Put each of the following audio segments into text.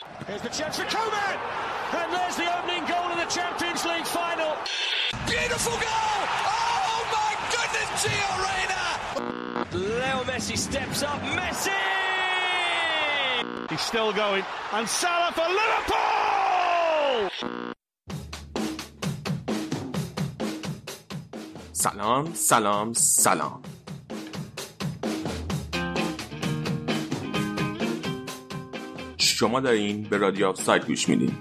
Here's the chance for Koeman, and there's the opening goal of the Champions League final. Beautiful goal! Oh my goodness, Gio Reyna! Leo Messi steps up, Messi! He's still going, and Salah for Liverpool! سلام سلام سلام. شما دارین به رادیو آفساید گوش میدین.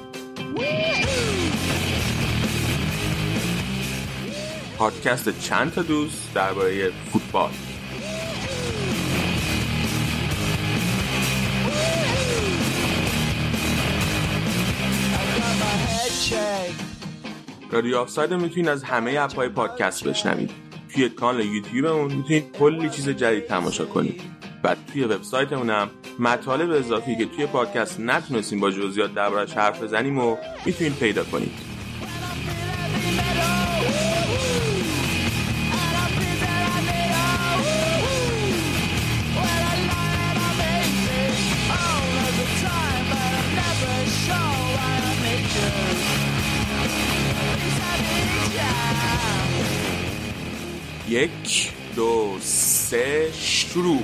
پادکست چند تا دوست درباره فوتبال. رادیو آفساید رو میتونید از همه اپ‌های پادکست بشنوید. توی کانال یوتیوبمون میتونید کلی چیز جدید تماشا کنید. و توی وبسایتمون هم مطالب اضافی که توی پادکست نتونستیم با جزئیات دربارش حرف بزنیم و میتونید پیدا کنید. یک دو سه شروع.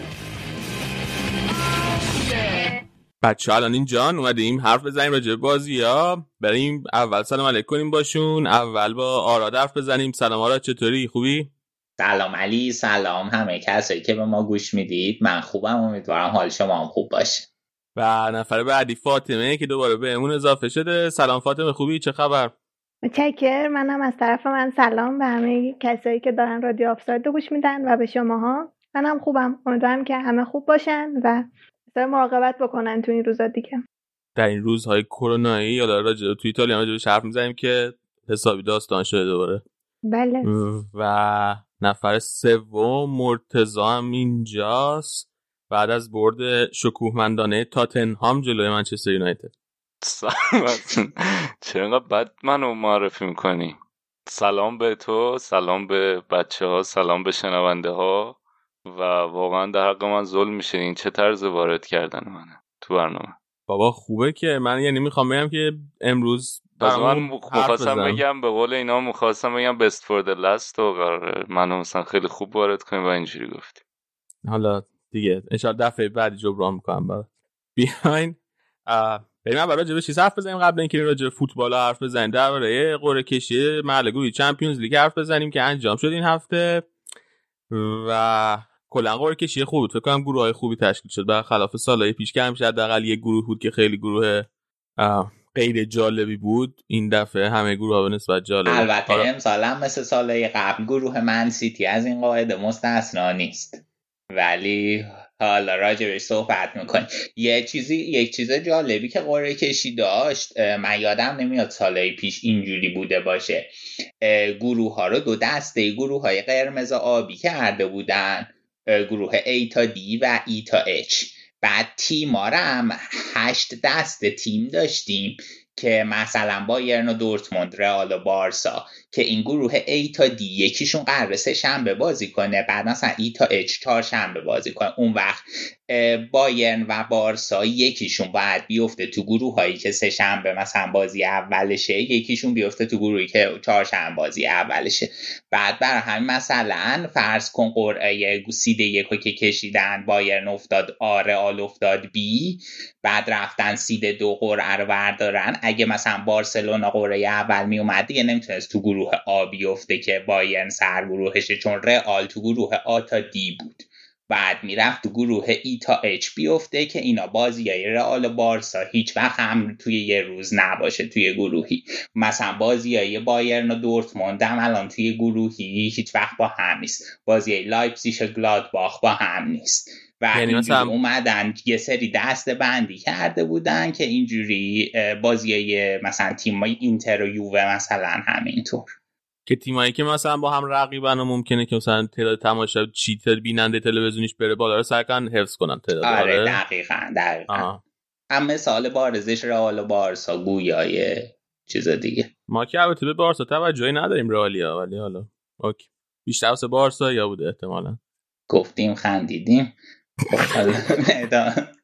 بچه‌ها الان اینجان اومدیم حرف بزنیم راجع به بازی‌ها. بریم اول سلام علیک کنیم باشون. اول با آراد حرف بزنیم. سلام آراد، چطوری؟ خوبی؟ سلام علی، سلام همه کسایی که به ما گوش میدید. من خوبم، امیدوارم حال شما هم خوب باشه. و نفر بعدی فاطمه که دوباره بهمون اضافه شده. سلام فاطمه، خوبی؟ چه خبر؟ متشکرم. منم از طرف من سلام به همه کسایی که دارن رادیو آفساید رو گوش میدن و به شماها. منم خوبم، امیدوارم که همه خوب باشن و مراقبت بکنن تو این روزا دیگه. در این روزهای کرونایی یا راجع تو ایتالیا راجع بهش حرف می‌زنیم که حسابی داستان شده دوباره. بله. و نفر سوم مرتضی هم اینجاست بعد از برد شکوهمندانه تاتنهام جلوی منچستر یونایتد. چرا انقدر بد منو معرفی میکنی؟ سلام به تو، سلام به بچه‌ها، سلام به شنونده ها. و واقعا در حق من ظلم میشه این چه طرز وارد کردن منه تو برنامه. بابا خوبه که من یعنی میخوام بگم که امروز من میخواستم بگم به قول اینا میخواستم بگم best for the last و قراره منو مثلا خیلی خوب وارد کنیم و اینجوری گفتی. حالا دیگه انشالله دفعه بعدی جبران میکنم برات. بیاین بریم اول راجع به چیز حرف بزنیم قبل اینکه راجع به فوتبال حرف بزنیم. درباره قرعه کشی مرحله گروهی چمپیونز لیگ حرف بزنیم که انجام شد این هفته و کلا قرعه کشی خوب بود. فکر کنم گروه‌های خوبی تشکیل شد برخلاف سالهای پیش که همیشه حداقل یک گروه بود که خیلی گروه غیر جالبی بود. این دفعه همه گروه‌ها به نسبت جالب. البته امسال هم مثل سالهای قبل گروه من سیتی از این قاعده مستثنا نیست، ولی حالا راجبش صحبت میکنیم. یک چیز جالبی که قرعه کشی داشت، من یادم نمیاد سالهای پیش اینجوری بوده باشه. گروه ها رو دو دسته گروه های قرمز و آبی کرده بودن، گروه A تا D و E تا H. بعد تیم ها رو هم 8 دسته تیم داشتیم که مثلا بایرن و دورتموند، رئال و بارسا، که این گروه A تا D یکیشون قراره سه شنبه بازی کنه، بعد مثلا E تا H چهار شنبه بازی کنه. اون وقت بایرن و بارسا یکیشون باید بیفته تو گروه هایی که سه شنبه مثلا بازی اولشه، یکیشون بیفته تو گروهی که چهار شنبه بازی اولشه. بعد برای همین مثلا فرض کن قرعه سید یکو که کشیدن، بایرن افتاد آ، رئال افتاد بی، بعد رفتن سید دو قرعه رو بردارن. اگه مثلا بارسلونا قرعه اول می اومد دیگه نمیتونست تو گروه آ بیفته که بایرن سرگروهشه، چون رئال تو گروه آ تا دی بود. بعد میرفت تو گروه ای تا اچ بیفته که اینا بازیای رئال و بارسا هیچ وقت هم توی یه روز نباشه توی گروهی. مثلا بازیای بایرن و دورتموند هم الان توی گروهی هیچ وقت با هم نیست. بازیای لایپزیگ و گلادباخ با هم نیست. و یعنی مثلا اومدن یه سری دسته بندی کرده بودن که اینجوری بازیای مثلا تیمای اینتر و یووه مثلا همینطور، که تیمایی که مثلا با هم رقیبن و ممکنه که مثلا تعداد تماشا چیتر بیننده تلویزیونیش بره بالا رو سعی کنن حفظ کنن تعداد. آره دقیقاً. هم مثال بارزش رئال و بارسا گویای چیز دیگه. ما که البته به بارسا توجهی نداریم رئالیا، ولی حالا اوکی بیشتر واسه بارسا یا بوده احتمالاً. گفتیم خندیدیم.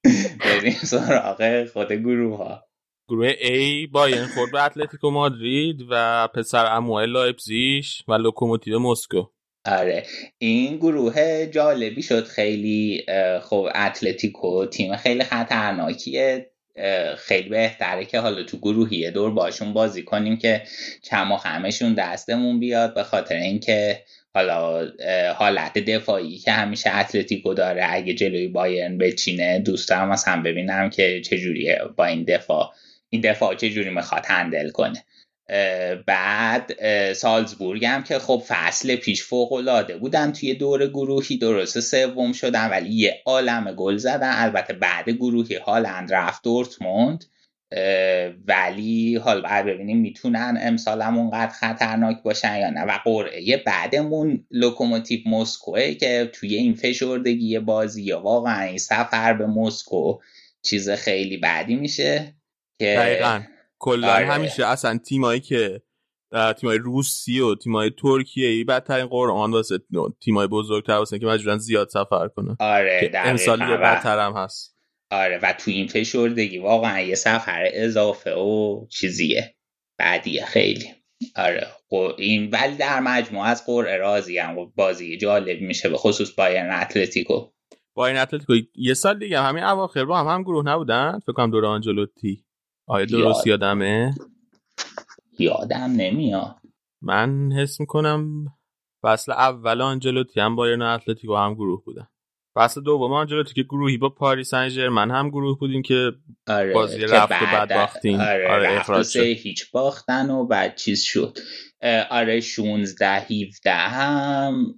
بریم سراغ خود گروه ها. گروه A بایرن خورد به اتلتیکو مادرید و پسر عمو لایپزیگ و لوکوموتیو مسکو. آره این گروه جالبی شد خیلی. خب اتلتیکو تیم خیلی خطرناکیه، خیلی بهتره که حالا تو گروهی دور باشون بازی کنیم که چم و خمشون دستمون بیاد، به خاطر اینکه حالا حالت دفاعی که همیشه اتلتیکو داره اگه جلوی بایرن بچینه دوست دارم مثلا ببینم که چجوریه با این دفاع چجوری میخواد هندل کنه. بعد سالزبورگ هم که خب فصل پیش فوق العاده بودن توی دور گروهی، درسته سوم شدن ولی یه عالمه گل زدن. البته بعد گروهی هالند رفت دورتموند، ولی حالا بعد ببینیم میتونن امسال هم اونقدر خطرناک باشن یا نه. و قرعه بعدمون لوکوموتیو مسکوه که توی این فشردگی بازی یا واقعا این سفر به مسکو چیز خیلی بعدی میشه که دقیقاً کلا همیشه اصلا تیمایی که تیمای روسی و تیمای ترکیه‌ای بدترین قرعه‌ان واسه تیمای بزرگتر واسه که مجبورن زیاد سفر کنن. آره امسال یه بدتر هم هست. آره و تو این فشردگی واقعا یه سفر اضافه و چیزیه بعدیه خیلی. آره این ولی در مجموع از قرعه راضی هم و بازی جالب میشه، به خصوص بایرن اتلتیکو. یه سال دیگه همین اواخر با هم گروه نبودن فکر کنم دور آنجلوتی. آیا درست یادم نمیاد. من حس میکنم فصل اول آنجلوتی هم بایرن و اتلتیکو هم گروه بودن. فصل دوم آنجلوتی که گروهی با پاریس سن ژرمن هم گروه بودیم که بازی رفت و بعد باختیم. آره اخراج شد. هیچ باختن و بعد چیز شد. آره 16 17 هم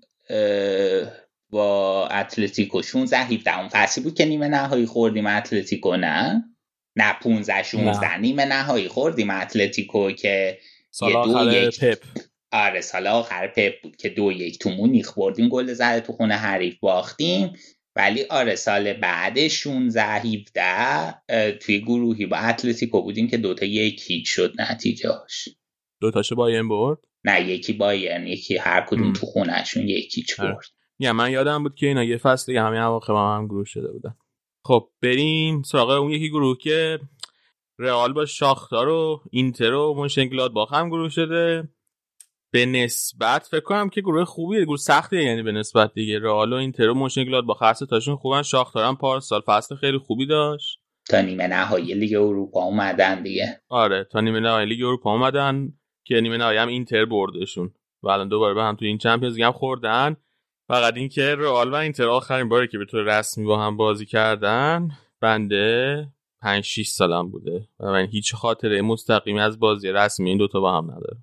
با اتلتیکو 16 17 اون فصلی بود که نیمه نهایی خوردیم اتلتیکو. نه 15 16 نیمه نهایی خوردیم اتلتیکو که سال آخر پپ. آره سال آخر پپ بود که 2-1 تو مونیخ بردیم، گل زده تو خونه حریف باختیم. ولی آره سال بعد 16 17 توی گروهی با اتلتیکو بودیم که 2-1 شد نتیجهش. 2 بایرن برد؟ نه یکی بایرن یکی هر کدوم تو خونهشون 1 برد. من یادم بود که اینا یه فصل دیگه همین اواخر با هم گروه شده بودن. خب بریم سراغ اون یکی گروه که رئال با شاختار و اینتر و مونشنگلادباخ هم گروه شده. به نسبت فکر کنم که گروه خوبیه، گروه سختیه، یعنی به نسبت دیگه رئال و اینتر و مونشنگلادباخ هر سه تاشون خوبن. شاختار هم پارسال فصل خیلی خوبی داشت، تا نیمه نهایی لیگ اروپا اومدن دیگه. آره تا نیمه نهایی لیگ اروپا اومدن که نیمه نهایی هم اینتر بردشون و الان دوباره به هم تو این چمپیونز لیگ هم خوردن. فقط این که رئال و اینتر آخرین باری که به طور رسمی با هم بازی کردن بنده 5-6 سالم بوده و من هیچ خاطره مستقیمی از بازی رسمی این دوتا با هم ندارم.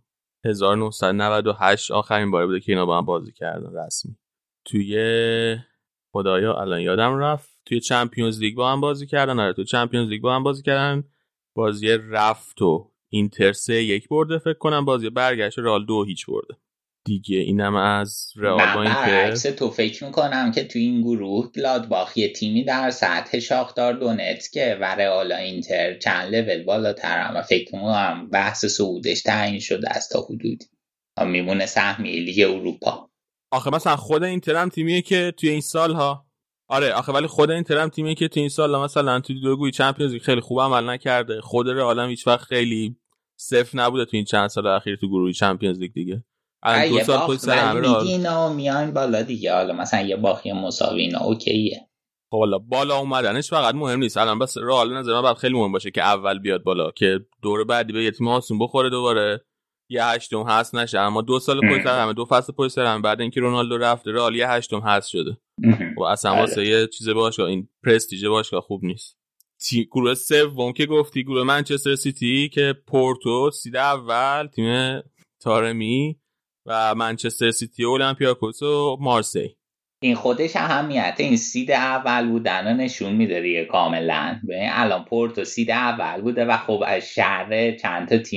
1998 آخرین باری بوده که اینا با هم بازی کردن رسمی. توی خدایا الان یادم رفت توی چمپیونز لیگ با هم بازی کردن. آره تو چمپیونز لیگ با هم بازی کردن. بازی رفت و اینتر 3-1 برده فکر کنم، بازی برگشت رئال 2-0 برده دیگه. اینم از رئال با اینتر. عکس تو فکر میکنم که تو این گروه گلادباخ یه تیمی در سطح شاختار دونتسک و رئال اینتر چند لول بالاتر و فکر میکنم بحث صعودش تعیین شده است تا حدودی میمونه سهمیه لیگ اروپا. آخه مثلا خود اینتر هم تیمیه که توی این سالها آره آخه ولی خود اینتر هم تیمیه که توی این سالها مثلا توی دورگوی چمپیونز لیگ خیلی خوب عمل نکرده. خود رئال هم هیچ وقت خیلی صفر نبوده توی این چند سال اخیر تو گروهی چمپیونز لیگ دیگه. الان 2 سال پشت سر هم اینا میان بالا دیگه. حالا مثلا یه باخی مساوی اینا اوکیه. حالا بالا اومدنش فقط مهم نیست. الان بس رئال نظر من بعد خیلی مهم باشه که اول بیاد بالا که دور بعدی به یه تیم آسون بخوره دوباره یه هشتم هست نشه. اما 2 سال پشت سر هم 2 فصل پشت سر هم بعد اینکه رونالدو رفت رئال یه هشتم هست شده و اصلا واسه یه چیز باشگاه این پرستیژ باشگاه خوب نیست. گروه سوم که گفتی گروه منچستر سیتی که پورتو سید اول تیم تارمی و منچستر سیتی و اولمپیاکوس و مارسی. این خودش اهمیت این سید اول بودن رو نشون میده دیگه کاملا. ببین الان پورتو سید اول بوده و خب از شهر چند تا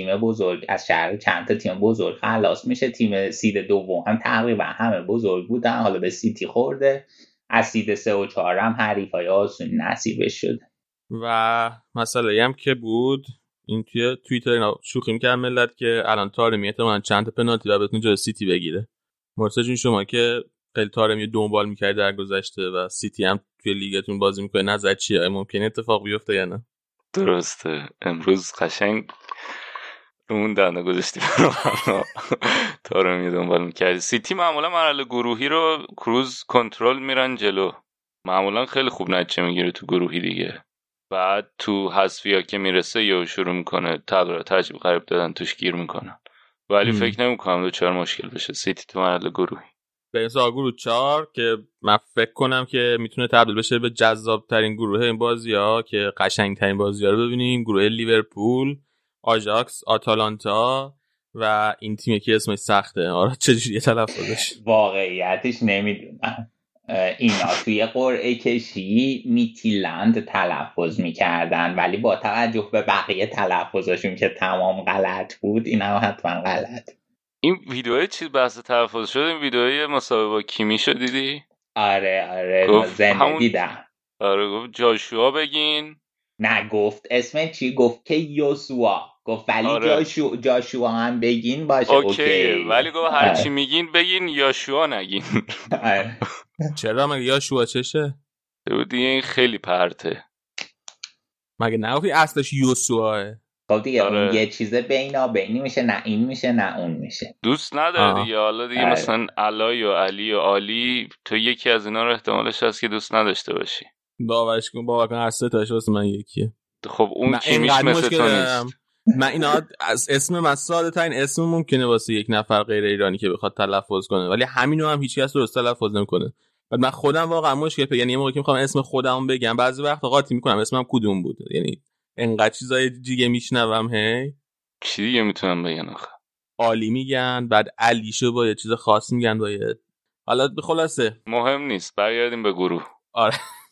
تیم بزرگ خلاص میشه. تیم سید دوم هم تقریبا همه بزرگ بودن، حالا به سیتی خورده. از سید 3 و 4 هم حریفای آسونی نصیبش شده. و مسئله هم که بود این توی توییتر اینا شوخی می‌کردن ملت که الان تارمی احتمالاً چند تا پنالتی داره بتونه جلوی سیتی بگیره. مرتضی جون شما که خیلی تارمی دنبال می‌کرد در گذشته و سیتی هم توی لیگتون بازی می‌کنه، نظر چیه؟ ممکنه اتفاق بیفته یا نه؟ درسته، امروز قشنگ اون دنده گذاشتی تارمی دنبال می‌کردی. سیتی معمولا مرحله گروهی رو کروز کنترل میرن جلو، معمولا خیلی خوب نتیجه میگیره تو گروهی دیگه، بعد تو حذفیا که میرسه یا شروع میکنه تغییر ترجیح قریب دادن توش گیر میکنن، ولی فکر نمیکنم دوچار مشکل بشه سیتی تو مرحله گروهی. به حساب گروه 4 که من فکر کنم که میتونه تبدیل بشه به جذاب ترین گروه این بازی‌ها که قشنگ ترین بازی‌ها رو ببینیم. گروه لیورپول، آژاکس، آتالانتا و این تیمی که اسمش سخته. آره چجوریه تلفظش؟ واقعیتش نمیدونم. اینا توی قرعه کشی میتیلند تلفظ میکردن، ولی با توجه به بقیه تلفظشون که تمام غلط بود، این هم حتما غلط. این ویدیوی چیز بحث تلفظ شد، این ویدیوی مسابقه با کیمی شد دیدی؟ آره زنده دیدم. آره گفت جاشوا بگین. نه گفت اسم چی؟ گفت که یوسوا. گفت ولی آره. جاشوا هم بگین باشه اوکی. ولی گفت هر چی میگین بگین یاشوا نگین. چرا مگه یاشوا چشه؟ دیگه این خیلی پرته. مگه نگفتی اصلش یوسواه؟ خب دیگه اون یه چیز بینی میشه، نه این میشه نه اون میشه. دوست نداره دیگه. حالا دیگه مثلا علای و علی و عالی، تو یکی از اینا رو احتمالش هست که دوست نداشته باشی. باورش کن هر سه تاش واسه من یکیه. خب اون کیمیش مثل تو نیست. من اینا از اسم من ساده ترین اسم ممکنه واسه یک نفر غیر ایرانی که بخواد تلفظ کنه، ولی همینو هم هیچ کس درست تلفظ نمیکنه. بعد من خودم واقعا مشکل یعنی یه موقعی که میخوام اسم خودم بگم بعضی وقتا قاطی میکنم اسمم کدوم بود، یعنی انقدر چیزای دیگه میشنوم. هی چی دیگه میتونم بگم آخه؟ عالی میگن، بعد علیشو با یه چیز خاص میگن، با یه حالا به خلاصه مهم نیست، برگردیم به گروه. آره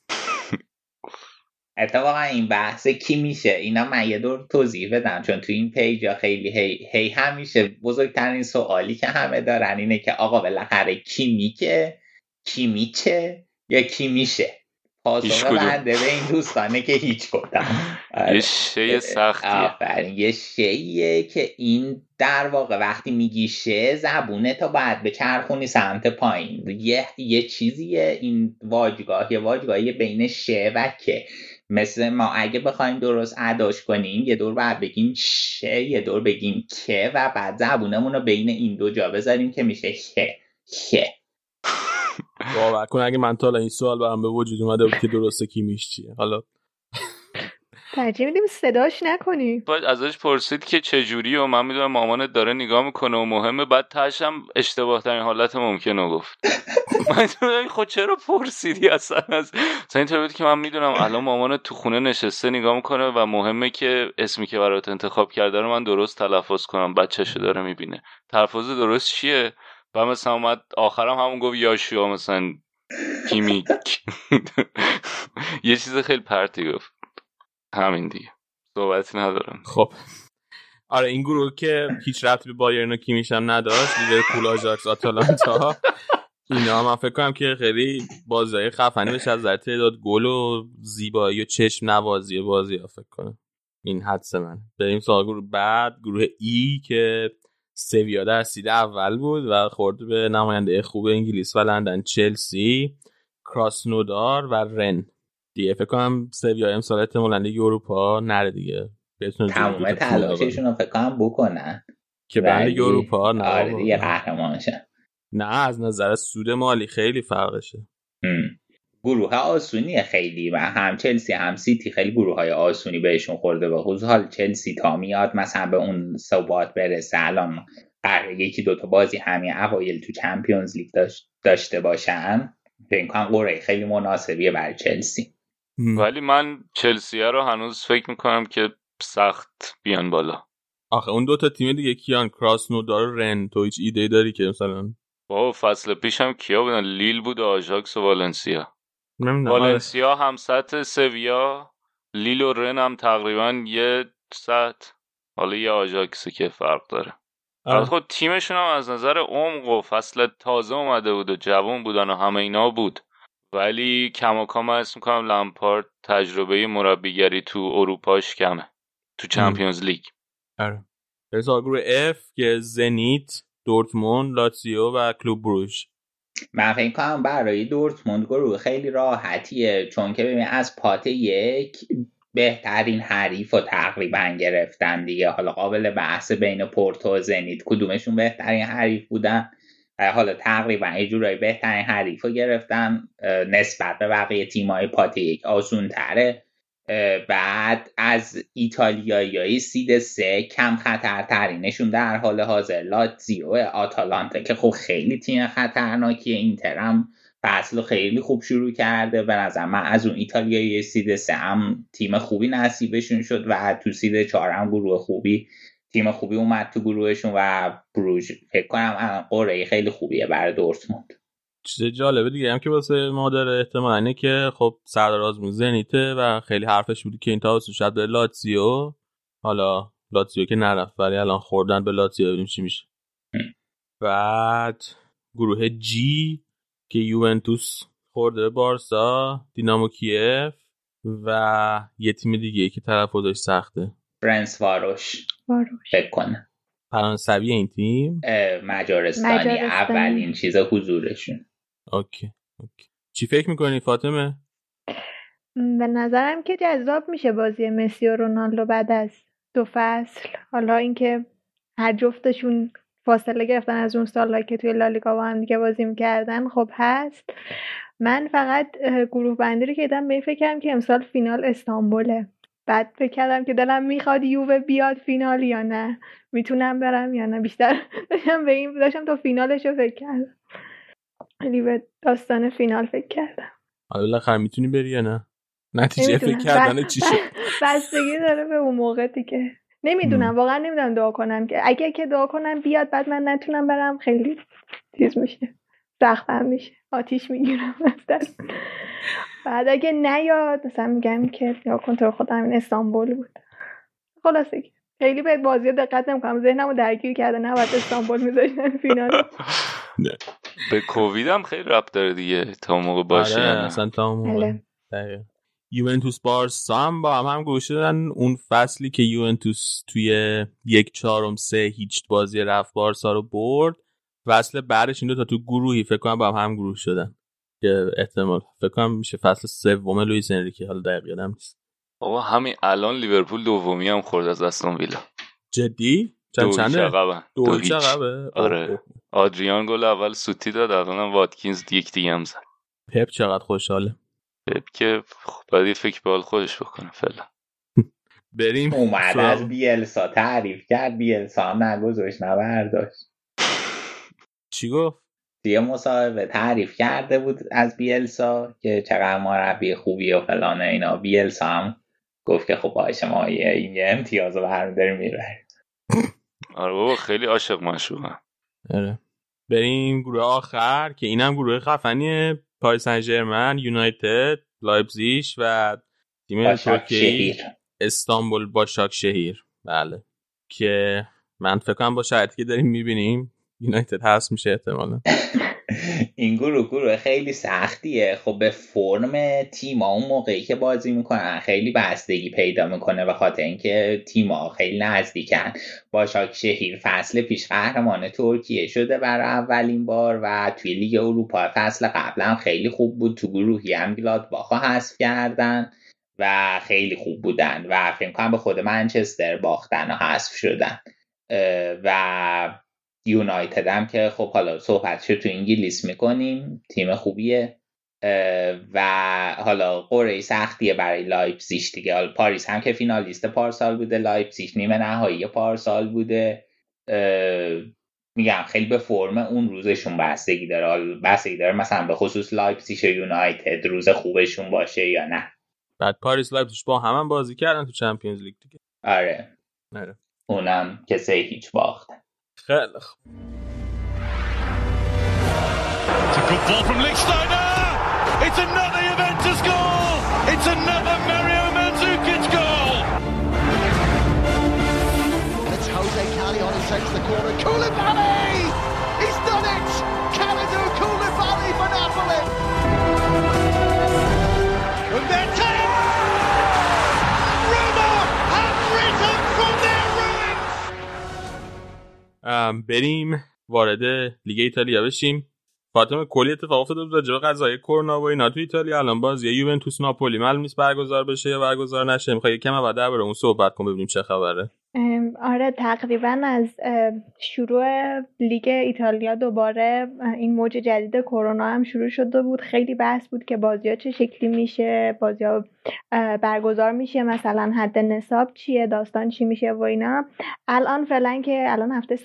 اتفاقا این بحث کی میشه اینا من یه دور توضیح بدم، چون تو این پیجا خیلی هی همیشه بزرگترین سوالی که همه دارن اینه که آقا بالاخره کی میگه، کی میچه یا کی میشه؟ پاسخ بنده به این دوستانه که هیچ کدوم. یه شیء سختیه. یه شیء که این در واقع وقتی میگی شه زبونه تا باید به چرخونی سمت پایین. یه چیزیه این واژگاه، یه واژگاهی بین شه و که. مثل ما اگه بخوایم درست اداش کنیم یه دور باید بگیم شه، یه دور بگیم که و بعد زبونمون رو بین این دو جا بذاریم که میشه که. باور کن اگه من تا این سوال برام به وجود اومده بود که درسته کیمیش چیه، حالا ترجیح میدیم صداش نکنی. بعد ازش پرسید که چه جوری و من میدونم مامانت داره نگاه میکنه و مهمه، بعد تاش هم اشتباه ترین حالت ممکنه گفت. من میدونم خود چرا پرسیدی اصلا از اینطور بود که من میدونم الان مامانت تو خونه نشسته نگاه میکنه و مهمه که اسمی که برات انتخاب کرده رو من درست تلفظ کنم، بچه‌شو داره میبینه تلفظ درست چیه. و مثلا اومد آخرم همون گفت یاشوا مثلا کیمیک. یه چیز خیلی پرتی گفت. همین دیگه صحبتی ندارم. خب آره این گروه که هیچ ربطی به بایرن و کیمیش هم نداشت، لیورپول، آژاکس، آتالانتا، اینا من فکر کنم که خیلی بازیای خفنی بشه از نظر تعداد گل و زیبایی و چشم نوازی بازی‌ها. فکر کنم این حدس من. بریم سراغ گروه بعد، گروه ای که سویا در سید اول بود و خورد به نماینده خوب انگلیس و لندن، چلسی، کراسنودار و رن. دیگه فکر کنم سویا امسال احتمالاً لیگ اروپا نره دیگه، بتونه تمام تلاششون رو فکر کنم بکنن که برای لیگ اروپا نره دیگه قهرمان شن. نه از نظر سود مالی خیلی فرقشه. گروه آسونیه خیلی و هم چلسی هم سیتی خیلی گروه های آسونی بهشون خورده. به خصوص حال چلسی تا میاد مثلا به اون ثبات برسه، الان یکی دوتا بازی همین اوایل تو چمپیونز لیگ داشته باشن، فکر کنم قرعه خیلی مناسبیه برای چلسی. ولی من چلسی رو هنوز فکر میکنم که سخت بیان بالا. آخه اون دوتا تیم دیگه کیان؟ کراسنودار و رن. تو هیچ ایده داری که مثلا فصل پیش هم کیا بودن؟ لیل بود و آژاکس و والنسیا. والنسیا هم سطح سویا، لیل و رن هم تقریبا یه سطح، حالا یه آژاکسی که فرق داره. خود تیمشون هم از نظر عمق و فصل تازه اومده بود و جوان بودن و همه اینا بود، ولی کماکان من اسم میکنم لمپارد تجربه مربیگری تو اروپاش کمه، تو چمپیونز لیگ. آره. گروه اف که زنیت، دورتموند، لاتزیو و کلوب بروژ. من فکر کنم برای دورتموند گروه خیلی راحتیه، چون که ببین از پات یک بهترین حریف رو تقریبا گرفتن دیگه. حالا قابل بحث بین پورتو و زنیت کدومشون بهترین حریف بودن، حالا تقریبا یه جورایی بهترین حریف رو گرفتن نسبت به بقیه تیمای پات یک آسون تره. بعد از ایتالیایی سید 3 کم خطرترینشون در حال حاضر لاتزیو آتالانتا که خب خیلی تیم خطرناکیه. اینتر هم فصل خیلی خوب شروع کرده. به نظر من از اون ایتالیایی سید 3 هم تیم خوبی نصیبشون شد و تو سید 4 هم گروه خوبی تیم خوبی اومد تو گروهشون و بروژ فکر کنم قرعه خیلی خوبیه برای دورتموند. چیز جالبه دیگه هم که واسه ما داره احتمال اینه که خب سردار آزمون زنیته و خیلی حرفش بودی که این تاوسو شاید به لاتزیو. حالا لاتزیو که نرفت ولی الان خوردن به لاتزیو، ببینیم چی میشه. بعد گروه جی که یوونتوس خورده به بارسا، دینامو کیف و یه تیم دیگه که تلفظش سخته، فرانسواروش فکر کنم فرانسوی این تیم، مجارستانی اولین چیز حضورشون. اوکی. چی فکر میکنی فاطمه؟ به نظرم که جذاب میشه بازی مسی و رونالدو بعد از 2 فصل. حالا اینکه هر جفتشون فاصله گرفتن از اون سالایی که توی لالیگا با هم دیگه بازی می‌کردن خب هست. من فقط گروه بندی رو که دیدم به این فکر کردم که امسال فینال استانبوله. بعد فکر کردم که دلم میخواد یووه بیاد فینال یا نه، میتونم برم یا نه. بیشتر داشتم تا فینالش رو فکر کردم، خیلی به داستان فینال فکر کردم. حالا بالاخره میتونی بری یا نه؟ نتیجه فکر کردن چی شد؟ بستگی داره به اون موقع دیگه. نمیدونم، واقعا نمیدونم دعا کنم که اگه که دعا کنم بیاد بعد من نتونم برم خیلی چیز میشه، سختم میشه، آتیش میگیرم دست. بعد اگه نیاد مثلا میگم که یا کنترل خودم این استانبول بود. خلاصه خیلی به بازی دقت نمیکنم، ذهنمو درگیر کرده نه بعد استانبول میذاشتن فینال. به کووید هم خیلی ربط داره دیگه تا موقع باشه. اصلا تا موقع یوونتوس بارسا هم با هم گروه شدن. اون فصلی که یوونتوس توی 1/4 بازی رفت بارسا رو برد، فصل بعدش این دو تا تو گروهی فکر کنم با هم گروه شدن که احتمال فکر کنم میشه فصل 3 لوئیس انریکه. حالا دقیق یادم نیست. آقا همین الان لیورپول دومی هم خورد از استون ویلا. جدی؟ چنده؟ 2 عقبه. آره. آدریان گل اول سوتی داد، الانم واتکینز دیگه هم زد. پپ چقدر خوشحاله. پپ که باید فکر به حال خودش بکنه فعلا. بریم. اومد از بیلسا تعریف کرد، بیلسا هم نگذاشت نبرداشت. چی گفت؟ یه مصاحبه تعریف کرده بود از بیلسا که چقدر مربی خوبیه و فلانه اینا. بیلسا هم گفت که خب باشه ما این امتیاز رو برمی‌داریم میبریم. آره بابا خیلی عاشق معشوقم. آره. بریم گروه آخر که اینم گروه خفنیه. پاریس سن ژرمن، یونایتد، لایپزیگ و تیم ترکیه استانبول باشاکشهیر. بله که من فکر کنم با شرایطی که داریم میبینیم یونایتد هست میشه احتمالاً. این گروه خیلی سختیه. خب به فرم تیم‌ها اون موقعی که بازی میکنن خیلی بستگی پیدا میکنه، به خاطر اینکه تیم‌ها خیلی نزدیکن. باشاکشهیر فصل پیش قهرمان ترکیه شده برای اولین بار و توی لیگ اروپا فصل قبل هم خیلی خوب بود. تو گروهی هم گلادباخ حذف کردن و خیلی خوب بودن و فکر کنم به خود منچستر باختن و حذف شدن. و یونایتد هم که خب حالا صحبتشو تو انگلیس میکنیم، تیم خوبیه و حالا قرعه سختیه برای لایپزیگ دیگه. حالا پاریس هم که فینالیست پارسال بوده، لایپزیگ نیمه نهایی پارسال بوده. میگم خیلی به فرم اون روزشون بستگی داره مثلا به خصوص لایپزیگ و یونایتد روز خوبشون باشه یا نه. بعد پاریس لایپزیگ با هم بازی کردن تو چمپیونز لیگ دیگه. آره اونم که 3-0 باختن. خیلی خوب. It's a good ball from Lichtsteiner. It's another Juventus goal. It's another Mario Mandzukic goal. It's Jose Callejon who takes the corner. Koulibaly! He's done it! Kalidou Koulibaly for Napoli. And then Roma have risen from their ruins. بریم وارد لیگ ایتالیا بشیم. فاطمه کلی اتفاق افتاده بود راجع به قضیه کرونا و اینا تو ایتالیا. الان بازی یوونتوس ناپولی معلوم نیست برگزار بشه یا برگزار نشه. میخوای یکم بعد درباره اون صحبت کنیم ببینیم چه خبره. آره تقریبا از شروع لیگ ایتالیا دوباره این موج جدید کرونا هم شروع شده بود. خیلی بحث بود که بازی‌ها چه شکلی میشه، بازی‌ها برگزار میشه، مثلا حد نصاب چیه، داستان چی میشه و اینا. الان فعلا که الان هفته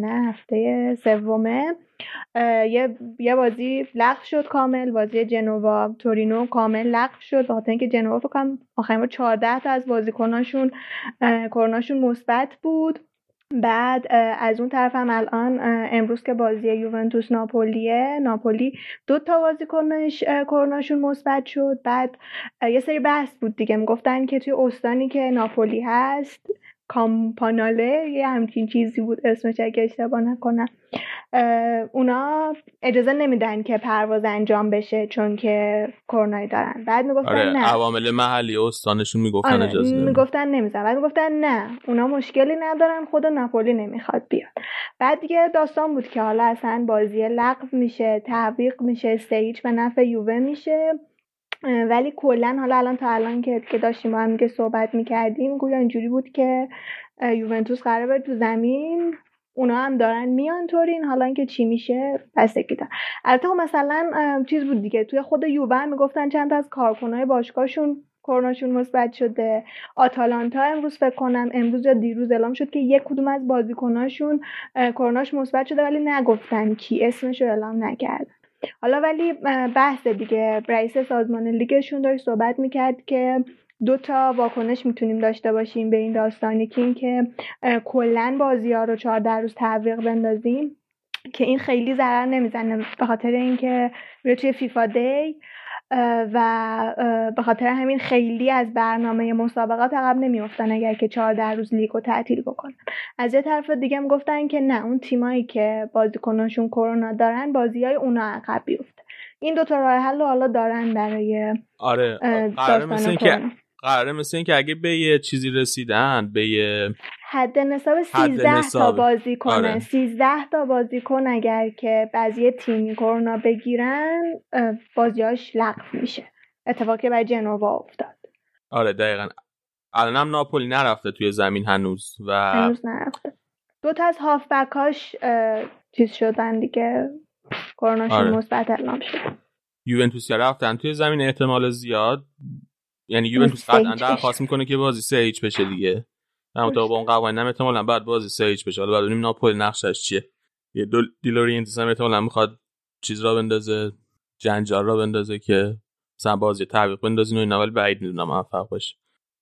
سومه یه بازی لغو شد کامل، بازی جنوا تورینو کامل لغو شد بخاطر اینکه جنوا فکر کنم آخرین بار 14 تا از بازیکناشون کروناشون مثبت بود. بعد از اون طرف هم الان امروز که بازی یوونتوس ناپولی 2 تا بازیکنش کروناشون مثبت شد. بعد یه سری بحث بود دیگه، میگفتن که توی استانی که ناپولی هست کامپاناله یه همچین چیزی بود اسمش اگه اشتباه نکنم، اونا اجازه نمیدن که پرواز انجام بشه چون که کرونا دارن. بعد میگفتن نه، عوامل محلی استانشون میگفتن اجازه میگفتن نمیذارن. بعد میگفتن نه اونا مشکلی ندارن، خود ناپولی نمیخواد بیاد. بعد دیگه داستان بود که حالا اصلا بازی لغو میشه، تعویق میشه، 3-0 به نفع یووه میشه. ولی کلا حالا الان تا الان که داشتیم با هم دیگه صحبت میکردیم گویا اینجوری بود که یوونتوس قراره بره تو زمین، اونا هم دارن میان تورین، حالا اینکه چی میشه بستگی داره. البته مثلا چیز بود دیگه، توی خود یووه هم میگفتن چند تا از کارکنای باشگاهشون کروناشون مثبت شده. آتالانتا امروز فکر کنم امروز یا دیروز اعلام شد که یک کدوم از بازیکناشون کروناش مثبت شده ولی نگفتن کی، اسمش رو اعلام نکردن. حالا ولی بحث دیگه، رئیس سازمان لیگشون داشت صحبت میکرد که 2 تا واکنش میتونیم داشته باشیم به این داستانی که این که کلن بازی‌ها رو 14 روز تعویق بندازیم که این خیلی ضرر نمیزنه به خاطر اینکه میره توی فیفا دی و به خاطر همین خیلی از برنامه مسابقات عقب نمیافتن اگر که 14 روز لیگو تعطیل بکنن. از یه طرف دیگه هم گفتن که نه، اون تیمایی که بازیکناشون کرونا دارن بازیای اونا عقب بیفته. این 2 تا راه حل حالا دارن برای قراره مثل این که اگه به یه چیزی رسیدن، به یه حد نصاب 13 تا بازیکن 13 تا بازیکن اگر که بعضی تیمی کرونا بگیرن بازیاش لغو میشه. اتفاقی برای جنوا افتاد. آره دقیقاً. الانم ناپولی نرفته توی زمین هنوز نرفته. 2 تا از هافبکاش چیز شدن دیگه، کروناشون مثبت اعلام شد. یوونتوسیا رفتن توی زمین احتمال زیاد، یعنی یوونتوس قطعا درخواست میکنه که بازی 3-0 بشه دیگه. همونطور با اون قوانین هم احتمالاً بعد بازی 3-0 بشه. حالا بعد ببینیم ناپولی نقشش چیه. یه دیلورینتس هم احتمالاً میخواد چیز را بندازه، جنجال را بندازه که مثلا بازی تعویق بندازین و اینا، ولی بعید میدونم موفق باشه.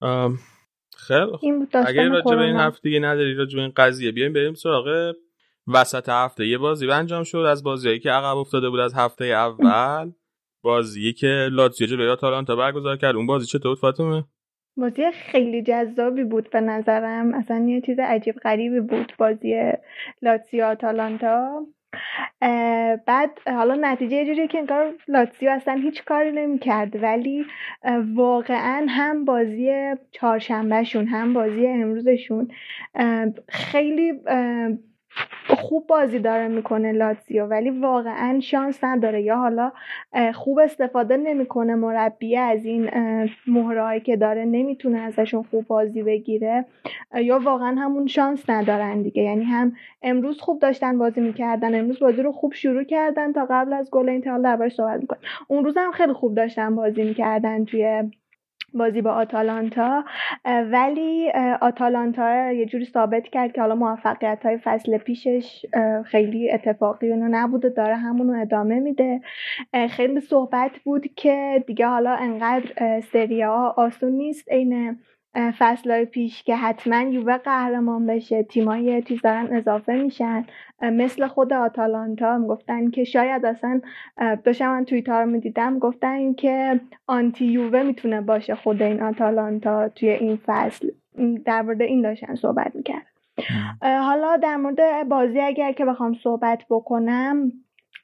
خیلی اگه راجع به این حرف دیگه نداری راجع به این قضیه بریم سراغ وسط هفته. یه بازی انجام شد از بازیایی که عقب افتاده بود از هفته اول، بازی که لاتزیو جلوی آتالانتا برگزار کرد. اون بازی چطور بود فاطمه؟ بازی خیلی جذابی بود به نظرم، اصلا یه چیز عجیب غریبی بود بازی لاتزیو آتالانتا. بعد حالا نتیجه یه جوریه که انگار لاتزیو اصلا هیچ کاری نمی‌کرد، ولی واقعا هم بازی چهارشنبهشون هم بازی امروزشون خیلی خوب بازی داره میکنه لاتزیو، ولی واقعا شانس نداره، یا حالا خوب استفاده نمیکنه مربی از این مهرهایی که داره، نمیتونه ازشون خوب بازی بگیره، یا واقعا همون شانس ندارن دیگه. یعنی هم امروز خوب داشتن بازی میکردن، امروز بازی رو خوب شروع کردن تا قبل از گل اینتر دربارش صحبت میکنن. اون روز هم خیلی خوب داشتن بازی میکردن توی بازی با آتالانتا، ولی آتالانتا یه جوری ثابت کرد که حالا موفقیت‌های فصل پیشش خیلی اتفاقی اونو نبوده، داره همونو ادامه میده. خیلی صحبت بود که دیگه حالا انقدر سری آ آسون نیست این فصلهای پیش که حتما یووه قهرمان بشه، تیمای چیز دارن اضافه میشن. مثل خود آتالانتا میگفتن که شاید اصلا داشتم من توییتر رو میدیدم گفتن که آنتی یووه میتونه باشه خود این آتالانتا توی این فصل. در مورد این داشتن صحبت میکرد. حالا در مورد بازی اگر که بخوام صحبت بکنم،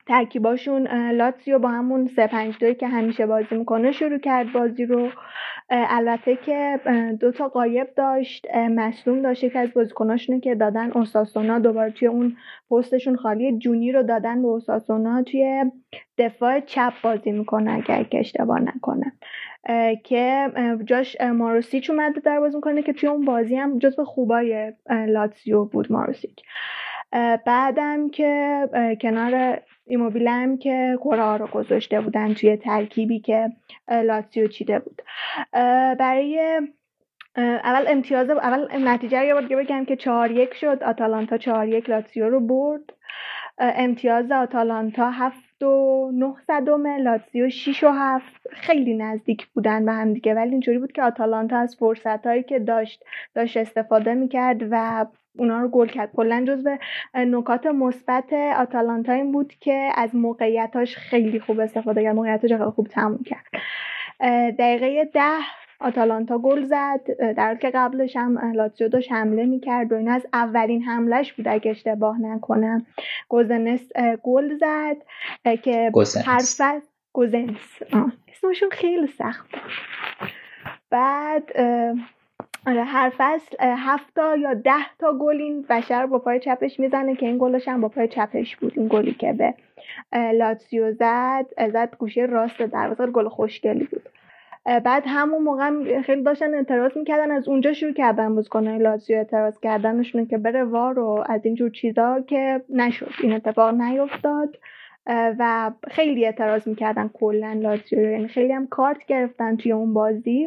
ترکیباشون لاتزیو با همون 3-5-2 که همیشه بازی میکنه شروع کرد بازی رو. البته که 2 تا غایب داشت، مصدوم داشت، یکی از بازیکناشونو که دادن اوساسونا دوباره توی اون پستشون خالی، جونی رو دادن به اوساسونا توی دفاع چپ بازی میکنه اگر که اشتباه نکنم، که جاش ماروسیچ اومده در بازی میکنه که توی اون بازی هم جزو خوبای لاتزیو بود ماروسیچ. بعدم که کنار ایموبیله هم که کورا رو گذاشته بودن توی ترکیبی که لاتزیو چیده بود. برای اول نتیجه رو یه بار بگم که 4-1 شد، آتالانتا 4-1 لاتزیو رو برد. امتیاز آتالانتا 7.9 لاتزیو 6.7، خیلی نزدیک بودن به هم دیگه، ولی اینجوری بود که آتالانتا از فرصتایی که داشت استفاده میکرد و اونا رو گل کرد. کلا جزو نکات مثبت آتالانتا این بود که از موقعیتاش خیلی خوب استفاده کرد، موقعیتاش خیلی خوب تموم کرد. دقیقه 10 آتالانتا گل زد، در حالی که قبلش هم لاتزیو داشت حمله میکرد و این از اولین حملهش بود اگه اشتباه نکنم. گوزنس گل زد که گوزنس اسمشون خیلی سخت. بعد هر فصل 7 یا 10 تا گل این بشر با پای چپش میزنه که این گلش هم با پای چپش بود. این گلی که به لاتزیو زد گوشه راست دروازه، گل خوشگلی بود. بعد همون موقع خیلی داشتن اعتراض میکردن، از اونجا شروع کردن بازیکنان لاتزیو اعتراض کردنشون که بره وار و از اینجور چیزا، که نشد، این اتفاق نیفتاد و خیلی اعتراض میکردن کلا لاتزیو، یعنی خیلی هم کارت گرفتن توی اون بازی.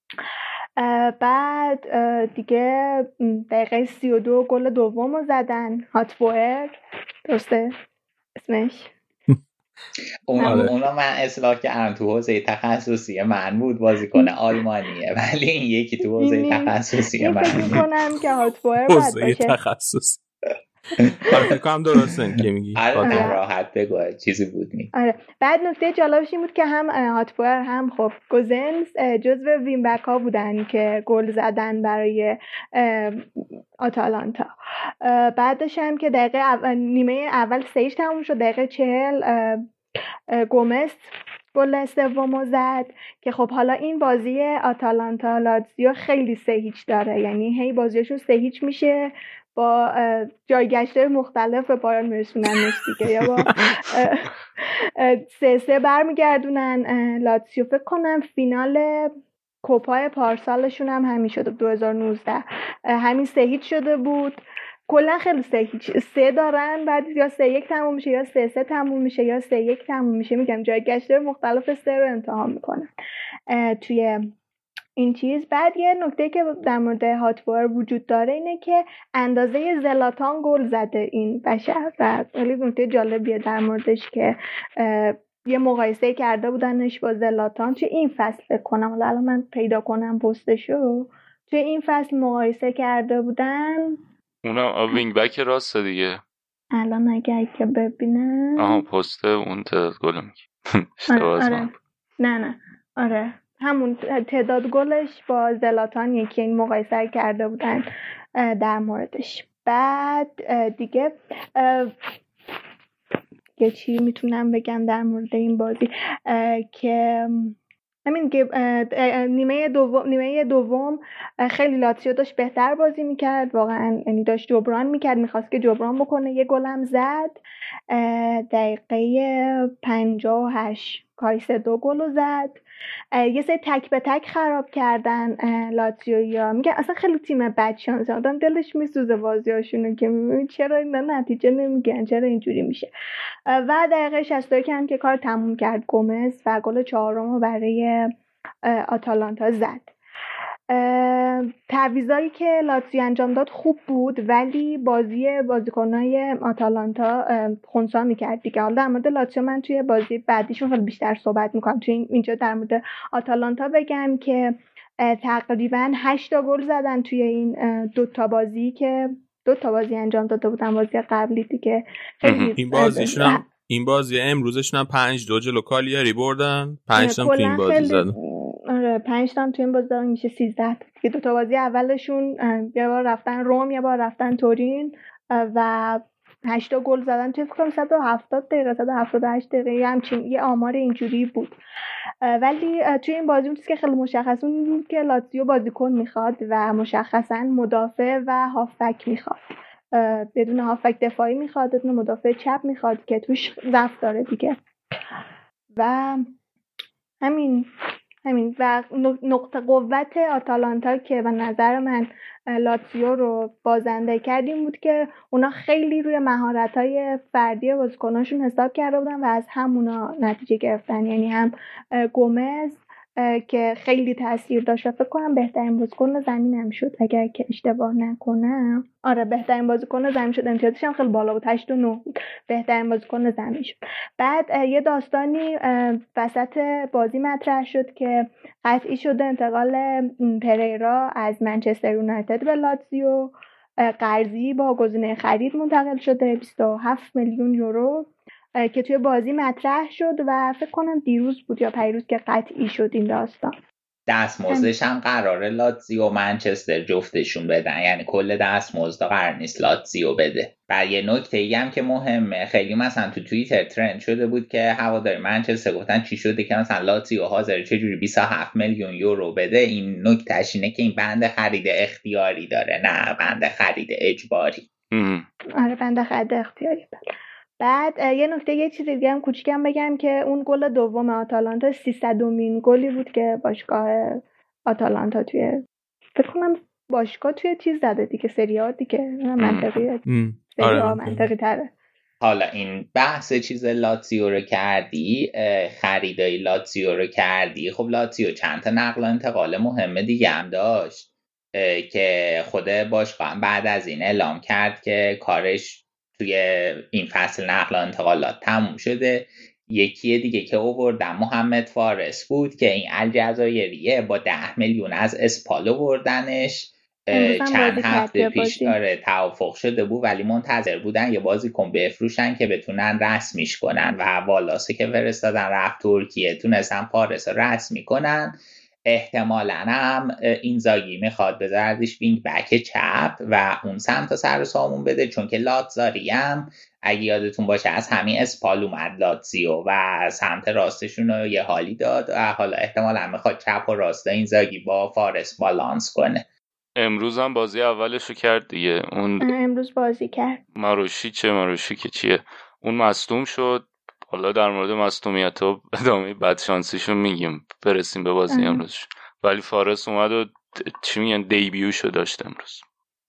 بعد دیگه دقیقه 32 گل دومو زدن، هاتفوئر، درسته اسمش؟ اونو من اصلاح کردم، تو حوزه تخصصی من بود، بازیکن آلمانیه، ولی این یکی تو حوزه تخصصی من فکر می‌کنم که هاتفوئر باید باشه. حوزه تخصص فکر کنم درسته که میگی. آره راحت بگو چیزی بود نی. آره. بعد نکته جالبش این بود که هم هاتفوئر هم خب گوزنس جزو وین بک ها بودن که گل زدن برای آتالانتا. بعدش هم که دقیقه نیمه اول 3 تموم شد، دقیقه 40 گومز گل سومو زد که خب حالا این بازی آتالانتا لاتزیو خیلی 3-0 داره، یعنی هی بازیشون 3-0 میشه، با جایگشته مختلف به پایان میرسوننش دیگه، یا با 3-3 برمیگردونن. لاتزیو فکر کنم فینال کوپای پارسالشون هم همین شده 2019 همین 3-0 شده بود. کلا خیلی 3 دارن، بعد یا 3-1 تموم میشه یا 3-3 تموم میشه یا 3-1 تموم میشه. میگم جایگشته مختلف 3 رو امتحان میکنن توی این چیز. بعد یه نکته که در مورد هاتفوئر وجود داره اینه که اندازه زلاتان گل زده این بشر و خیلی نکته جالبیه در موردش که یه مقایسه کرده بودنش با زلاتان توی این فصل. فکر کنم الان من پیدا کنم پستشو، توی این فصل مقایسه کرده بودن. اونم وینگ بک راست دیگه. الان اگه که ببینم پست اون تعداد گل میگه. آره. نه آره همون تعداد گلش با زلاتان یکی، این مقایسه کرده بودن در موردش. بعد دیگه چی میتونم بگم در مورد این بازی که همین نیمه دوم خیلی لاتزیو داشت بهتر بازی میکرد واقعا، یعنی داشت جبران میکرد، میخواست که جبران بکنه. یه گل هم زد دقیقه 58 کایسدو گل زد. یه سری تک به تک خراب کردن لاتزیویا. میگن اصلا خیلی تیم بدشانس، آدم دلش میسوزه بازیاشونو که میبینی چرا اینا نتیجه نمیگیرن، چرا اینجوری میشه. و دقیقه 61 هم که کار تموم کرد گومز و گل 4 برای آتالانتا زد. تعویضایی که لاتزیو انجام داد خوب بود، ولی بازیکنای آتالانتا خنثی می‌کرد دیگه. حالا در مورد لاتزیو من توی بازی بعدیشون خیلی بیشتر صحبت می‌کنم. توی اینجا در مورد آتالانتا بگم که تقریباً 8 تا گل زدن توی این 2 تا بازی که 2 تا بازی انجام داده بودن، بازی قبلی دیگه. این بازی امروزشون هم 5-2 جلو کالیاری بردن، 5 تا توی این بازی زدن. آره 5 تا توی این بازی دادن، میشه 13 دیگه. 2 تا بازی اولشون یه بار رفتن روم، یه بار رفتن تورین و 8 گل زدن توی فکر کنم 170 دقیقه 178 دقیقه همچین یه آمار اینجوری بود. ولی توی این بازی اون چیزی که خیلی مشخص بود که لاتزیو بازیکن میخواد و مشخصا مدافع و هافبک میخواد. بدون هافبک دفاعی میخواد، بدون مدافع چپ میخواد که توش ضعف داره دیگه. و همین و نقطه قوت آتالانتا که به نظر من لاتزیو رو بازنده کردیم بود که اونا خیلی روی مهارت‌های فردی بازیکناشون حساب کرده بودن و از همونا نتیجه گرفتن. یعنی هم گومز که خیلی تاثیر داشت و فکر کنم بهترین بازیکن زمین هم شد اگر که اشتباه نکنم. آره بهترین بازیکن زمین شد، امتیازش هم خیلی بالا بود، 8 و 9 بود، بهترین بازیکن زمین شد. بعد یه داستانی وسط بازی مطرح شد که قطعی شده انتقال پریرا از منچستر یونایتد به لاتزیو، قرضی با گزینه خرید منتقل شده 27 میلیون یورو که توی بازی مطرح شد و فکر کنم دیروز بود یا پیروز که قطعی شد این داستان. دستمزدش هم قراره لاتزیو و منچستر جفتشون بدن، یعنی کل دستمزد قرار نیست لاتزیو بده. و یه نکته ای هم که مهمه، خیلی مثلا تو توییتر ترند شده بود که هواداری منچستر گفتن چی شده که مثلا لاتزیو حاضر چجوری 27 میلیون یورو بده. این نکتهش اینه که این بند خرید اختیاری داره، نه بند خرید اجباری. آره بند خرید اختیاری. بعد یه چیز دیگه هم کوچیکم بگم که اون گل دوم آتالانتا 300مین گلی بود که باشگاه آتالانتا توی فکر کنم باشگاه توی چیز زده دیگه، سری آ دیگه منطقیه. سری آ منطقی تره. حالا این بحث چیز لاتزیو رو کردی، خریدای لاتزیو رو کردی. خب لاتزیو چند تا نقل و انتقال مهمه دیگه هم داشت که خود باشگاه بعد از این اعلام کرد که کارش توی این فصل نقل و انتقالات تموم شده. یکی دیگه که آوردن محمد فارس بود که این الجزایریه با 10 میلیون از اسپال آوردنش. چند هفته پیش توافق شده بود ولی منتظر بودن یه بازیکن بفروشن که بتونن رسمیش کنن و والاسه که فرستادن رفت ترکیه تونستن فارس رسمی کنن. احتمالاً هم اینزاگی میخواد بذاردش وینگ بک چپ و اون سمت سر سامون بده، چون که لاتزاری هم اگه یادتون باشه از همین اسپال اومد لاتزیو و سمت راستشون رو یه حالی داد و حالا احتمالاً میخواد چپ و راست اینزاگی با فارس بالانس کنه. امروز هم بازی اولشو کرد دیگه. اون امروز بازی کرد. ماروشی که چیه اون مصدوم شد. حالا در مورد مصدومیت و ادامه بدشانسیشو میگیم برسیم به بازی امروز. ولی فارس اومد و چی میگن دیبیوشو داشت امروز.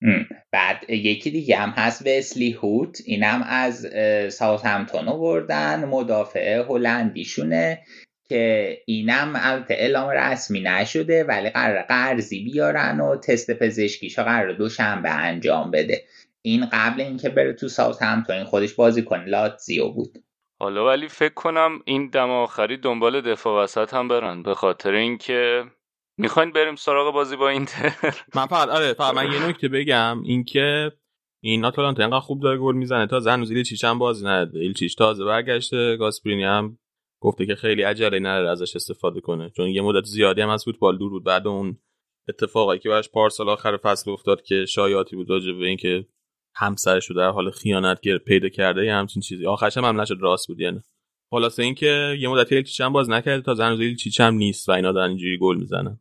بعد یکی دیگه هم هست وسلی هوت، اینم از ساوثهمپتون آوردن، مدافع هلندیشونه که اینم البته اعلام رسمی نشده ولی قرار قرضی بیارن و تست پزشکیشو قرار دوشنبه انجام بده. این قبل اینکه بره تو ساوثهمپتون خودش بازیکن لاتزیو بود. حالا ولی فکر کنم این دم آخری دنبال دفاع وسط هم برن، به خاطر اینکه میخواین بریم سراغ بازی با اینتر. من فقط من یه نکته بگم، اینکه این آتالانتا انقدر خوب داره گل میزنه تا هنوز ایلچیچ هم بازی نداره. ایلچیچ تازه برگشته، گاسپرینی هم گفته که خیلی عجله نداره ازش استفاده کنه چون یه مدت زیادی هم از فوتبال دور بود بعد اون اتفاقی که براش پارسال آخر فصل افتاد که شایعاتی بود راجع به اینکه همسرش رو در حال خیانت پیدا کرده یا همچین چیزی. آخرش هم نشد راست بود یعنی. خلاصه اینکه یه مدت ایلچیچ هم باز نکرده تا هنوز ایلچیچ هم نیست و اینا دارن اینجوری گل میزنن.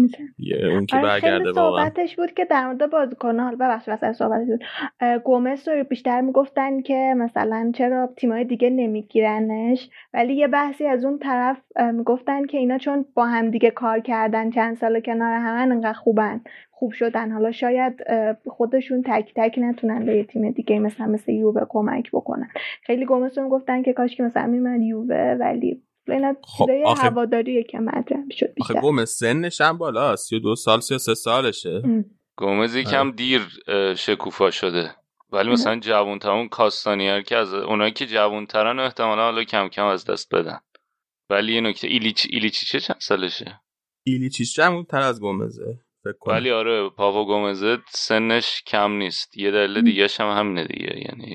اون که برگرده واقعا. صحبتش بود که در مورد بازیکن‌ها ببخشید صحبتش بود. گومز رو بیشتر میگفتن که مثلا چرا تیم‌های دیگه نمیگیرنش، ولی یه بحثی از اون طرف میگفتن که اینا چون با هم دیگه کار کردن چند سال کنار همن انقدر خوب شدن، حالا شاید خودشون تک تک نتونن به یه تیم دیگه مثل یووه کمک بکنن. خیلی گومز رو میگفتن که کاش که مثلا میمد یووه، ولی اینا چیزای هواداریه که مطرح شد بیشتر. آخه گومز سنش هم بالا 32 سال 33 سالشه. گومز یکم دیر شکوفا شده ولی مثلا جوان‌تر اون کاستانیر که از اونایی که جوان‌ترن احتمالاً حالا کم کم از دست بدن. ولی یه نکته ایلیچیچ چند سالشه؟ ایلیچیچ جوان‌تر از گومزه فکر کنم. ولی آره پاپا گومز سنش کم نیست. یه دلیل دیگه‌ش هم همینه دیگه، یعنی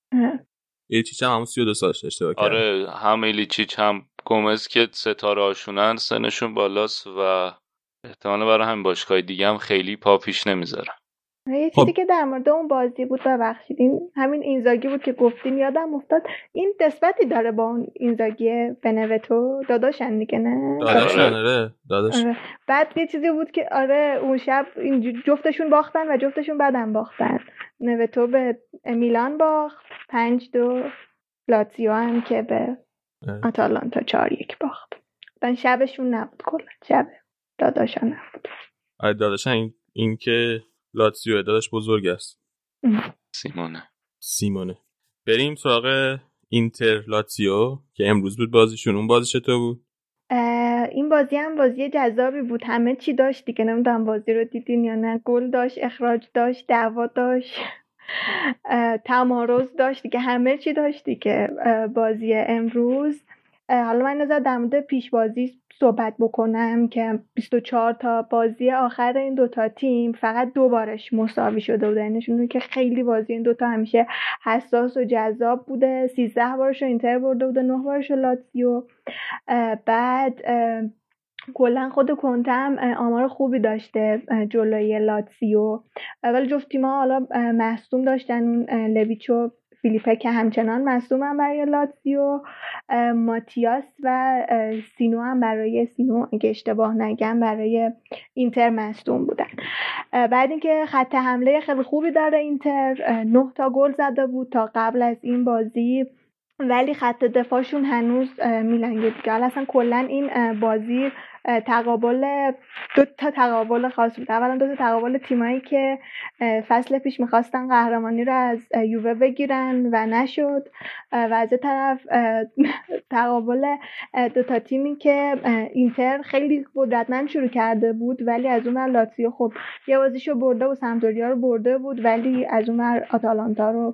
ایلیچیچ هم 32 سالشه اشتباه کردم. آره هم ایلیچیچ هم گومز که ستاره هاشونن سنشون بالاست و احتمالا برای همین باشگاه دیگه هم خیلی پا پیش نمیذارن. یه چیزی که در مورد اون بازی بود، ببخشید، همین اینزاگی بود که گفتین یادم افتاد. این نسبتی داره با اون اینزاگی بنوتو، داداشن دیگه، نه؟ داداش. آره. بعد یه چیزی بود که آره اون شب جفتشون باختن و جفتشون بعدم باختن. نوتو به میلان باخت 5-2، لاتزیو هم که به آتالانتا 4-1 باخت. من شبشون نبود، کلا شب داداشان نبود. آره داداشن این که لاتزیو داداش بزرگ است. سیمونه. بریم سراغ اینتر لاتزیو که امروز بود بازیشون. اون بازی چطور بود؟ این بازی هم بازی جذابی بود، همه چی داشت دیگه. نمیدونم بازی رو دیدین یا نه. گل داشت، اخراج داشت، دعوا داشت، تمارض داشت دیگه، همه چی داشت دیگه بازی امروز. حالا من نظر در مورد پیش بازی صحبت بکنم که 24 تا بازی آخر این دوتا تیم فقط 2 بارش مساوی شده بوده. نشون که خیلی بازی این دوتا همیشه حساس و جذاب بوده. 13 بارش رو اینتر برده بوده، 9 بارش رو لاتزیو. بعد کلا خود کنته هم آمار خوبی داشته جلوی لاتزیو. ولی جفت تیم‌ها حالا مصدوم داشتن، اون لویچو فیلیپه که همچنان مصدوم هم برای لاتزیو، ماتیاس و سینو هم برای سینو اگه اشتباه نگم برای اینتر مصدوم بودن. بعد اینکه خط حمله خیلی خوبی داره اینتر، 9 تا گل زده بود تا قبل از این بازی، ولی خط دفاعشون هنوز میلنگه دیگه. اصلا کلا این بازی تقابل 2 تا تقابل خاص بود. اولا 2 تا تقابل تیمایی که فصل پیش میخواستن قهرمانی رو از یووه بگیرن و نشد، و از طرف تقابل 2 تا تیمی که اینتر خیلی قدرتمند شروع کرده بود، ولی از اون ور لاتزیو خب یه بازیشو برده و سمپدوریا رو برده بود، ولی از اون ور آتالانتا رو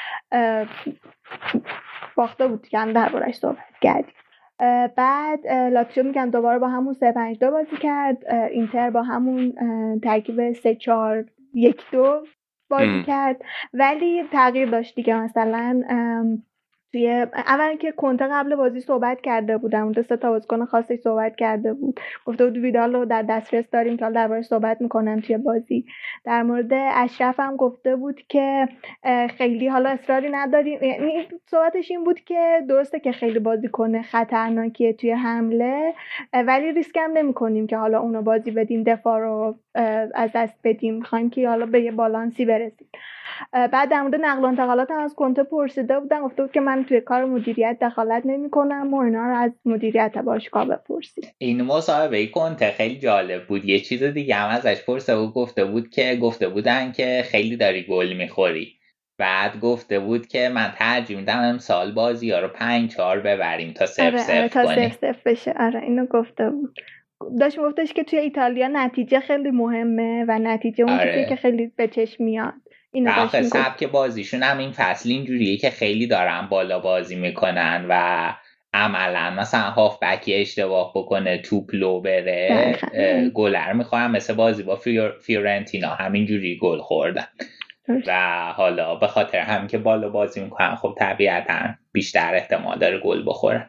باخته بود که هم دربارش صحبت کردیم. بعد لاتزیو میگم دوباره با همون 3-5-2 بازی کرد، اینتر با همون ترکیب 3-4-1-2 بازی کرد، ولی تغییر داشت دیگه. مثلا توی اول که کنته قبل بازی صحبت کرده بود، اون 3 تا بازیکن خاصش صحبت کرده بود، گفته بود ویدال رو در دسترس داریم که دربارش صحبت میکنن توی بازی. در مورد اشرف هم گفته بود که خیلی حالا اصراری نداریم، یعنی صحبتش این بود که درسته که خیلی بازیکن خطرناکیه توی حمله، ولی ریسک هم نمی‌کنیم که حالا اونو بازی بدیم، دفاع رو از دست بدیم، می‌خوایم که حالا به یه بالانسی برسیم. بعد در مورد نقل و انتقالات هم از کنته پرسیده بودن، گفته بود که من توی کار مدیریت دخالت نمی‌کنم و اینا رو از مدیریت باشگاه بپرسید. این مصاحبه کنته خیلی جالب بود. یه چیز دیگه هم ازش پرسیده بود، گفته بودن که خیلی داری گل می‌خوری. بعد گفته بود که من ترجیح میدم امسال بازی‌ها رو 5-4 ببریم تا 0-0 کنیم. تا 0-0 بشه. آره اینو گفته بود. داشت گفتش که توی ایتالیا نتیجه خیلی مهمه و نتیجه اون چیزی که خیلی به چشم میاد. اینو داشت میگفت. سبک بازیشون هم این فصل اینجوریه که خیلی دارن بالا بازی میکنن و عملا مثلا هافبکی اشتباه بکنه توپ لو بره گلر میخوام، مثل بازی با فیورنتینا همینجوری گل خوردن و حالا به خاطر همین که بالا بازی میکنن خب طبیعتا بیشتر احتمال داره گل بخوره.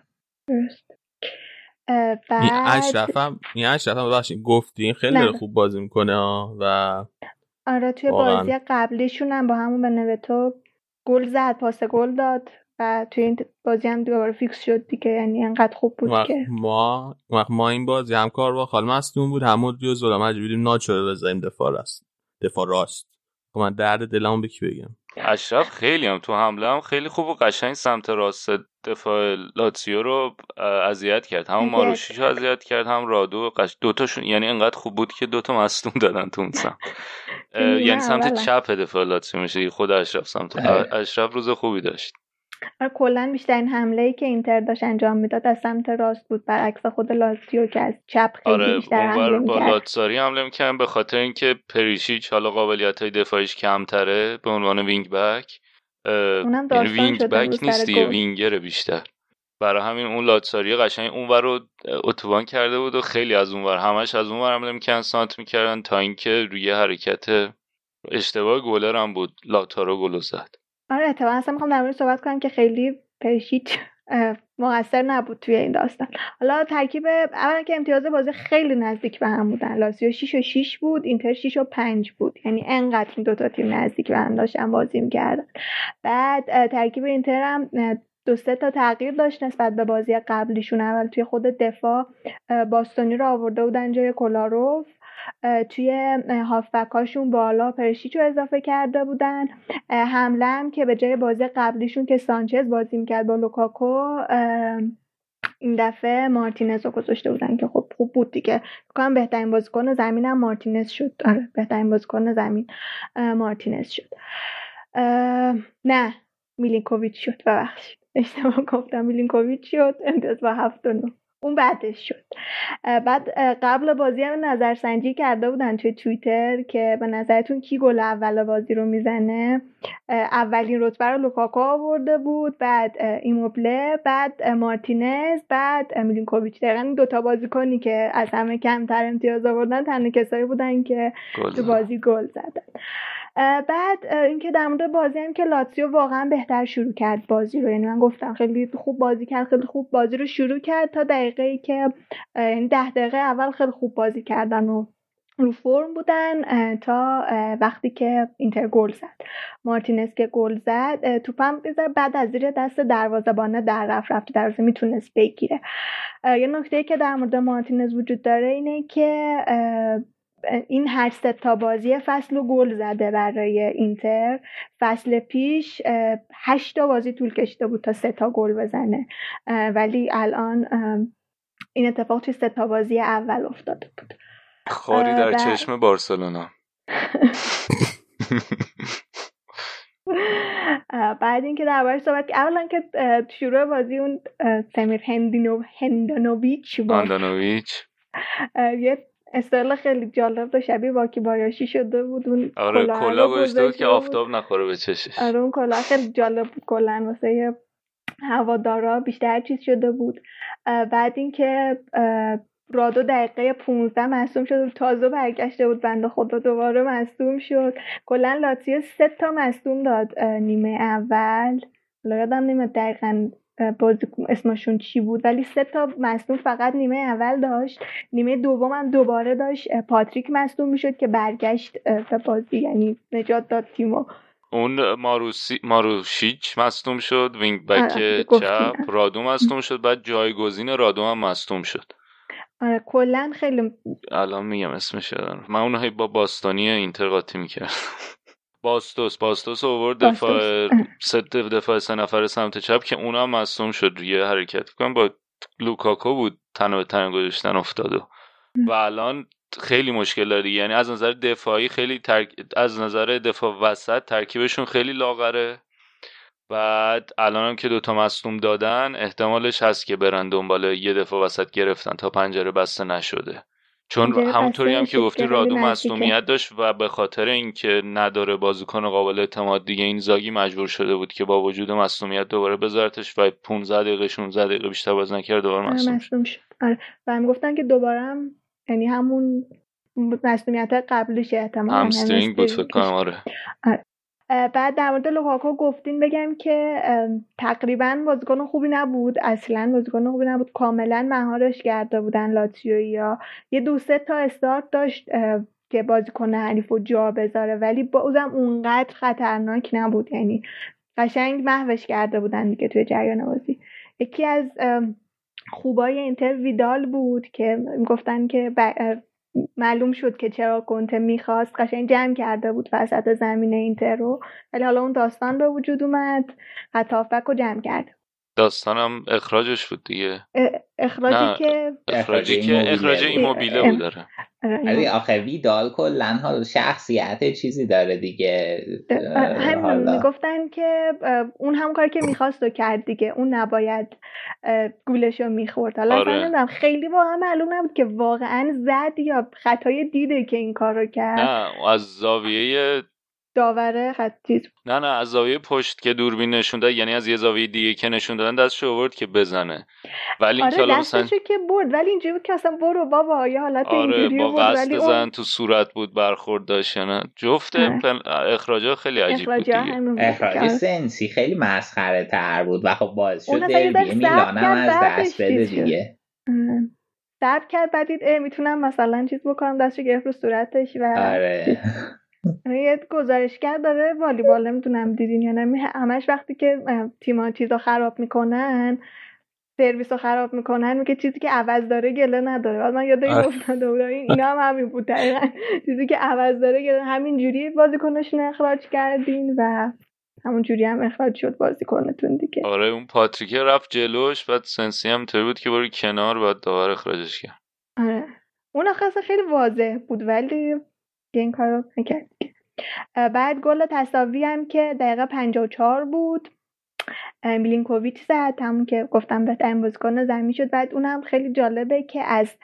این اشرف هم گفتین خیلی خوب بازی میکنه و آره توی بازی قبلیشون هم با همون بنوتو گل زد، پاس گل داد و توی این بازی هم دوباره فیکس شد دیگه. یعنی انقدر خوب بود که ما این بازی هم کار با خال مصدوم بود، همون دیو زولا مجبوریم ناچو رو بزنیم دفاع راست. خب من درد دلمو به کی بگم. اشرف خیلی هم تو حمله هم خیلی خوب و قشنگ سمت راست دفاع لاتزیو رو اذیت کرد، هم ماروشیچو اذیت کرد، هم رادو دوتاشون، یعنی انقدر خوب بود که 2 تا مصدوم دادن تو اون سمت. یعنی سمت چپ دفاع لاتزیو میشه خود اشرف سمت اشرف روز خوبی داشت. کلا بیشترین حمله‌ای که اینتر داشت انجام میداد از سمت راست بود، برعکس خود لاتزیو که از چپ خیلی بیشتر حمله می‌کرد. با لاتزاری حمله می‌کردن به خاطر اینکه پریشیچ حالا قابلیت‌های دفاعیش کمتره به عنوان وینگ بک، یعنی وینگ بک نیست دیگه، وینگر بیشتر. برای همین اون لاتزاری قشنگ اونور رو اتوبان کرده بود و خیلی از اونور همش از اونور حمله می‌کردن، سانت می‌کردن تا اینکه روی حرکت اشتباه گلر هم بود لاتارو گل زد. آره اتفاقا اصلا میخوام در مورد صحبت کنم که خیلی پریشیچ مقصر نبود توی این داستان. حالا ترکیب اولا که امتیاز بازی خیلی نزدیک به هم بودن، لاتزیو 6-6 بود، اینتر 6-5 بود، یعنی انقدر این دوتا تیم نزدیک به هم داشتن بازی می‌کردن. بعد ترکیب اینتر هم 2-3 تا تغییر داشت نسبت به بازی قبلیشون. اول توی خود دفاع باستونی رو آورده بودن جای کولاروف، توی هافبکاشون بالا پرشیچ رو اضافه کرده بودن، حمله هم که به جای بازی قبلیشون که سانچز بازی میکرد با لوکاکو این دفعه مارتینز رو گذاشته بودن که خب خوب بود دیگه. بکنم بهترین بازیکن زمین هم مارتینز شد. آره بهترین بازیکن زمین مارتینز شد. نه میلینکوویچ شد، ببخشید اشتباه گفتم، میلینکوویچ شد امتیاز با 7.9. اون بعدش شد. بعد قبل بازی هم نظرسنجی کرده بودن توی توییتر که به نظرتون کی گل اول بازی رو میزنه. اولین رتبه رو لوکاکو آورده بود، بعد ایموبله، بعد مارتینز، بعد میلینکوویچ. دقیقاً این دوتا بازیکنی که از همه کمتر امتیاز آوردن تنها کسایی بودن که تو بازی گل زدن. بعد اینکه در مورد بازی هم که لاتزیو واقعا بهتر شروع کرد بازی رو، یعنی من گفتم خیلی خوب بازی کرد، خیلی خوب بازی رو شروع کرد تا دقیقه‌ای که یعنی 10 دقیقه اول خیلی خوب بازی کردن و رو فرم بودن تا وقتی که اینتر گل زد. مارتینز که گل زد توپم بعد از زیر دست دروازه‌بان در رفت دروازه میتونست بگیره. یه نکته‌ای که در مورد مارتینز وجود داره اینه که این هر 3 تا بازی فصل رو گل زده برای اینتر. فصل پیش 8 تا بازی طول کشیده بود تا 3 تا گل بزنه، ولی الان این اتفاق توی 3 تا بازی اول افتاده بود. خاری در چشم بارسلونا. بعد اینکه دربارش صحبت که اولا که شروع بازی اون سمیر هندانویچ یه استایل خیلی جالب و شبیه واکی بایاشی شده بود. اون کلا گذاشته بود که آفتاب نخوره به چشش. آره اون کلا خیلی جالب بود، کلا واسه هوادارا بیشتر چیز شده بود. بعد اینکه رادو دقیقه 15 مصدوم شد، تازه برگشته بود بنده خدا دوباره مصدوم شد. کلا لاتزیو 3 تا مصدوم داد نیمه اول، یادم نمیاد دقیقاً بازی اسمشون چی بود، ولی 3 تا مصدوم فقط نیمه اول داشت. نیمه دوم هم دوباره داشت پاتریک مصدوم میشد که برگشت به بازی، یعنی نجات داد تیمو. اون ماروشیچ مصدوم شد، وینگ بک چپ. رادو مصدوم شد، بعد جایگزین رادو هم مصدوم شد. آره کلا خیلی الان میگم اسمش یادم، من اونو با باستونی اینتر قاطی میکردم. باستوس آورد دفاع 3 نفره سمت چپ که اونم مصدوم شد. یه حرکت کنم با لوکاکو بود تنو به تن گذاشتن افتاد و الان خیلی مشکل داره، یعنی از نظر دفاعی خیلی از نظر دفاع وسط ترکیبشون خیلی لاغره. بعد الان هم که 2 تا مصدوم دادن احتمالش هست که برن دنبال یه دفاع وسط گرفتن تا پنجره بسته نشده، چون همونطوری هم که گفتی رادو مصدومیت داشت و به خاطر اینکه نداره بازیکن قابل اعتماد دیگه اینزاگی مجبور شده بود که با وجود مصدومیت دوباره بذارتش و 15 دقیقه 16 دقیقه بیشتر بازی نکرد دوباره مصدوم شد. آره و هم گفتن که دوباره هم یعنی همون مصدومیت قبلیش احتمالاً همسترینگ بود فکر کنم. آره. بعد در مورد لوکاکو گفتین بگم که تقریبا بازیکن خوبی نبود، اصلا بازیکن خوبی نبود، کاملا مهارش کرده بودن لاتزیویا. یه 2-3 تا استارت داشت که بازیکن حریفو جا بذاره، ولی بازم اونقدر خطرناک نبود، یعنی قشنگ محوش کرده بودن دیگه توی جریان بازی. یکی از خوبای اینتر ویدال بود که گفتن که معلوم شد که چرا کنته میخواست، قشنگ جمع کرده بود وسط زمین اینتر رو، ولی حالا اون داستان به وجود اومد، خط هافبک رو جمع کرد. داستانم اخراجش بود دیگه. اخراج ایموبیله بود. داره ولی آخه ویدال کلن حالا شخصیت چیزی داره دیگه. همین میگفتن که اون هم کاری که میخواست رو کرد دیگه، اون نباید گولشو میخورد. حالا نمیدونم خیلی واقعا معلوم نبود که واقعا زد یا خطای دیده که این کار رو کرد. نه از زاویه داوره خطی. نه از زاویه پشت که دوربین نشون داد، یعنی از یه زاویه دیگه که نشون دادن دستشو آورد که بزنه، ولی این آره دستشو که برد، ولی اینجوری بود که اصلا برو بابا یه حالت اینجوری با بود، قصد ولی زن تو صورت بود برخورد داشت. نه جفت اخراجا خیلی عجیب بود دیگه. اخراج سنسی خیلی مسخره تر بود و خب باعث شد دربی میلان هم از دست بده دیگه. درب کرد بعد دید میتونم مثلا چیز بکنم، دستشو گرفت رو صورتش و آره یه گزارشگر داره والیبال، نمیدونم دیدین یا نه، همش وقتی که تیم‌ها چیزا خراب میکنن، سرویسو خراب میکنن، میگه چیزی که عوض داره گله نداره. بعد من یاد این افتاده بودم اینا هم همین بود دقیقاً، چیزی که عوض داره گله، همین جوری بازیکنشون اخراج کردین و همون جوری هم اخراج شد بازیکنتون دیگه. آره اون پاتریک رفت جلوش، بعد سنسی هم طوری بود که برو کنار، بعد داور اخراجش کرد. آره اون آخه خیلی واضح بود ولی این کارو نکرد. بعد گل تساوی هم که دقیقه 54 بود، میلینکوویچ زد، همون که گفتم بهترین بازیکن زمین شد. بعد اونم خیلی جالبه که از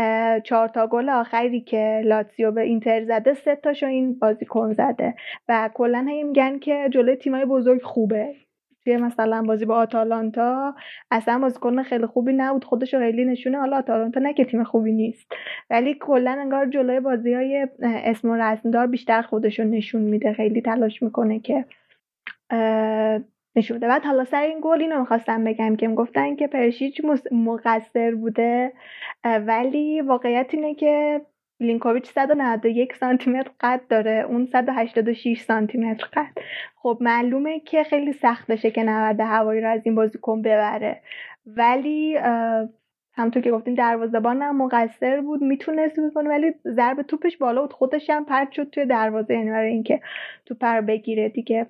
4 تا گل آخری که لاتزیو به اینتر زده 3 تاشو این بازیکن زده و کلا هم میگن که جلوی تیمای بزرگ خوبه. مثلا بازی با آتالانتا اصلا بازیکن خیلی خوبی نبود، خودشو خیلی نشونه، حالا آتالانتا نه که تیم خوبی نیست ولی کلا انگار جلوی بازی‌های اسم و رسمدار بیشتر خودشو نشون میده، خیلی تلاش میکنه که نشون بده. بعد حالا سر این گل اینو می‌خواستم بگم که میگفتن که پرشیچ مقصر بوده، ولی واقعیت اینه که میلینکوویچ 191 سانتی متر قد داره، اون 186 سانتی متر قد. خب معلومه که خیلی سخت بشه که نبرد هوایی رو از این بازیکن ببره، ولی همونطور که گفتیم دروازه‌بان هم مقصر بود، میتونست بکنه ولی ضربه توپش بالا بود، خودش هم پرت شد توی دروازه، یعنی برای اینکه توپ رو بگیره دیگه.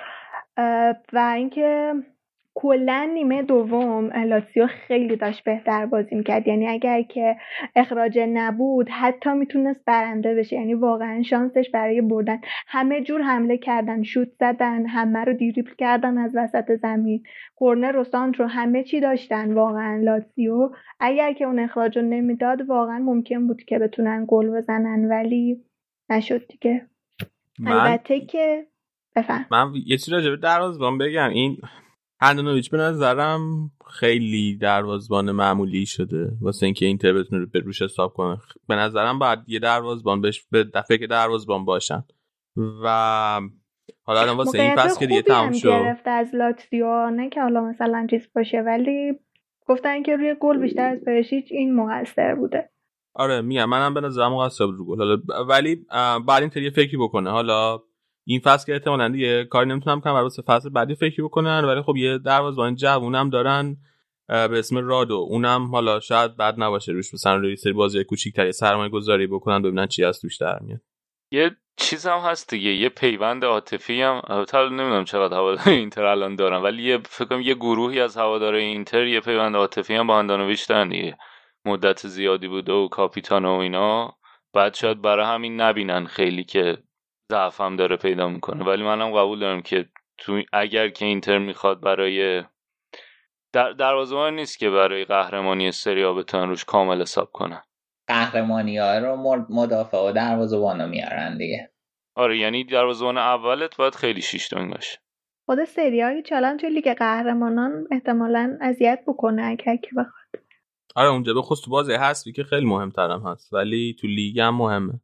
و اینکه کلا نیمه دوم لاتزیو خیلی داشت بهتر بازی میکرد، یعنی اگر که اخراج نبود حتی میتونست برنده بشه، یعنی واقعا شانسش برای بردن، همه جور حمله کردن، شوت زدن، همه رو دریبل کردن از وسط زمین، کرنر و سانتر رو همه چی داشتن واقعا لاتزیو. اگر که اون اخراج رو نمیداد واقعا ممکن بود که بتونن گل بزنن ولی نشد دیگه. البته که من یه چیزی راجع به دروازه‌بان بگم، این هندانویچ به نظرم خیلی دروازه‌بان معمولی شده واسه اینکه اینتر بتونه روش حساب کنه. به نظرم باید یه دروازه‌بان بهش به دفعه که دروازه‌بان باشن و حالا الان واسه این فصل که دیگه تموم شد گرفته از لاتزیو، نه که حالا مثلا چیز باشه ولی گفتن که روی گل بیشتر از پرشیچ این مقصر بوده. آره میگم منم به نظرم مقصر بود رو گل، حالا ولی بعد اینتر یه فکری بکنه، حالا این فصل که احتمالاً دیگه کاری نمیتونم کنم واسه فصل بعدی فکری بکنن، ولی خب یه دروازه‌بان جوونم دارن به اسم رادو، اونم حالا شاید بد نباشه روش مثلا روی سری بازی کوچیک‌تر سرمایه‌گذاری بکنن ببینن چی از توش در میاد. یه چیز هم هست دیگه، یه پیوند عاطفی هم، البته نمیدونم چقدر هوادار اینتر الان دارن ولی یه فکر کنم یه گروهی از هوادارهای اینتر یه پیوند عاطفی هم با هندانویچ دارن دیگه، مدت زیادی بوده و کاپیتان و اینا، بعد شاید برای همین نبینن خیلی که ضعف هم داره پیدا میکنه، ولی منم قبول دارم که تو اگر که اینتر میخواد برای دروازه‌بان نیست که برای قهرمانی سری آ بتونن روش کامل حساب کنن، قهرمانی‌ها رو مدافع و دروازه‌بانو میارن دیگه. آره یعنی دروازه‌بان اولت باید خیلی شیشتونگ باشه. خود سری آ چالان توی لیگ قهرمانان احتمالاً اذیت بکنه اگر که بخواد. آره اونجا به خصوص تو بازی حذفی که خیلی مهم‌ترم هست ولی تو لیگ هم مهمه.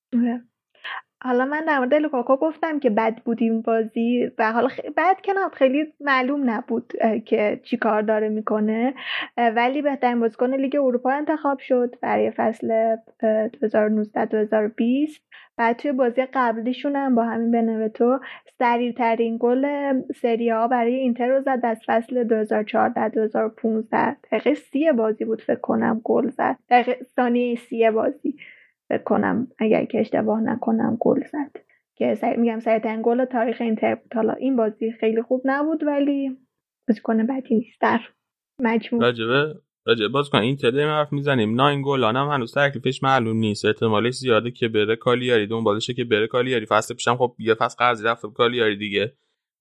حالا من در مورد لوکاکو گفتم که بد بود این بازی و حالا بد که نه، خیلی معلوم نبود که چی کار داره میکنه، ولی بهترین بازیکن لیگ اروپا انتخاب شد برای فصل 2019-2020. بعد توی بازی قبلیشون هم با همین بنوتو سریع‌ترین گل سری آ برای اینتر رو زد از فصل 2014-2015. دقیقه 30 بازی بود فکر کنم گل زد، دقیقه ثانیه 30 بازی فکر کنم اگر که اشتباه نکنم گل زد که میگم سریع‌ترین گل تاریخ اینتر بود. حالا این بازی خیلی خوب نبود ولی بازیکن بدی نیست. در مجموع راجبه بازیکن اینتر داریم حرف میزنیم، نه این گلان هم هنوز تکلیفش معلوم نیست، احتمالش زیاده که بره کالیاری، دنبالشه که بره کالیاری. فصل پیشم خب یه فصل قرضی رفت کالیاری دیگه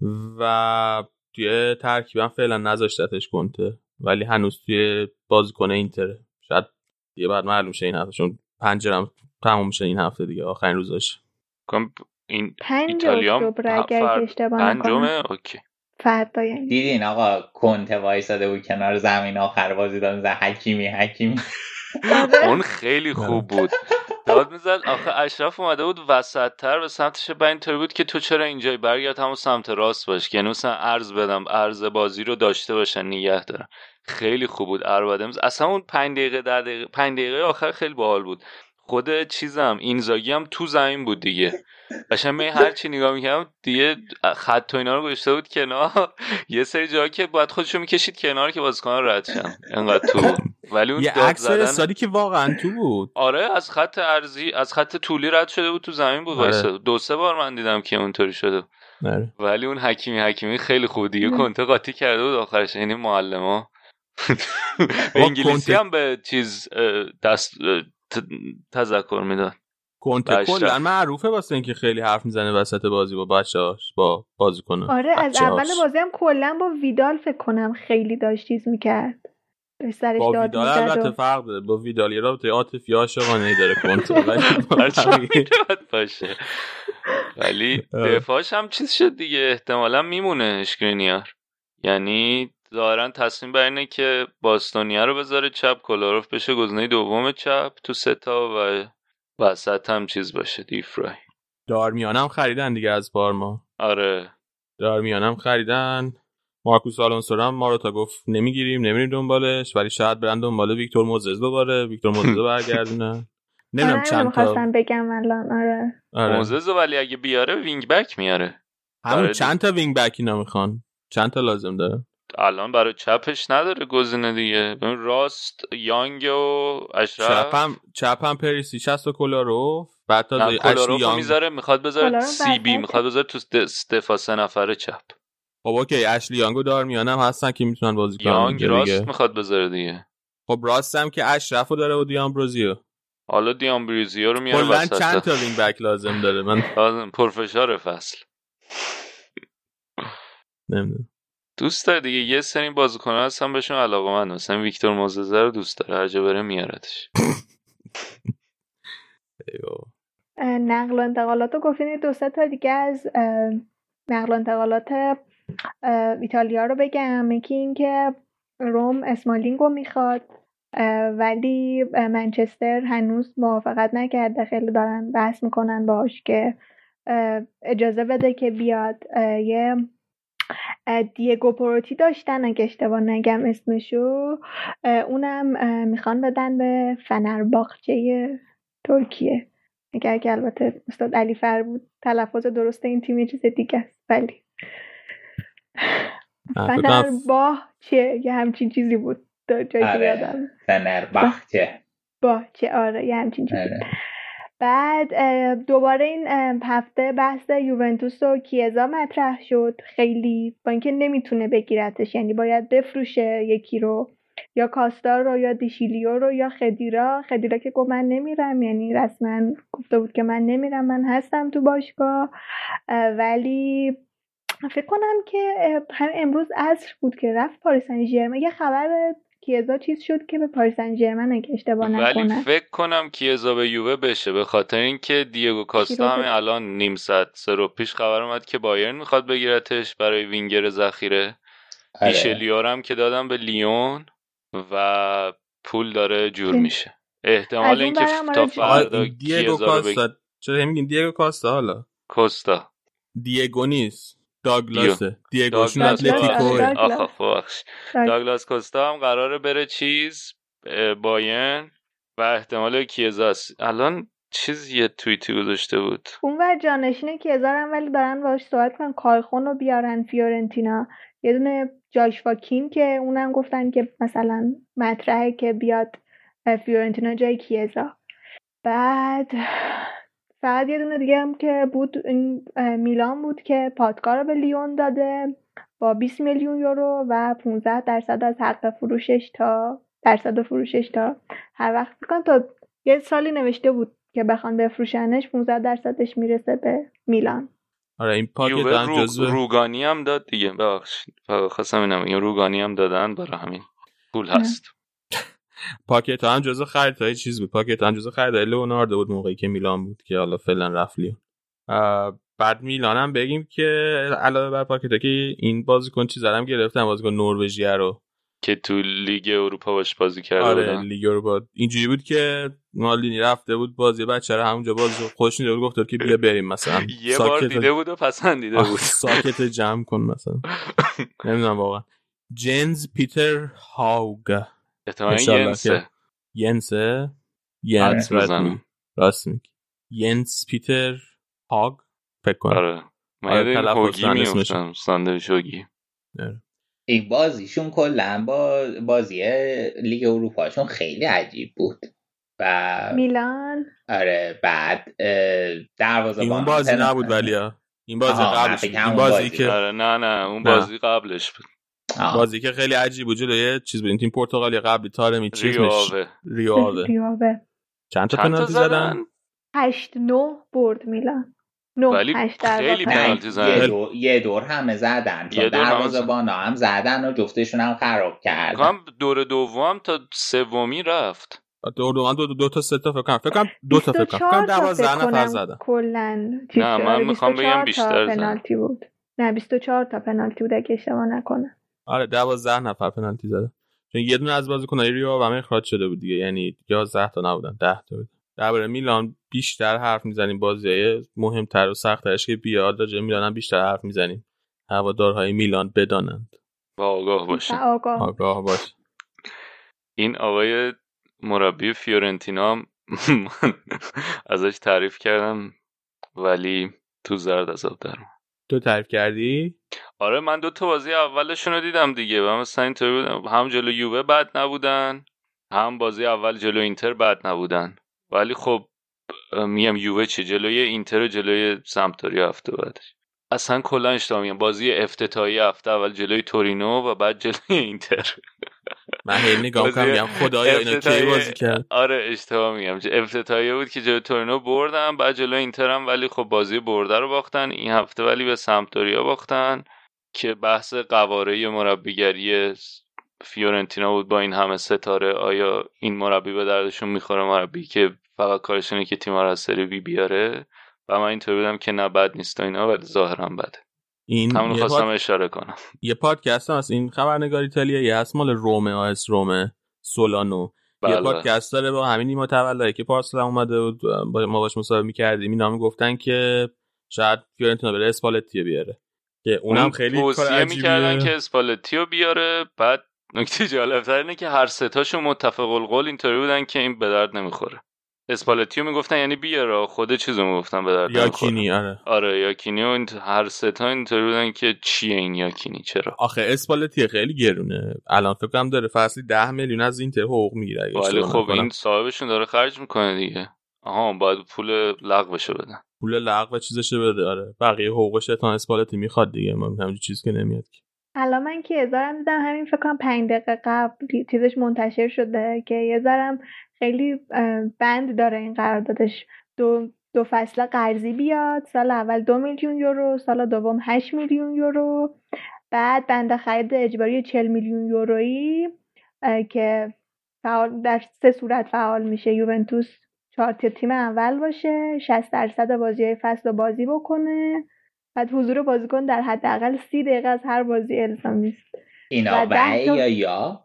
و توی ترکیبم فعلا نذاشتتش کنته، ولی هنوز توی بازیکن اینتر. شاید یه بعد معلوم شه این هفته، چون پنجرم تموم میشه این هفته دیگه، آخرین روزاش. این 5 ایتالیا اکتبر اگر اشتباه نکنم. اوکی. فردا یعنی دیدین آقا کنته وایساده بود کنار زمین آخر بازی داد میزد حکیمی اون خیلی خوب بود، داد میزد. آخه اشرف اومده بود وسط تر به سمتش، با اینطوری بود که تو چرا اینجایی، برگرد همون سمت راست باش، یعنی مثلا عرض بدم، عرض بازی رو داشته باشن، نگه دارن. خیلی خوب بود اربدمز. اصلا اون 5 دقیقه آخر خیلی باحال بود. خود چیزم اینزاگی هم تو زمین بود دیگه، قشنگ من هر چی نگاه می‌کردم دیگه خط و اینا رو گذاشته بود کنار، یه سری جایی که باید خودشو می‌کشید کنار که بازیکن‌ها رد شن، انقدر تو. ولی اون یه داد عکس زدن فرستادی که واقعا تو بود. آره از خط عرضی، از خط طولی رد شده بود تو زمین بود وایسه. 2-3 بار من دیدم که اونطوری شده. آره. ولی اون حکیمی خیلی خوب دیگه کنته قاطی کرده بود آخرش. یعنی معلما به انگلیسی هم به چیز دست تذکر میداد. کنته کلا معروفه واسه اینکه خیلی حرف میزنه وسط بازی با بچه‌هاش، با بازیکن‌ها. آره از اول بازی هم کلا با ویدال فکر کنم خیلی داشت چیز میکرد، سرش با داد ویدال میزد. البته فرق داره، با ویدال یه رابطه عاطفی عاشقانه‌ای داره کنته، ولی باشه. ولی دفاعش هم چیز شد دیگه، احتمالاً میمونه اشکرینیار. یعنی ظاهرا تصمیم بر اینه که باستونیا رو بذاره چپ، کولاروف بشه گزینه دوم چپ تو ستا و وسط هم چیز باشه دیفرای. دارمیانم خریدن دیگه از پارما. آره دارمیانم خریدن. مارکوس آلونسو هم ما رو تا گفت نمیریم دنبالش، ولی شاید برن دنبال ویکتور موزز دوباره، ویکتور موزز برگردونه. نمیدونم چند تا می‌خواستم بگم الان. آره موزز ولی اگه بیاره وینگ بک میاره. همون چند تا وینگ بک اینا میخوان، چند تا لازم داره. الان برای چپش نداره گزینه دیگه. ببین راست یانگ و اشرف، چپم پریسیچ هست و کولاروف، بعد تا اشلی یانگ میذاره، میخواد بذاره سی بی، میخواد بذاره تو دفاع 3 نفره چپ. خب اوکی اشلی یانگ و دارمیانم هستن که میتونن بازی کنن. یانگ راست میخواد بذاره دیگه. خب راستم که اشرفو داره و دیامبروزیو. حالا دیامبروزیو رو میاره وسط. کلا چند تا وینگ بک لازم داره؟ من لازم پرفشار فصل. نمیدونم. دوست داره دیگه، یه سری بازیکن‌ها هستن بهشون علاقه‌مند، مثلا ویکتور موزز رو دوست داره، هر جا بره میارتش. نقل و انتقالات رو گفتین، 2-3 تا دیگه از نقل و انتقالات ایتالیا رو بگم. یکی این که روم اسمالینگ رو میخواد، ولی منچستر هنوز موافقت نکرده، خیلی دارن بحث میکنن باهاش که اجازه بده که بیاد. یه دیگو پروتی داشتن اگه اشتباه نگم اسمشو، اونم میخوان بدن به فنرباغچه ترکیه. اگر که البته استاد علی فر بود تلفظ درست این تیم چیز دیگه است، ولی فنرباغچه یه همچین چیزی بود جایی یادم. فنرباغچه آره یه همچین چیزی. بعد دوباره این هفته بحث یوونتوس و کیزا مطرح شد خیلی، با اینکه نمیتونه بگیرتش، یعنی باید بفروشه یکی رو، یا کاستار رو یا دیشیلیو رو یا خدیرا که گفت من نمیرم، یعنی رسما گفته بود که من نمیرم، من هستم تو باشگاه. ولی فکر کنم که امروز عصر بود که رفت پاریس سن ژرمن. یه خبر کیزا چیز شد که به پاریس سن ژرمن اگه اشتباه نکنم، ولی فکر کنم کیزا به یووه بشه، به خاطر اینکه دیگو کاستا همین الان نیم ساعت 3 رو پیش خبر اومد که بایرن میخواد بگیرتش برای وینگر ذخیره. دیشلیو هم که دادم به لیون و پول داره جور میشه. احتمال اینکه تا فردا دیگو کاستا، چرا میگین دیگو کاستا؟ حالا کوستا دیگو نیست، داگلاسه. دیگوشون اتلتیکوه. داگلاس کوستا هم قراره بره چیز بایرن و احتمال کیزاست. الان چیز یه توییتی گذاشته بود اون و جانشین کیزا هم، ولی دارن باهاش صحبت کنن کایخون رو بیارن فیورنتینا. یه دونه جاشوا کیم که اونم گفتن که مثلا مطرحه که بیاد فیورنتینا جای کیزا. بعد فقط یه دونه دیگه هم که بود میلان بود که پادکار رو به لیون داده با 20 میلیون یورو و 15% از حق فروشش تا هر وقت بکن تا یه سالی نوشته بود که بخوان بفروشنش 15%ش میرسه به میلان. آره این پاکت هم جزو روگانی هم داد دیگه. ببخشید خواستم اینم این روگانی هم دادن، برای همین پول هست. پاکت هم جزو خریدای چیز بود، پاکت هم جزو خریدای لئوناردو بود موقعی که میلان بود که حالا فعلا رفت لیون. بعد میلان هم بگیم که علاوه بر پاکتا این بازیکن چیز زدم گرفتن، بازیکن نروژیه رو که تو لیگ اروپا باش بازی کرده بودن. آره لیگ اروپا اینجوری بود که مالدینی رفته بود بازی بچه رو همونجا بازی خوش نیده بود، گفت که بیا بریم مثلا یه بار دیده بود و پسندیده بود. ساکت جمع کن مثلا. نمیدونم واقعا. جنز پیتر هاوگ ینس راست میگی ینس پیتر هاگ فکر کنم. آره من یادم هوگی میفتم ساندویچ هوگی. این بازیشون کلا با بازی لیگ اروپاشون خیلی عجیب بود و میلان آره بعد دروازه‌بان این بازی نبود ولی این بازی قبلش بود. این بازی که آره نه اون بازی قبلش بود. بازی که خیلی عجیب بود جلوی چیز بود، تیم پرتغالی قبلی تارمی ریاوه چند تا پنالتی زدن؟ 8-9 برد میلان. ولی خیلی پنالتی زدن. یه دور همه زدن چون دروازه‌بانا هم زدن و جفتشون هم خراب کردن. دور دوم تا سومی رفت. دو تا سه تا فکر کنم 12 نفر زدن کلا. نه من میخوام بگم بیشتر پنالتی بود. نه 24 تا پنالتی بود اگه اشتباه نکنم. آره 12 نفر پنالتی زدن. چون یه دونه از بازیکن‌های ریو همه اخراج شده بود دیگه، یعنی 11 تا نبودن 10 تا بود. درباره میلان بیشتر حرف میزنیم، بازی‌های مهمتر و سخت‌ترش که بیاد راجع میلان هم بیشتر حرف میزنیم. هوادارهای میلان بدانند و آگاه باشن. آگاه باش. این آقای مربی فیورنتینا ازش تعریف کردم ولی تو زرد عذاب درم. تو تعریف کردی؟ آره من 2 تا بازی اولشون رو دیدم دیگه و مثلا اینطوری بودم، هم جلو یووه بد نبودن هم بازی اول جلو اینتر بد نبودن، ولی خب میگم یووه چه جلوی اینتر و جلوی سمپدوریا هفته بعدش اصلا کلا اشتباه میگم، بازی افتتاحیه هفته اول جلوی تورینو و بعد جلوی اینتر. من هی نگاه میگم خدایا اینا کی بازی کرد. آره اشتباه میگم، افتتاحیه بود که جلوی تورینو بردن بعد جلوی اینتر هم، ولی خب بازی برده رو باختن این هفته، ولی به سمپدوریا باختن که بحث قواره مربیگری فیورنتینا بود با این همه ستاره. آیا این مربی به دردشون میخوره، مربی که فقط کارش اینه که تیم رو از سری بی بیاره؟ و من اینطور بودم که نه بد نیست اینا، ولی ظاهرا بده. همون خواستم اشاره کنم. یه پادکست هم هست این خبرنگار ایتالیایی هست مال رومه سولانو. یه پادکست داره با همین نیما تولایی که پارسال اومده بود ما باش مصاحبه می‌کردیم، اینا میگفتن که شاید فیورنتینا بره اسپالتی بیاره که اونم خیلی کار عجیبیه می‌کردن که اسپالتی بیاره. بعد نکته جالب‌تر اینه که هر سه تاشون متفق القول اینطوری بودن که این به درد نمیخوره. اسپالتیو میگفتن یعنی بیاره، خود چیزو میگفتن به درد نمیخوره. یاکینی آره یاکینی و هر سه تا اینطوری بودن که چیه این یاکینی چرا؟ آخه اسپالتی خیلی گرونه، الان فکر کنم داره فصلی 10 میلیون از اینتر حقوق میگیره. ولی خب این صاحبشون داره خرج میکنه دیگه. باید پول لغوشو بدن. پول لغو چیزشو بده. آره بقیه حقوقش تا اسپالتی میخواد دیگه، ما همین چیز که نمیاد. الان من که هزارم دیدم همین فکر کنم 5 دقیقه قبل چیزش منتشر شده که یه ذرم خیلی بند داره این قراردادش، دو فصل قرضی بیاد، سال اول 2 میلیون یورو، سال دوم 8 میلیون یورو، بعد بند خرید اجباری 40 میلیون یورویی که فعال در 3 صورت فعال میشه. یوونتوس 4 تیم اول باشه، 60% بازی‌های فصل رو بازی بکنه، بعد حضور بازیکن در حداقل 30 دقیقه از هر بازی الزامی است. اینا یا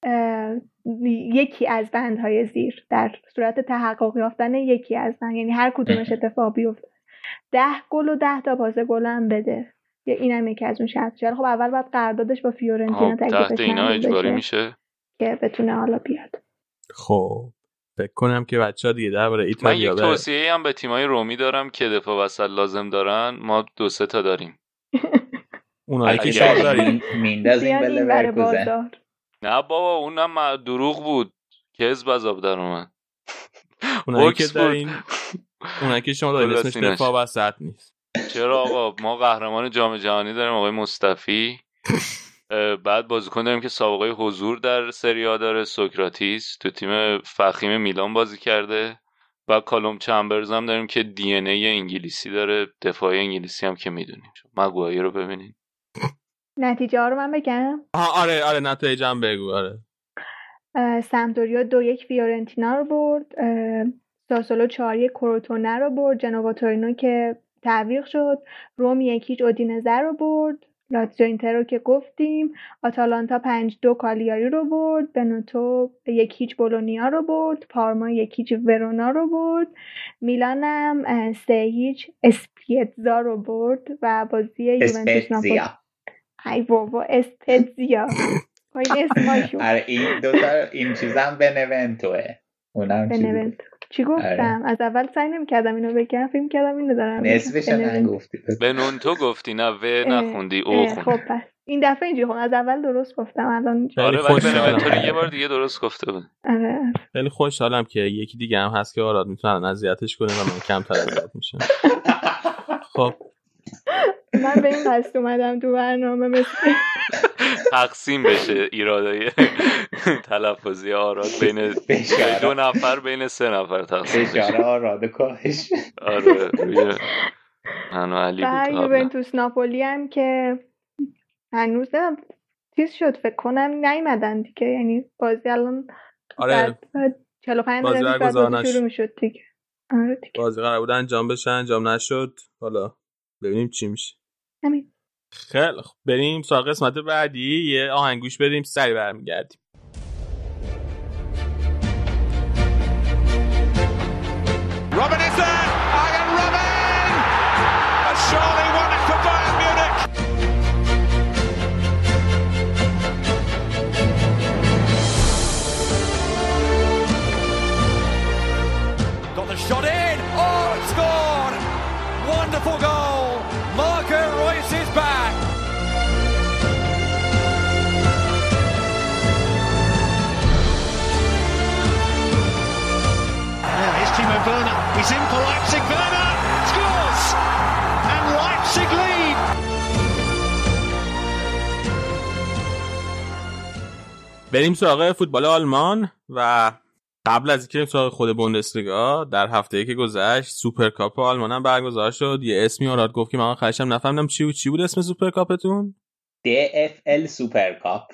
یکی از بندهای زیر در صورت تحقق یافتن یکی از بند، یعنی هر کدومش اتفاق بیفته 10 گل و 10 تا پاس گل هم بده. یا اینم یکی از اون شرط‌ها. خب اول باید قراردادش با فیورنتینا تحت اینا اجباری میشه که بتونه حالا بیاد. خب فکر کنم که بچه‌ها دیگه درباره ایتالیا من یک توصیه هم به تیم‌های رومی دارم که دفاع وسط لازم دارن. ما 2-3 تا داریم. اونایی که شما دارین میندازیم به لورکوزن. نه بابا اونم دروغ بود، کذب عذاب در اومد. اونایی که دارین اونایی که شما دارین اسمش دفاع وسط نیست. چرا آقا ما قهرمان جام جهانی داریم آقای مصطفی، بعد بازیکن داریم که سابقه حضور در سری آ داره، سوکراتیس تو تیم فخیم میلان بازی کرده، و کالوم چمبرز هم داریم که دی ان ای انگلیسی داره، دفاع انگلیسی هم که میدونیم. مگوایر رو ببینین. نتیجه ها رو من بگم؟ آره نتیجه هم بگو. آره سمپدوریا 2-1 فیورنتینا رو برد، ساسولو 4-1 کروتونه رو برد، جنوا تورینو که تعویق شد. روم 1-0 اودینزه رو برد. لاتزیو اینتر رو که گفتیم. آتالانتا 5-2 کالیاری رو برد. بنوتو 1-0 بولونیا رو برد. پارما 1-0 ورونا رو برد. میلان هم 3-0 اسپیتزا رو برد و بازی یوونتوس ناپولی. ای بابا اسپتزیا این اسمشون. آره این دوتا این چیزام بنونتوه. اونم بنونتو چی گفتم؟ از اول سعی نمی‌کردم اینو بگم، فکر کردم اینو دارم. نصفش نگفتی. بنونتو گفتی نه و نخوندی او خوندی. خب پس این دفعه اینجوری از اول درست گفتم الان. آره ولی بنونتو رو یه بار دیگه درست گفته بود. آره خیلی خوشحالم که یکی دیگه هم هست که آراد میتونن اذیتش کنه و من کمتر اذیت میشم. خب من به این قصد اومدم تو برنامه مثل تقسیم بشه ایرادای تلفظی آراد بین 2 نفر بین 3 نفر تقسیم بشه. بشاره آراد کاهش. آره من و علی بود. یوونتوس ناپولی هم که هنوز چیز شد فکر کنم نیومدن دیگه، یعنی بازی الان آره 45 دقیقه بعد شروع میشد دیگه. آره دیگه بازی قرار بود انجام بشه انجام نشد. حالا ببینیم چی میشه. همین. خیلی خب بریم سراغ قسمت بعدی. یه آهنگ گوش بدیم سری برمیگردیم. Robin is there. Arjen Robin. A surely one for Bayern Munich. Got the shot in. Oh, it's scored. Wonderful goal. Marco Reus is back. Timo Werner, he's in for Leipzig, Werner scores and Leipzig lead. بریم سراغ فوتبال آلمان و قبل از اینکه سراغ خود بوندسلیگا در هفته‌ای که گذشت سوپرکاپ آلمان هم برگزار شد. یه اسمی آراد گفت که من خواهشم نفهمیدم چی بود اسم سوپرکاپتون؟ DFL سوپرکاپ.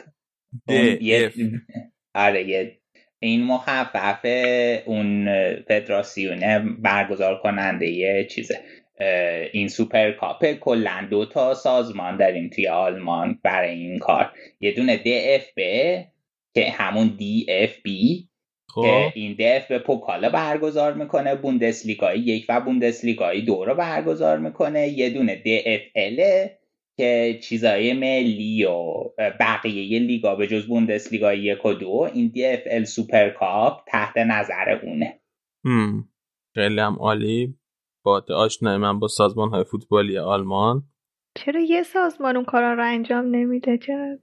آره این مخفف اون فدراسیون برگزار کننده یه چیزه. این سوپرکاپ کلا 2 سازمان داریم توی آلمان برای این کار. یه دونه DFB که همون DFB که این DFB پوکال برگزار میکنه، بوندسلیگای 1 و بوندسلیگای 2 رو برگزار میکنه. یه دونه DFL که چیزای ملی و بقیه لیگا به جز بوندسلیگا 1 و 2 این DFL سوپرکاپ تحت نظر اونه. خیلی هم عالی. با آشنایی من با سازمان‌های فوتبالی آلمان. چرا یه سازمان اون کارا رو انجام نمیده؟ چرا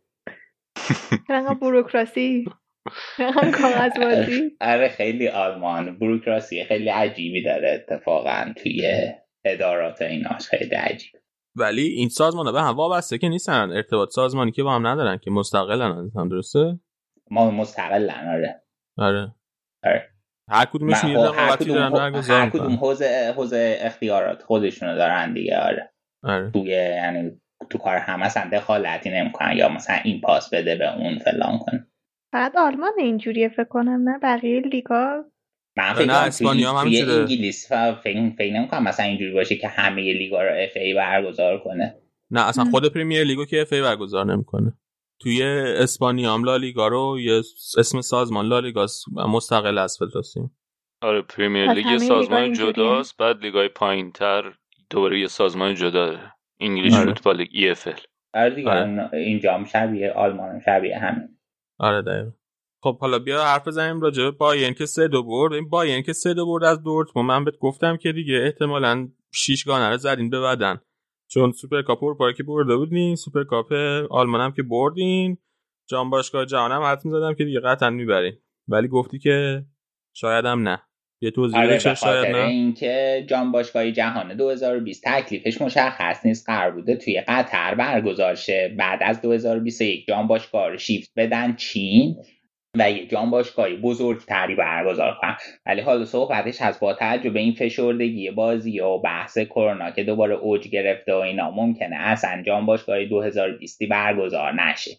بوروکراسی کاغذبازی؟ آره خیلی آلمان بوروکراسی خیلی عجیبی داره اتفاقا توی ادارات ایناش خیلی عجیب. ولی این سازمان‌ها به هم وابسته که نیستن، ارتباط سازمانی که با هم ندارن که مستقلن. هم درسته؟ ما مستقلن. آره. هر کدومش یه رقابتی دارن برگزار می‌کنن. هر کدوم حوزه اختیارات خودشونو دارن دیگه. آره. توی یعنی تو کار هم مثلا دخالتی نمی‌کنن یا مثلا این پاس بده به اون فلان کنه. فقط آلمان اینجوریه فکر کنم، نه بقیه لیگا. من فکر کنم اسپانیا هم همینجوره. انگلیس فکر نمی‌کنم مثلا اینجوری باشه که همه لیگا رو اف ای برگزار کنه. نه اصلا خود پریمیر لیگو که اف ای برگزار نمی‌کنه. توی اسپانیا هم لالیگا رو یه اسم سازمان لالیگا مستقل از فدراسیون. آره پریمیر لیگ یه سازمان جداست، بعد لیگای پایین‌تر دوباره یه سازمان جدا داره. انگلیش فوتبال لیگ EFL. آره دیگه اینجا هم شبیه آلمان هم شبیه همین. آره دقیقاً. خب حالا بیا حرف بزنیم راجع به بایرن که 3-2 برد. این بایرن که 3-2 برد از دورتموند. من بهت گفتم که دیگه احتمالاً 6 گانه رو زدین به بدن، چون سوپرکاپ اروپا که برده بودین، سوپرکاپ آلمان هم که بردین، جام باشگاه جهان هم حتم زدم که دیگه قطعا میبرین، ولی گفتی که شاید هم نه. یه توضیح بده چرا شاید نه؟ اینکه جام باشگاه جهان 2020 تکلیفش مشخص نیست، قرار بوده توی قطر برگزار شه، بعد از 2021 جام باشگاه رو شیفت بدن چین و یه جام باشگاهی بزرگتری برگزار کنن. ولی حالا صحبتش هست با توجه به این فشردگی بازی و بحث کرونا که دوباره اوج گرفته و اینا، ممکنه اصلا جام باشگاهی 2020 برگزار نشه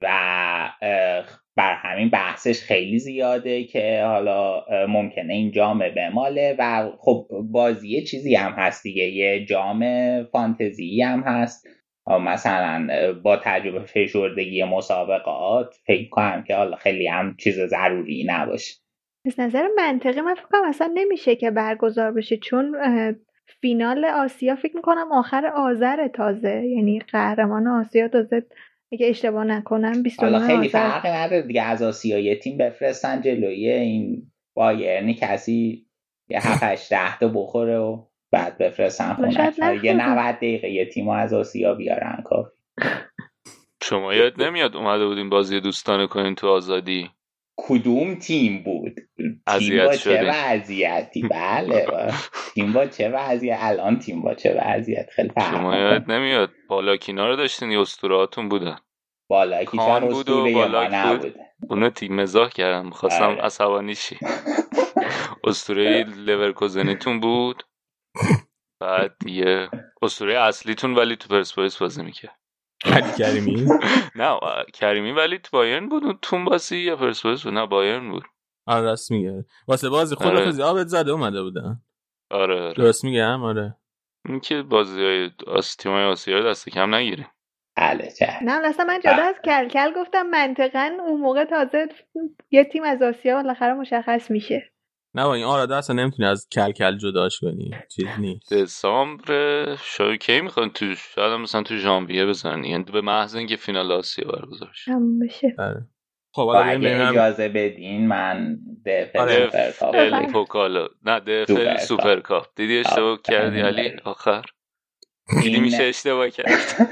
و بر همین بحثش خیلی زیاده که حالا ممکنه این جام بماله و خب بازی چیزی هم هست دیگه، یه جام فانتزی هم هست. مثلا با تجربه فشردگی مسابقات فکر کنم که حالا خیلی هم چیز ضروری نباشه. از نظر منطقی من فکر کنم اصلا نمیشه که برگزار بشه، چون فینال آسیا فکر میکنم آخر آذر تازه، یعنی قهرمان آسیا تازه اگه اشتباه نکنم 29 حالا خیلی آذر. فرقی نداره دیگه، از آسیا یه تیم بفرستن جلوی این بایرنی کسی یه 7-8 تا بخوره و بعد بفرستن خونه، یه 90 دقیقه یه تیم از آسیا بیارن کافی. شما یاد نمیاد اومده بودین بازی دوستانه کنین تو آزادی؟ کدوم تیم بود؟ تیم با چه وضعیتی؟ بله تیم با چه وضعیت؟ الان تیم با چه وضعیت؟ خیلی فرق. شما یاد نمیاد بالاکینا رو داشتین، یه اسطورهاتون بودن. بالاکی چرا اسطوره ما نبود؟ اونو تیم مزاح کردم، می‌خواستم عصبانی شی. اسطوره لورکوزنتون بود، بعد دیگه اسطوره اصلیتون ولی تو پرسپولیس بازی میکرد. کریمی؟ نه کریمی ولی تو بایرن بود. اون تونباسی یا پرسپولیس بود؟ نه بایرن بود. آره راست میگه، واسه بازی خدافظی آبت زده اومده بودن. آره درست میگم. آره این که بازی‌های تیم‌های آسیا رو دست کم نگیریم. نه اصلا من جدا از کلکل گفتم منطقاً اون موقع تازه یه تیم از آسیا بالاخره مشخص میشه. نه این آراده اصلا نمیتونی از کلکل جداش کنی، چیز نیست. دسامبر شاید کی میخوان تو، شاید مثلا تو ژانویه بزنن، یعنی به محض اینکه فینال آسیا برگزار بشه. خب اگه اجازه بدین من دفل پوکالا نه دفل سوپر کاپ دیدی اشتباه کردی علی آخر دیدی میشه اشتباه کرد.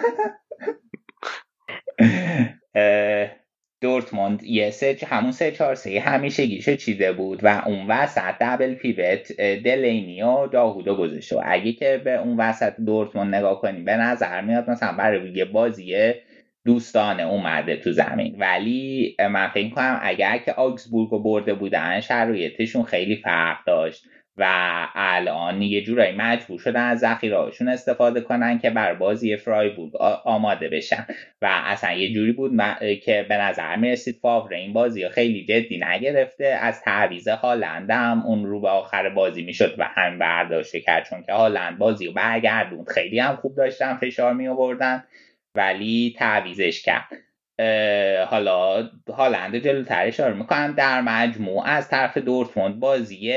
دورتموند یه همون 3-4-3 همیشگیشو چیده بود و اون وسط دبل پیوت دلینی و داهودو گذاشته. اگه که به اون وسط دورتموند نگاه کنیم به نظر میاد مثلا برای یه بازی دوستانه اومده تو زمین، ولی من فکر می‌کنم اگر که آگزبورگو برده بودن شرایطشون خیلی فرق داشت و الان یه جورایی مجبور شدن از ذخیره‌هاشون استفاده کنن که بر بازی فرایبورگ آماده بشن و اصلا یه جوری بود که به نظر میرسید فاوره این بازی خیلی جدی نگرفته. از تعویض هالند هم اون رو به آخر بازی میشد و هم برداشت کرد، چون که هالند بازی رو برگردوند، خیلی هم خوب داشتن فشار می آوردن ولی تعویضش کرد. حالا هالند جلوتر اشاره میکنم. در مجموع از طرف دورتموند بازی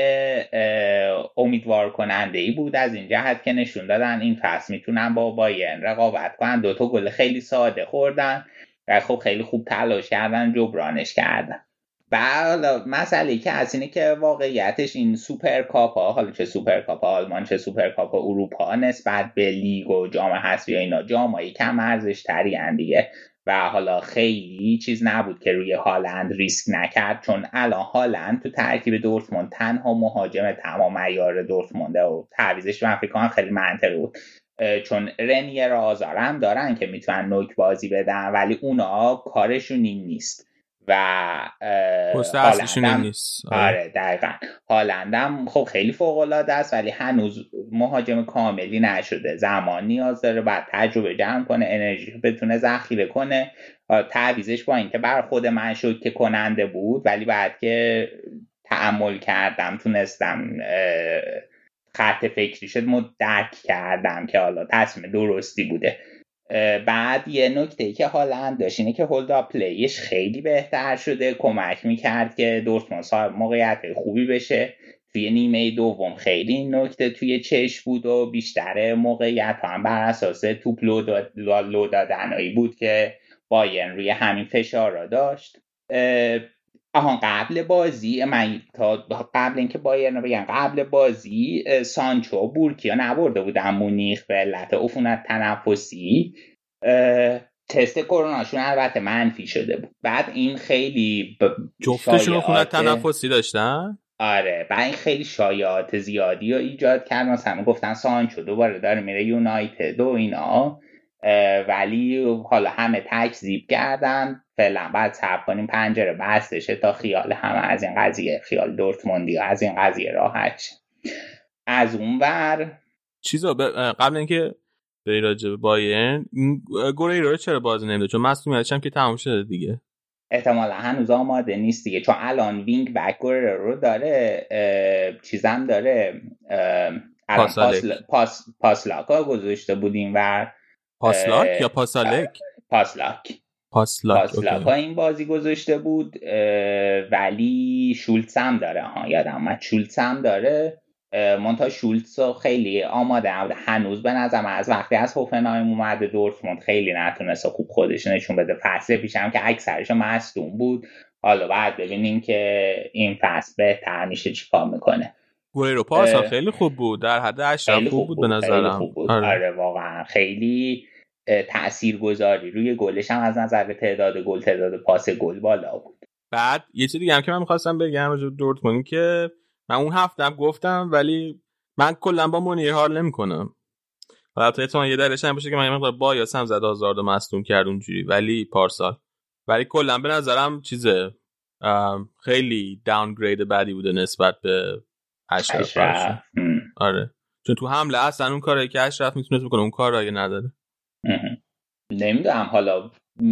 امیدوار کننده ای بود از این جهت که نشون دادن این فصل میتونن با بایرن رقابت کنن. 2 گل خیلی ساده خوردن و خب خیلی خوب تلاش کردن جبرانش کردن. بعد مسئله که از اینه که واقعیتش این سوپرکاپ ها، حالا چه سوپرکاپ آلمان چه سوپرکاپ اروپا، نسبت به لیگ و جام حذفی یا اینا جامای کم ارزش تری ان دیگه و حالا خیلی چیز نبود که روی هالند ریسک نکرد، چون الان هالند تو ترکیب دورتموند تنها مهاجم تمام عیار دورتمونده و تعویضش من فکر کنم خیلی منطقی بود، چون رنیر آزار هم دارن که میتونن نوک بازی بدن ولی اونا کارشون این نیست و هالندم نیست. آره دقیقاً هالندم خب خیلی فوق العاده است ولی هنوز مهاجم کاملی نشده، زمان نیاز داره، بعد تجربه جمع کنه، انرژی بتونه ذخیره کنه. تعویضش با اینکه بر خود من شوکه کننده بود ولی بعد که تأمل کردم تونستم خط فکری شد درک کردم که حالا تصمیم درستی بوده. بعد یه نکته که هالند داشت اینه که هولد اپ پلیش خیلی بهتر شده، کمک میکرد که دورتموند صاحب موقعیت خوبی بشه. توی نیمه دوم خیلی این نکته توی چشم بود و بیشتر موقعیت هم بر اساس توپ لو دادنایی بود که بایرن روی همین فشار را داشت. قبل بازی من تا قبل اینکه بایرن بگم قبل بازی سانچو بورکیا نبرده بودن مونیخ به علت عفونت تنفسی، تست کروناشون البته منفی شده بود. بعد این خیلی جفتشون عفونت تنفسی داشتن. آره بعد این خیلی شایعات زیادی رو ایجاد کرد، مثلا گفتن سانچو دوباره داره میره یونایتد و اینا، ولی حالا همه تکذیب کردن. فعلا بعد صبر کنیم پنجره بسته شه تا خیال همه از این قضیه، خیال دورتموندی از این قضیه راحت شه. از اون ور چیزا قبل اینکه به راجع به بایرن. گوریرو رو چرا بازی نمیده؟ چون مصونیتش هم که تموم شده دیگه. احتمالا هنوز آماده نیست دیگه، چون الان وینگ بک گوریرو رو داره، چیزم داره، الان پاسلاکا گذاشته بودیم و پاسلاک یا پاسالک؟ پاسلاک این بازی گذاشته بود، ولی شولتز هم داره، یادم اومد شولتز هم داره. مونتا شولتز خیلی آماده هنوز به نظرم از وقتی از هوفنهایم اومده دورتموند خیلی نتونسته خوب خودش نشون بده. فصل پیشم که اکثرش مصدوم بود، حالا بعد ببینیم که این فصل بهتر میشه چیکار میکنه. گوریرو پارسال خیلی خوب بود، در حد اشرف خوب بود به نظرم. آره واقعا خیلی تاثیرگذاری روی گلش هم از نظر تعداد گل، تعداد پاس گل بالا بود. بعد یه چیز دیگه هم که من می‌خواستم بگم راجع به دورتموند که من اون هفتم گفتم، ولی من کلا با مونیر حال نمی‌کنم. البته احتمال یه درش هم باشه که من یه مقدار با یا سم زد آزارد مصدوم کرد اونجوری، ولی پارسال ولی کلا به نظرم چیزه خیلی داونگرید بدی بوده نسبت به اشرف. آره چون تو حمله اصلا اون کاری که اشرف میتونه بکنه اون کارایی نداره. نمیدونم حالا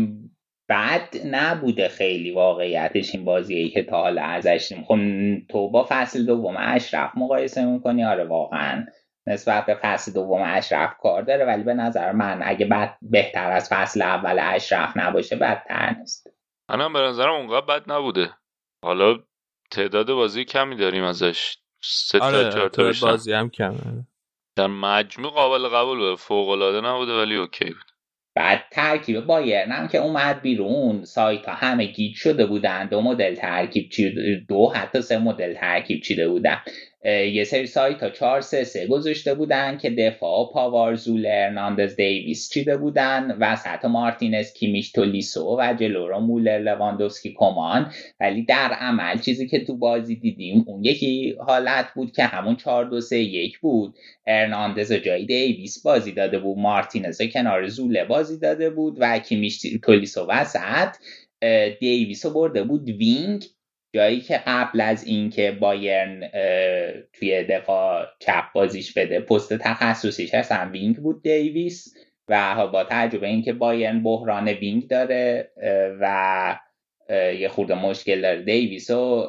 بد نبوده خیلی واقعیتش این بازیه که تا حالا ازش خب تو با فصل دوم اشرف مقایسه میکنی، آره واقعا نسبت به فصل دوم اشرف کار داره، ولی به نظر من اگه بهتر از فصل اول اشرف نباشه بدتر نیست. منم به نظرم اونقدر بد نبوده. حالا تعداد بازی کمی داریم ازش، 3 تا 4 تا بازی هم کمه. در مجموع قابل قبول بود، فوق العاده نبوده ولی اوکی بود. بعد ترکیب بایرن هم که اومد بیرون، سایت ها همه گیج شده بودن، 2 مدل ترکیب چیده، 2 حتی 3 مدل ترکیب چیده بودن. یه سری سایت ها 4-3-3 گذاشته بودن که دفاع پاوار، زول، ارناندز، دیویس چیده بودن، وسط مارتینز، کیمیش، تولیسو و جلو مولر، لواندوفسکی، کمان. ولی در عمل چیزی که تو بازی دیدیم اون یکی حالت بود که همون 4-2-3-1 بود. ارناندز جای دیویس بازی داده بود، مارتینز کنار زول بازی داده بود و کیمیش، تولیسو وسط. دیویس برده بود وینگ، جایی که قبل از این که بایرن توی دفاع چپ بازیش بده پست تخصصیش اصلا وینگ بود دیویس، و با تجربه این که بایرن بحران وینگ داره و یه خورده مشکل داره دیویس و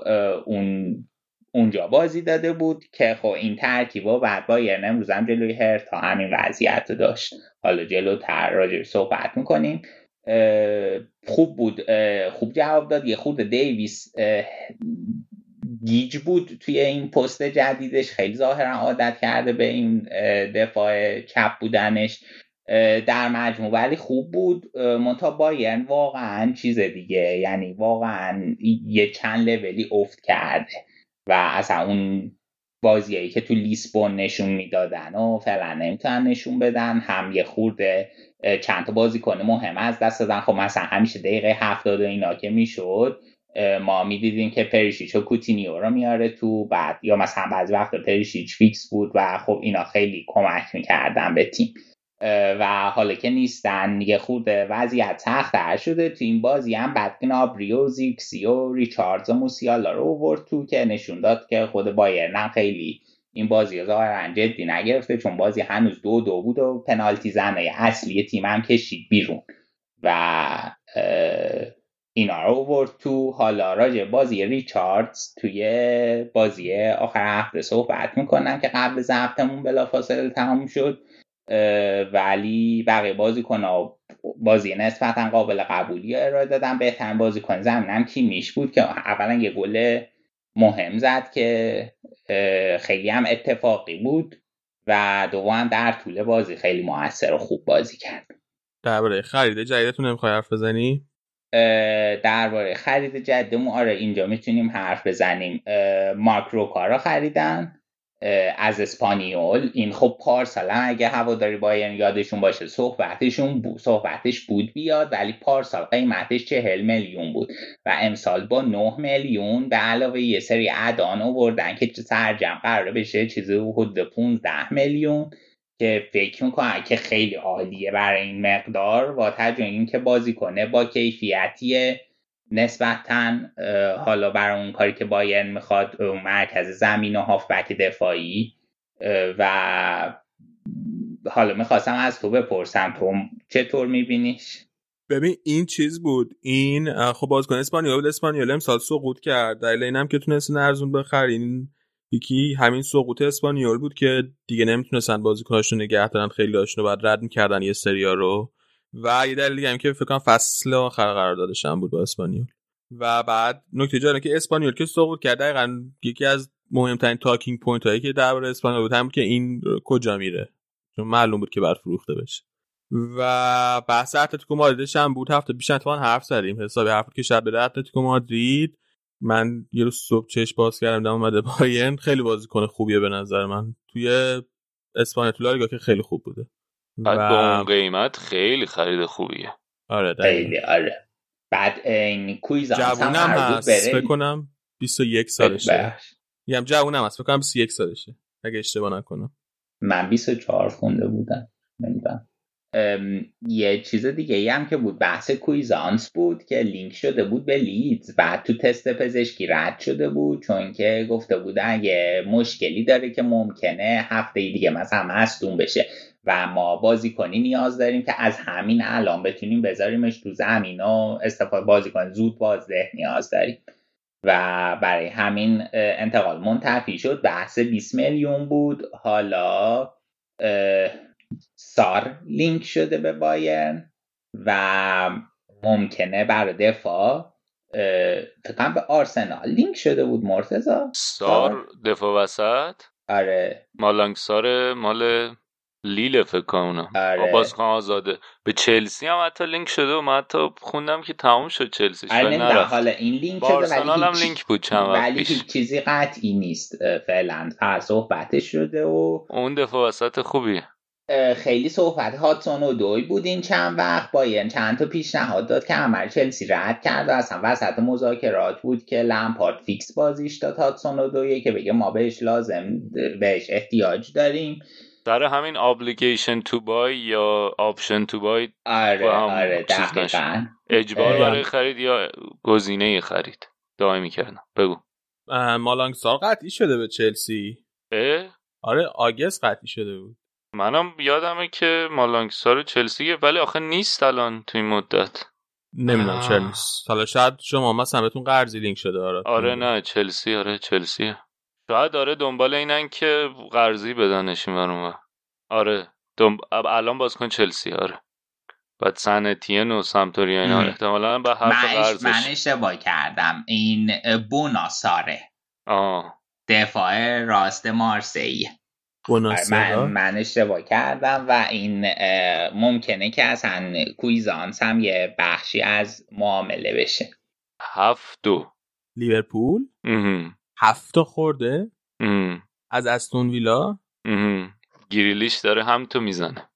اونجا بازی داده بود که خب این ترکیبا بعد بایرن امروز هم جلوی هرتا همین وضعیت داشت. حالا جلوتر راجعش صحبت میکنیم. خوب بود، خوب جواب داد. یه خورده دیویس گیج بود توی این پست جدیدش، خیلی ظاهرا عادت کرده به این دفاع چپ بودنش در مجموع، ولی خوب بود. منتها بایرن واقعا چیز دیگه، یعنی واقعا یه چند لولی افت کرده و اصلا اون بازیایی که تو لیسبون نشون میدادن و فعلا نمیتونن نشون بدن. هم یه خورده چند تا بازیکن مهم از دست دادن. خب مثلا همیشه دقیقه 70 اینا که میشد ما میدیدیم که پریشیچ و کوتینیو رو میاره تو، بعد یا مثلا بعضی وقتا پریشیچ فیکس بود و خب اینا خیلی کمک میکردن به تیم. و حالا که نیستن یه خورده وضعیت سخت‌تر شده. تو این بازی هم بدگنابری و زیکسی و ریچاردز و موسیالا رو آورد تو که نشون داد که خود بایرن خیلی این بازی ظاهرا جدی نگرفته، چون بازی هنوز 2-2 بود و پنالتی زنه اصلی تیم هم کشید بیرون و اینا رو آورد تو. حالا راجع بازی ریچاردز توی بازی آخر هفته صحبت میکنم که قبل ضبطمون بلافاصله تموم شد، ولی بقیه بازیکن‌ها بازی نسبتا قابل قبولی ارائه دادن. بهترین بازیکن زمینم کیمیش بود که اولا یه گل مهم زد که خیلی هم اتفاقی بود و دوم در طول بازی خیلی مؤثر و خوب بازی کرد. درباره خرید جدیدتون نمیخوای حرف بزنی؟ درباره خرید جدیدمون آره اینجا میتونیم حرف بزنیم. مارک روکا خریدن از اسپانیول. این خب پارسال اگه هواداری بایرن یادشون باشه صحبتش بود بیاد، ولی پارسال قیمتش 40 میلیون بود و امسال با 9 میلیون به علاوه یه سری ادان آوردن که سرجم قراره بشه چیزی حدود 15 میلیون که فکر میکنم که خیلی عالیه برای این مقدار، با توجه اینکه بازیکن با کیفیتیه نسبتاً حالا برای اون کاری که بایرن میخواد، مرکز زمین و هافبک دفاعی و حالا میخواستم از تو بپرسم تو چطور میبینیش؟ ببین این چیز بود، این خب بازیکن اسپانیول امسال سقوط کرد، دلیل اینم که تونستن ارزون بخرین یکی همین سقوط اسپانیول بود که دیگه نمیتونستن بازیکناشو نگه دارن، خیلی هاشونو بعد رد میکردن یه سریا رو، و یه دلیل دیگه هم که فکر کنم فصل آخر قراردادش هم بود با اسپانیول. و بعد نکته جالبه که اسپانیول که سقوط کرد دقیقاً یکی از مهمترین تاکینگ پوینت هایی که درباره اسپانیول بود هم که این کجا میره، چون معلوم بود که بعد فروخته بشه. و بحث اتلتیکو مادریدش هم بود، هفته پیش اتفاقا حرف زدیم، حسابی حرف که شب بده اتلتیکو مادرید. من یه روز صبح چش باز کردم دیدم اومده بایرن، خیلی بازیکن خوبیه به نظر من، توی اسپانیا تو لالیگا که خیلی خوب بوده بعد با اون قیمت خیلی خرید خوبیه. آره خیلی آره. بعد این کویزانس هم هست فکر کنم 21 سالشه، میگم جوونم هست فکر کنم 21 سالشه اگه اشتباه نکنم. من 24 خونده بودم نمیدونم. یه چیز دیگه ای هم که بود بحث کویزانس بود که لینک شده بود به لیدز، بعد تو تست پزشکی رد شده بود چون که گفته بود اگه مشکلی داره که ممکنه هفته دیگه مثلا مصدوم بشه و ما بازیکنی نیاز داریم که از همین الان بتونیم بذاریمش تو زمین و استفاده بازیکن زود بازده نیاز داریم و برای همین انتقال منتفی شد. بحث 20 میلیون بود. حالا سار لینک شده به بایرن و ممکنه برای دفاع فکر به آرسنال لینک شده بود. مرتضی سار دفاع وسط؟ آره. مالانگ سار مال لیل فکر کنم. آره. بازیکن آزاده. به چلسی هم حتی لینک شده و من حتی خوندم که تموم شد چلسی. آره حالا این لینک شده ولی هم لینک بود چند وقت پیش. ولی هیچ چیزی قطعی نیست فعلا، صحبتش شده و اون دفاع وسط خوبیه. خیلی صحبت هاتسون و دوی بود این چند وقت. بایرن چند تا پیشنهاد داد که عمل چلسی رد کرد و اصلا وسط مذاکرات بود که لمپارد فیکس بازیش داد هاتسون و دوی که بگه ما بهش احتیاج داریم. در همین obligation to buy یا option to buy. آره دقیقاً. اجبار برای خرید یا گزینه خرید دائمی کردم. بگو. مالانگ سار قطعی شده به چلسی. آره آگست قطعی شده بود. منم یادمه که مالانگ سار چلسیه ولی آخه نیست الان تو این مدت. نمیدونم چرا نیست. حالا شاید شما مثلا بهتون قرضی لینک شده. آره نه چلسی. آره چلسیه. شاید دنبال اینن که قرضی بدنش این برون. آره الان بازیکن چلسی. آره بعد سنتین و سمتوریا اینا احتمالاً به حرف قرضش. من اشتباه کردم. این بوناساره دفاع راست مارسی. من اشتباه کردم و این ممکنه که اصلا کویزانس هم یه بخشی از معامله بشه. 7-2 لیورپول 7 خورده از استون ویلا. گریلیش داره هم تو میزنه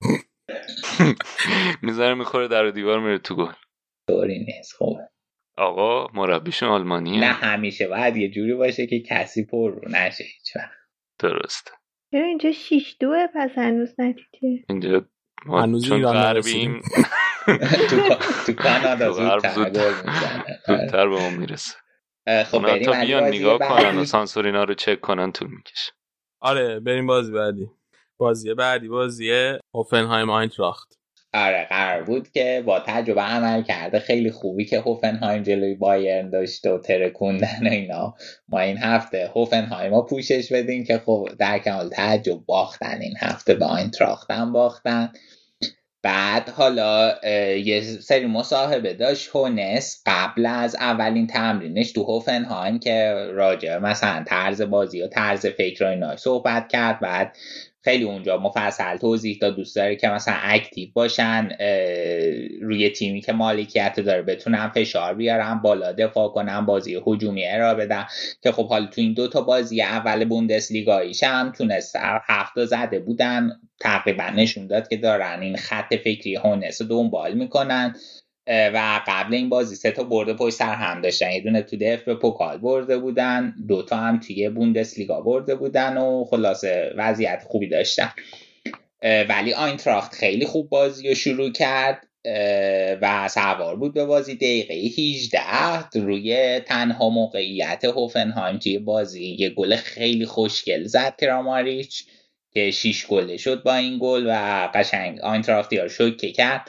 میخوره در دیوار میره تو گل. طوری نیست. خوبه آقا مربیشون آلمانیه. نه همیشه باید یه جوری باشه که کسی پر رو نشه هیچ وقت. درسته. چرا اینجا 6-2 پس هنوز نتیجه؟ اینجا هنوز چون غربیم تو کانادا زودتر گل میزنه. زودتر به اون میرسه. خب بریم بیان نگاه کنن و سانسورینا رو چک کنن طول میکشه. آره بریم بازی بعدی بازی هوفنهایم آینتراخت. آره قرار بود که با تجربه عمل کرده خیلی خوبی که هوفنهایم جلوی بایرن داشته و ترکوندن اینا ما این هفته هوفنهایم رو پوشش بدیم که خب در کمال تعجب باختن این هفته به آینتراخت هم باختن. بعد حالا یه سری مصاحبه داشت هونس قبل از اولین تمرینش تو هوفنهایم که راجع مثلا طرز بازی و طرز فکر و اینا صحبت کرد. بعد خیلی اونجا مفصل توضیح داد دوست داره که مثلا اکتیو باشن روی تیمی که مالکیت داره، بتونن فشار بیارن بالا، دفاع کنن، بازی هجومی ارائه بدن که خب حالا تو این 2 تا بازی اول بوندسلیگاییش هم تونست 7 زده بودن. تقریبا نشون داد که دارن این خط فکری هونس رو دنبال میکنن و قبل این بازی 3 تا برد پشت سر هم داشتن. یه دونه تو دف به پوکال برده بودن، 2 تا هم توی بوندسلیگا برده بودن و خلاصه وضعیت خوبی داشتن. ولی آینتراخت خیلی خوب بازی رو شروع کرد و سوار بود به بازی. دقیقه 18 روی تنها موقعیت هوفنهایم توی بازی یه گل خیلی خوشگل زد کراماریچ که 6 گل شد با این گل و قشنگ آینتراخت یار شوکه کرد.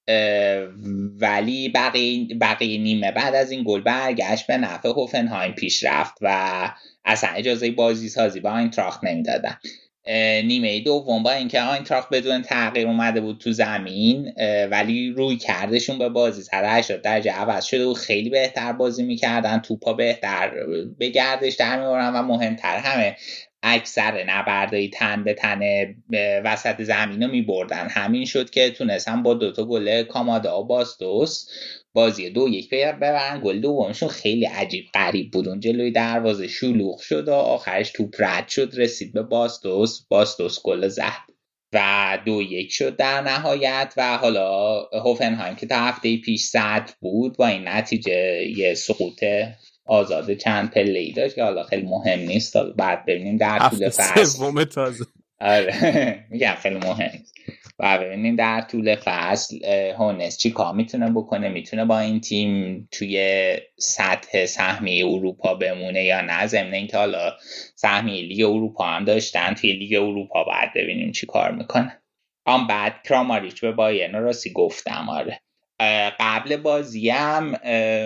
ولی بقیه نیمه بعد از این گل برگشت به نفع هوفنهایم پیش رفت و اصلا اجازه بازی سازی با آینتراخت نمیدادن. نیمه دوم با اینکه آینتراخت بدون تغییر اومده بود تو زمین، ولی روی کردشون به بازی 180 درجه عوض شده و خیلی بهتر بازی میکردن، توپا بهتر به گردش در میورن و مهمتر همه اکثر نبردهای تن به تن وسط زمین رو میبردن. همین شد که تونستن با 2 گل کامادا و باستوس بازی 2-1 ببرن. گل دومشون خیلی عجیب غریب بود، اون جلوی دروازه شلوغ شد و آخرش توپ رد شد رسید به باستوس گل زد و 2-1 شد در نهایت. و حالا هوفنهایم که تا هفته پیش صدر بود با این نتیجه یه سقوط آزاد چند پله‌ای داشت که حالا خیلی مهم نیست، بعد ببینیم در طول فصل تازه میگم خیلی مهم نیست و ببینیم در طول فصل هونس چی کار میتونه بکنه، میتونه با این تیم توی سطح سهمیه اروپا بمونه یا نه. ضمن اینکه حالا سهمیه لیگ اروپا هم داشتن، توی لیگ اروپا بعد ببینیم چی کار میکنه. بعد کراماریچ به بایرن راستی گفتم. آره قبل بازی هم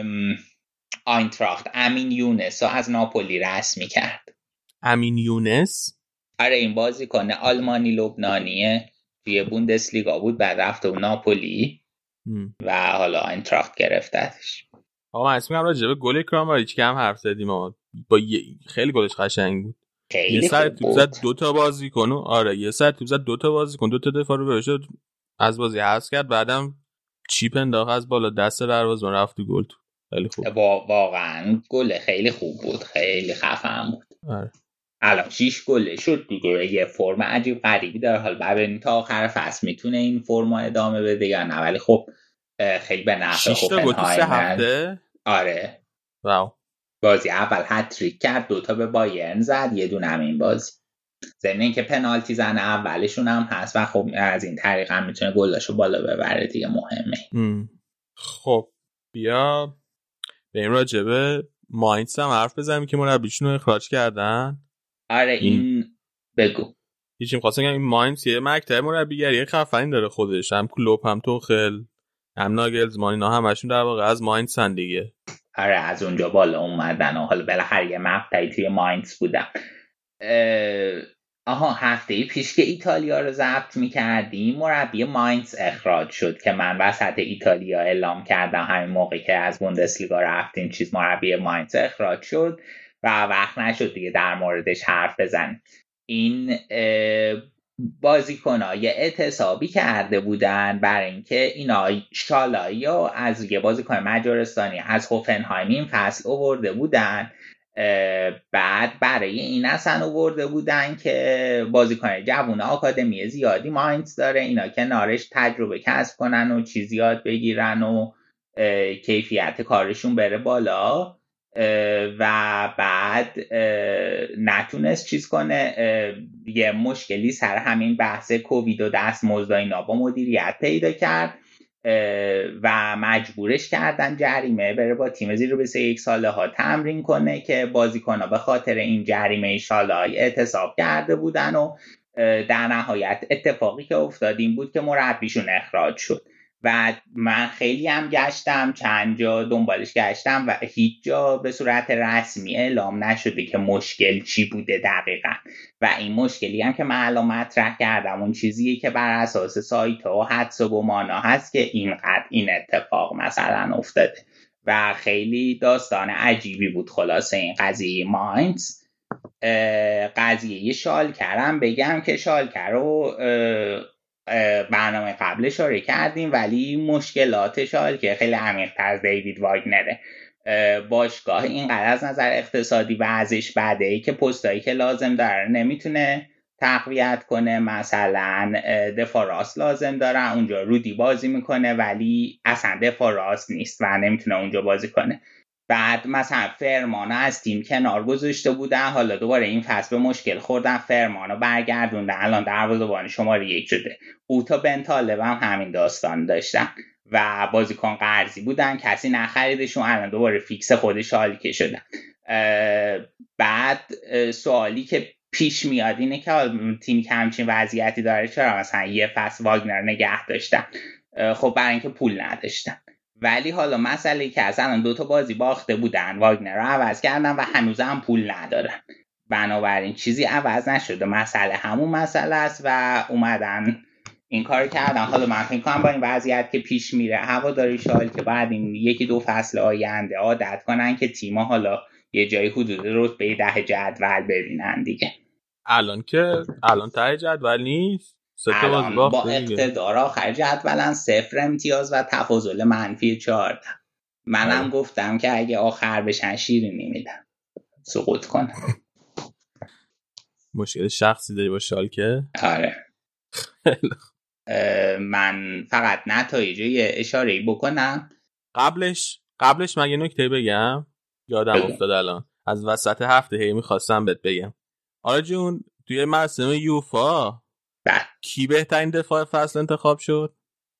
آینتراخت امین یونس رو از ناپولی رسمی کرد. امین یونس؟ آره این بازیکن آلمانی لبنانیه، توی بوندسلیگا بود بعد رفت و ناپولی و حالا آینتراخت گرفتتش. آقا من اسمم راجع به گل کراماریچ که هم حرف زدیم، با خیلی گلش قشنگ بود. یه سر توپ زد 2 تا بازیکن، آره یه سر توپ زد 2 تا بازیکن 2 تا دفاع رو بهش از بازی حذف کرد، بعدم چیپ انداخت از بالا دست دروازه‌بان رفت تو گل. خیلی خوب، واقعا گل خیلی خوب بود، خیلی خفن بود. آره الان 6 گل شد دیگه، یه فرم عجیب غریبی داره. حالا ببینیم تا آخر فصل میتونه این فرم ادامه بده یا نه، ولی خب خیلی به نفع هوفنهایم. 6 هفته. آره واو. بازی اول هتریک کرد، 2 تا به بایرن زد، یه دونه همین بازی. ضمن اینکه پنالتی زن اولشون هم هست و خب از این طریق هم میتونه گلاشو بالا ببره دیگه، مهمه. خب بیا بریم راجع به ماینز هم حرف بزنیم که مربیشون رو اخراج کردن. آره این بگو. هیچی می‌خواستم بگم این ماینز یه مکتب مربیگری خفنی داره خودش، هم کلوپ هم توخل هم ناگلزمان، اینا همشون در واقع از ماینز هن دیگه. آره از اونجا بالا اومدن و حالا بالاخره یه مقطعی توی ماینز بودن. هفته پیش که ایتالیا رو ضبط می‌کردیم مربی ماینز اخراج شد که من وسط ایتالیا اعلام کردم همین موقع که از بوندسلیگا رفتیم مربی ماینز اخراج شد و وقت نشد دیگه در موردش حرف بزنیم. این بازیکن‌ها یه اعتصابی کرده بودن برای اینکه اینا شالایی از یه بازیکن مجارستانی از هوفنهایم این فصل آورده بودن، بعد برای این اصلا آورده بودن که بازیکن جوون آکادمی زیادی ماینز داره، اینا کنارش تجربه کسب کنن و چیزی یاد بگیرن و کیفیت کارشون بره بالا و بعد نتونست چیز کنه. یه مشکلی سر همین بحث کووید و دستمزد اینا با مدیریت پیدا کرد و مجبورش کردن جریمه بره با تیم زیر به 1 ساله ها تمرین کنه که بازیکن‌ها به خاطر این جریمه شالای اعتصاب کرده بودن و در نهایت اتفاقی که افتاد این بود که مربیشون اخراج شد. و من خیلی هم گشتم، چند جا دنبالش گشتم و هیچ جا به صورت رسمی اعلام نشده که مشکل چی بوده دقیقا. و این مشکلی هم که من الان مطرح کردم اون چیزیه که بر اساس سایت ها و حدس و گمانا هست که اینقدر این اتفاق مثلا افتاده و خیلی داستان عجیبی بود. خلاصه این قضیه ماینز، قضیه شالکرم بگم که شالکر رو برنامه قبل اشاره کردیم ولی مشکلات شالکه خیلی عمیق‌تر از دیوید واگنره. باشگاه اینقدر از نظر اقتصادی وضعش بده که پستایی که لازم داره نمیتونه تقویت کنه. مثلا دفاع راست لازم داره، اونجا رودی بازی میکنه ولی اصلا دفاع راست نیست و نمیتونه اونجا بازی کنه. بعد مثلا فرمانو از تیم کنار گذاشته بودن، حالا دوباره این فصل به مشکل خوردن، فرمانو برگردوندن، الان دروازه‌بان شماره 1 شده. اوتا بنتالب هم همین داستان داشتن و بازیکن قرضی بودن، کسی نخریدشون، الان دوباره فیکس خودش شالکه شدن. بعد سوالی که پیش میاد اینه که تیمی که همچین وضعیتی داره چرا مثلا یه فصل واگنر نگه داشتن. خب برای اینکه پول نداشتن. ولی حالا مسئله که اصلا 2 تا بازی باخته بودن، واگنر رو عوض کردن و هنوز هم پول ندارن، بنابراین چیزی عوض نشده، مسئله همون مسئله است و اومدن این کار کردن. حالا من فکر کنم با این وضعیت که پیش میره هواداری شال که بعد این 1-2 فصل آینده عادت کنن که تیم‌ها حالا یه جایی حدود رتبه 10 جدول ببینن دیگه. الان ته جدول نیست، الان با اقتدار آخر جدولن 0 امتیاز و تفاضل -14. منم گفتم که اگه آخر بشن شیرینی میدن سقوط کنن. مشکل شخصی داری با شالکه؟ آره. من فقط نتایج اشاره‌ای بکنم. قبلش مگه نکته بگم؟ یادم افتاد الان از وسط هفته هی می‌خواستم بهت بگم. آره جون، توی مراسم یوفا کی بهترین دفاع فصل انتخاب شد؟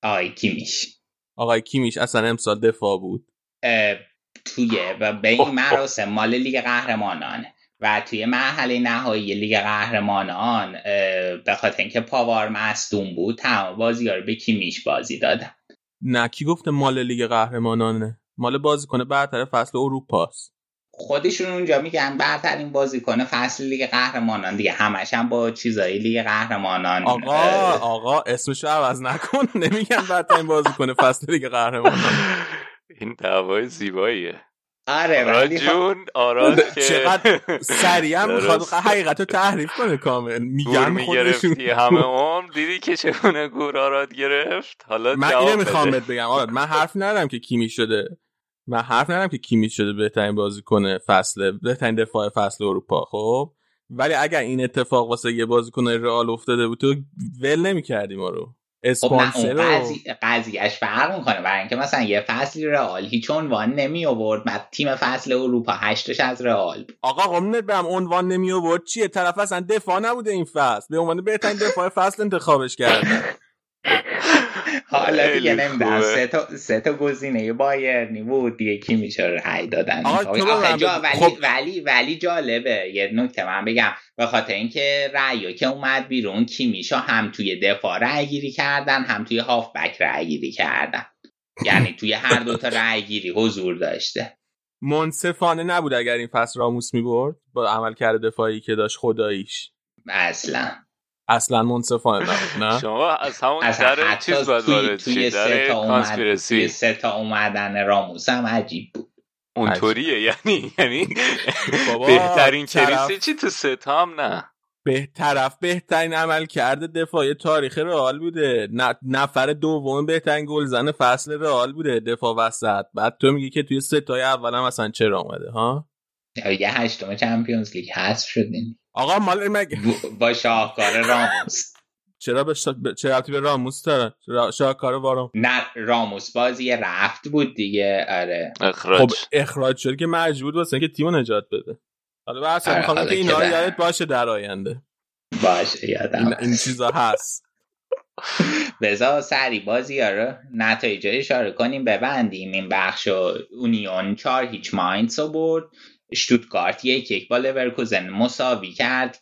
آقای کیمیش اصلا امسال دفاع بود. توی به این مراسم مال لیگ قهرمانانه و توی مرحله نهایی لیگ قهرمانان به خاطر اینکه پاوار مصدوم بود تمام بازی‌ها رو به کیمیش بازی دادن. نه، کی گفته مال لیگ قهرمانانه؟ مال بازیکن برتر فصل اروپاست. خودشون اونجا میگن برترین بازیکن فصل لیگ قهرمانان دیگه، همش هم با چیزای لیگ قهرمانان. آقا اسمشو عوض نکن، نمیگن برترین بازیکن فصل لیگ قهرمانان. این دعوای زیباییه. آره ولی جون آراد که چقدر سریع میخواد حقیقتو تحریف کنه کامل. میگن خودشون همه عمر دیدی که چگونه گور آراد گرفت. حالا من اینو میخوام بهت بگم آراد، من حرف ندارم که کیمی شده بهترین بازیکن فصل، بهترین دفاع فصل اروپا. خب ولی اگر این اتفاق واسه یه بازیکن رئال افتاده بود تو ول نمی‌کردی ما رو. اسپانسر قضیهش فرق میکنه، برای اینکه مثلا یه فصلی رئال هیچ عنوان نمی آورد، بعد تیم فصل اروپا 8 از رئال. آقا قمنت برم عنوان نمی آورد چیه؟ طرف اصلا دفاع نبوده این فصل، به عنوان بهترین دفاع فصل انتخابش کردن. حالا دیگه نمیدونم 3 تا گزینه بایرنی بود دیگه کی میشه رای دادن. ولی جالبه یه نکته من بگم، به خاطر اینکه رایو که اومد بیرون کی میشه هم توی دفاع رای گیری کردن هم توی هافبک رای گیری کردن، یعنی توی هر 2 تا رای گیری حضور داشته. منصفانه نبود اگر این فصل راموس میبرد با عملکرد دفاعی که داشت خداییش. اصلا منصفانه نبود. نه شما از همون در چیز باید وارد شید، در کانسپیرسی. توی 3 تا اومدن راموس هم عجیب بود. اونطوریه یعنی بهترین کریسی چی تو 3 تا هم نه بهترین عمل کرده دفاعی تاریخ رئال بوده، نفر دوم بهترین گلزن فصل رئال بوده دفاع وسط. بعد تو میگی که توی 3 تای اول هم مثلا چرا اومده ها؟ یه 8 چمپیونز لیگ حذف شدین آقا مال مگه با شاهکار راموس. چرا به راموس داره شاهکار وارم؟ نه راموس بازی رفت بود دیگه. آره اخراج شد که مجبور واسه اینکه تیمو نجات بده. حالا واسه میخوام که اینا رو یادت باشه در آینده. باشه یادم این چیزا هست. بذار سری بازی‌ها رو نتایج اشاره کنیم ببندیم این بخشو. اونیون 4-0 ماینتس رو برد. اشتوتگارت 1-1 با لورکوزن مساوی کرد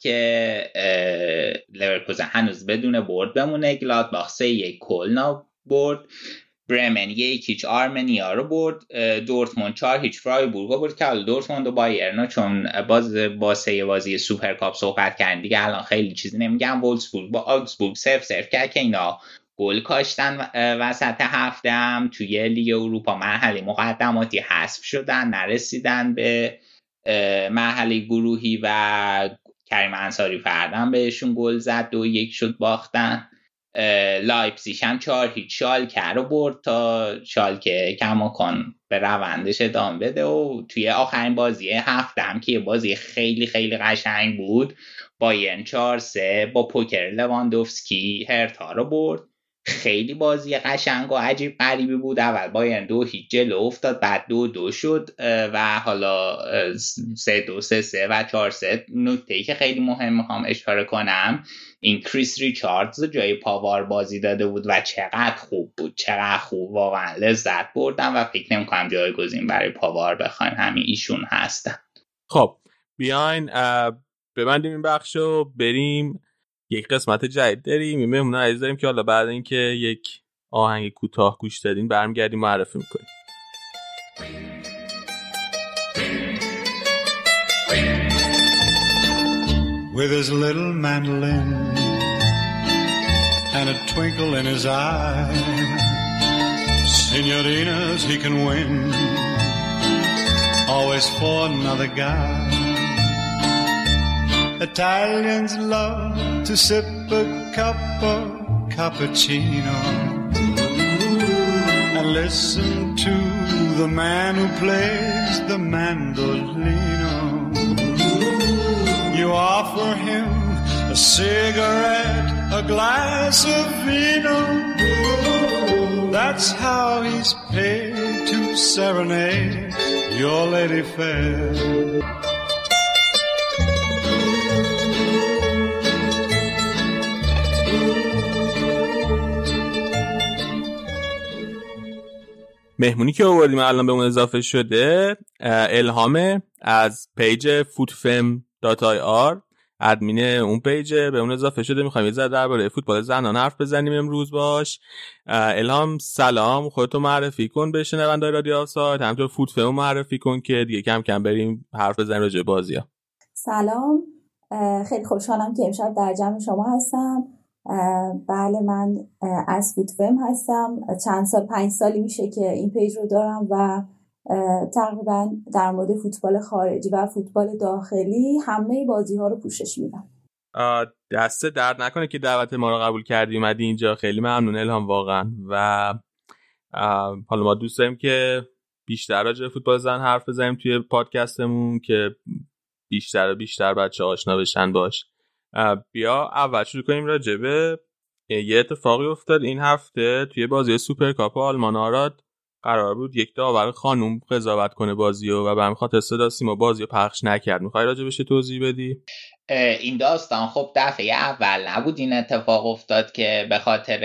که لورکوزن هنوز بدون برد بمونه. گلادباخ 3-1 کلنا برد. برمن 1-0 آرمنیا رو برد. دورتموند 4-0 فرایبورگ رو برد که حالا دورتموند و بایرن چون با 3 بازی سوپرکاپ صحبت کردن دیگه الان خیلی چیزی نمیگم. وولفسبورگ با آگزبورگ 0-0 کرد که اینا گل کاشتن وسط هفته هم توی لیگ اروپا مرحله مقدماتی حذف شدن، نرسیدن به مرحله گروهی و کریم انصاری فردن بهشون گل زد 2-1 شد باختن. لایپزیگ هم 4-0 شالکه رو برد تا شالکه کماکان به روندش ادامه بده و توی آخرین بازی هفته هم که بازی خیلی خیلی قشنگ بود بایرن 4-3 با پوکر لواندوفسکی هرتا رو برد. خیلی بازی قشنگ و عجیب غریبی بود. اول بایرن 2-0 جلو افتاد، بعد 2-2 شد و حالا 3-2 3-3 و 4-3. نکته‌ای که خیلی مهم میخوام اشاره کنم این کریس ریچاردز جای پاوار بازی داده بود و چقدر خوب بود، چقدر خوب، واقعا لذت بردم و فکر نمی‌کنم جایگزین برای پاوار بخوایم همین ایشون هستن. خب بیاین ببندیم این بخشو، بریم یک قسمت جدید داریم. این مهمون عزیز داریم که حالا بعد اینکه یک آهنگ کوتاه گوش دادین برمیگردیم معرفی میکنیم. With his little mandolin and a twinkle in his eye, senoritas he can win, always for another guy. Italians love to sip a cup of cappuccino and listen to the man who plays the mandolino. You offer him a cigarette, a glass of vino. That's how he's paid to serenade your lady fair. مهمونی که آوردیم الان به اون اضافه شده الهامه از پیج footfem.ir، ادمین اون پیج به اون اضافه شده. میخوایم یه ذره درباره فوتبال زنان حرف بزنیم امروز باش. الهام سلام، خودتو معرفی کن به شنونده‌های رادیو آفساید، همینطور فوتفم معرفی کن که دیگه کم کم بریم حرف بزنیم راجع به بازی‌ها. سلام، خیلی خوشحالم که امشب در جمع شما هستم. بله، من از فوتفم هستم. چند سال 5 سالی میشه که این پیج رو دارم و تقریبا در مورد فوتبال خارجی و فوتبال داخلی همه بازی ها رو پوشش میدم. دست درد نکنه که دعوت ما رو قبول کردی اومدی اینجا، خیلی ممنون الهام واقعا. و حالا ما دوست داریم که بیشتر راجع به فوتبال زن حرف بزنیم توی پادکستمون که بیشتر و بیشتر بچه آشنا بشن باش. بیا اول شروع کنیم راجع به یه اتفاقی افتاد این هفته توی بازی سوپرکاپ آلمان آراد. قرار بود یک داور خانوم قضاوت کنه بازیو و به همین خاطر صدا سیما بازیو پخش نکرد. میخوای راجع بهش توضیح بدی؟ این داستان خب دفعه اول نبود این اتفاق افتاد که به خاطر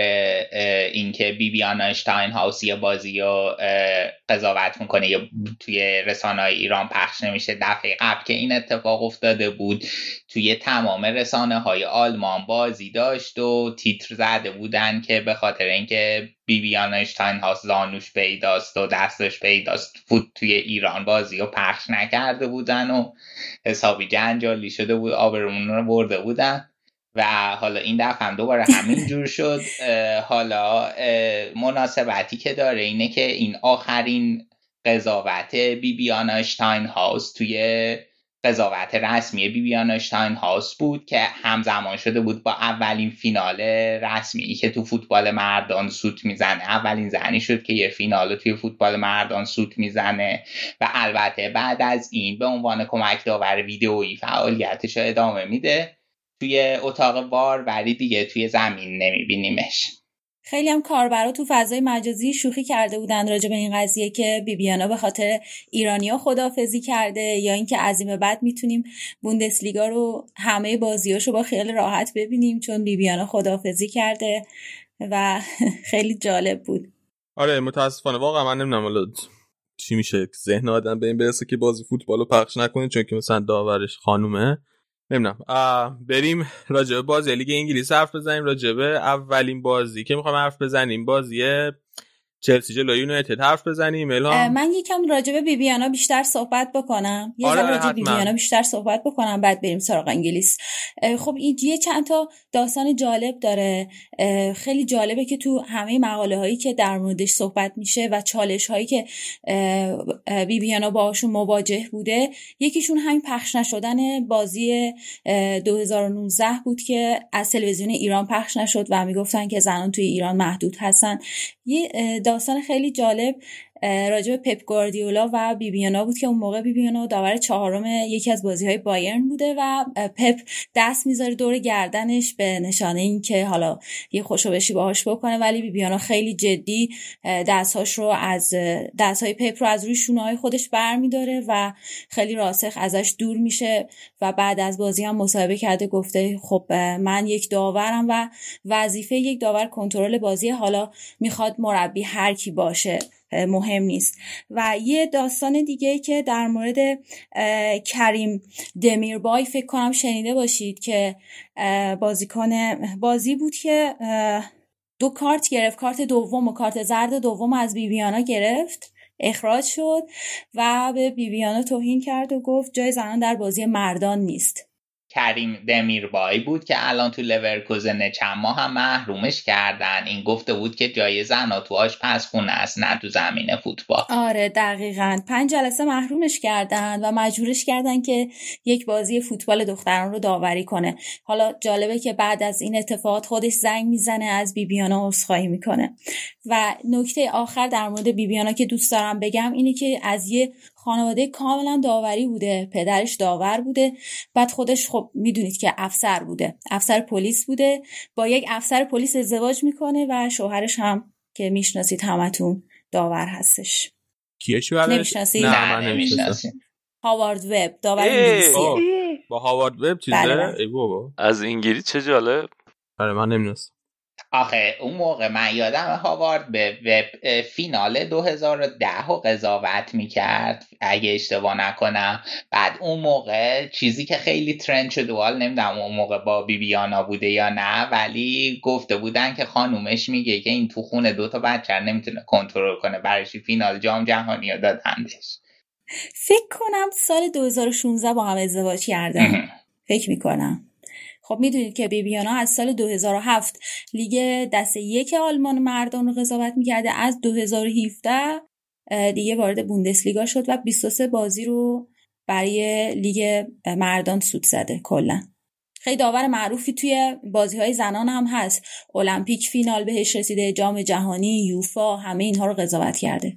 اینکه بیبیانا اشتاینهاوس یه بازی رو قضاوت میکنه یا توی رسانه‌های ایران پخش نمیشه. دفعه قبل که این اتفاق افتاده بود توی تمام رسانه‌های آلمان بازی داشت و تیتر زده بودن که به خاطر اینکه بیبیانا اشتاینهاوس زانوش پیداست و دستش پیداست توی ایران بازی رو پخش نکرده بودن و حسابی جنجالی شده بود، آبرومون رو برده بودن. و حالا این دفعه هم دوباره همین جور شد. حالا مناسبتی که داره اینه که این آخرین قضاوت بیبیانا اشتاینهاوس توی قضاوت رسمی بیبیانا اشتاینهاوس بود که همزمان شده بود با اولین فینال رسمی که تو فوتبال مردان سوت میزنه. اولین زنی شد که یه فینال توی فوتبال مردان سوت میزنه و البته بعد از این به عنوان کمک داور ویدئویی فعالیتش رو ادامه میده توی اتاق وار، ولی دیگه توی زمین نمیبینیمش. خیلی هم کاربرا تو فضای مجازی شوخی کرده بودن راجع به این قضیه که بیبیانا به خاطر ایرانی‌ها خداحافظی کرده یا اینکه از این به بعد میتونیم بوندسلیگا رو همه بازیاشو با خیال راحت ببینیم چون بیبیانا خداحافظی کرده و خیلی جالب بود. آره متاسفانه واقعا من نمیدونم چی میشه ذهن آدم به این برسه که بازی فوتبالو پخش نکنه چون که مثلا داورش خانومه. نمیدونم. بریم راجع به بازی لیگ انگلیس حرف بزنیم. راجع به اولین بازی که میخوام حرف بزنیم بازی چلسی جلوی یونایتد حرف بزنیم. الهام من یکم راجع به بیبیانا بیشتر صحبت بکنم. راجع به بیبیانا بیشتر صحبت بکنم بعد بریم سراغ انگلیس. خب این چند تا داستان جالب داره. خیلی جالبه که تو همه مقاله هایی که در موردش صحبت میشه و چالش هایی که بیبیانا باهاشون مواجه بوده، یکیشون همین پخش نشدن بازی 2019 بود که از تلویزیون ایران پخش نشد و میگفتن که زنان توی ایران محدود هستن. یه داستان خیلی جالب راجع به پپ گواردیولا و بیبیانا بود که اون موقع بیبیانا داور 4 یکی از بازی‌های بایرن بوده و پپ دست میذاره دور گردنش به نشانه این که حالا یه خوشوبشی باهاش بکنه، ولی بیبیانا خیلی جدی دست‌های پپ رو از روی شونه‌های خودش برمی‌داره و خیلی راسخ ازش دور میشه و بعد از بازی هم مصاحبه کرده گفته خب من یک داورم و وظیفه یک داور کنترل بازی، حالا میخواد مربی هر کی باشه مهم نیست. و یه داستان دیگه که در مورد کریم دمیربای فکر کنم شنیده باشید که بازی بود که 2 کارت گرفت، کارت دوم و کارت زرد دوم از بیبیانا گرفت، اخراج شد و به بیبیانا توهین کرد و گفت جای زنان در بازی مردان نیست. کریم دمیربای بود که الان تو لورکوزن چند ماه هم محرومش کردن. این گفته بود که جای زنها تو آشپزخونه است نه تو زمین فوتبال. آره دقیقاً 5 جلسه محرومش کردن و مجبورش کردن که یک بازی فوتبال دختران رو داوری کنه. حالا جالبه که بعد از این اتفاقات خودش زنگ میزنه از بیبیانا عذرخواهی میکنه. و نکته آخر در مورد بیبیانا که دوست دارم بگم اینه که از یه خانواده کاملا داوری بوده، پدرش داور بوده، بعد خودش خب میدونید که افسر بوده، افسر پلیس بوده، با یک افسر پلیس ازدواج میکنه و شوهرش هم که میشناسید همتون داور هستش. کیه شوهرش؟ نمیشناسید؟ نه من نمیشناسید. هاوارد وب داور انگلیسیه. با هاوارد وب چیزه؟ ای بابا از انگلیس چه جالب. آره من نمیدونستم. آخه اون موقع من یادم هاوارد به وب فینال 2010 رو قضاوت میکرد اگه اشتباه نکنم. بعد اون موقع چیزی که خیلی ترند شده، وال نمیدونم اون موقع با بیبیانا بوده یا نه، ولی گفته بودن که خانومش میگه که این تو خونه 2 تا بچه نمیتونه کنترل کنه، برایش فینال جام جهانی رو دادندش. فکر کنم سال 2016 با هم ازدواج کردن. فکر میکنم. خب میدونید که بیبیانا از سال 2007 لیگ دسته 1 آلمان مردان رو قضاوت میکرده، از 2017 دیگه وارد بوندسلیگا شد و 23 بازی رو برای لیگ مردان سود زده. کلا خیلی داور معروفی توی بازی‌های زنان هم هست، المپیک فینال بهش رسیده، جام جهانی، یوفا، همه اینها رو قضاوت کرده.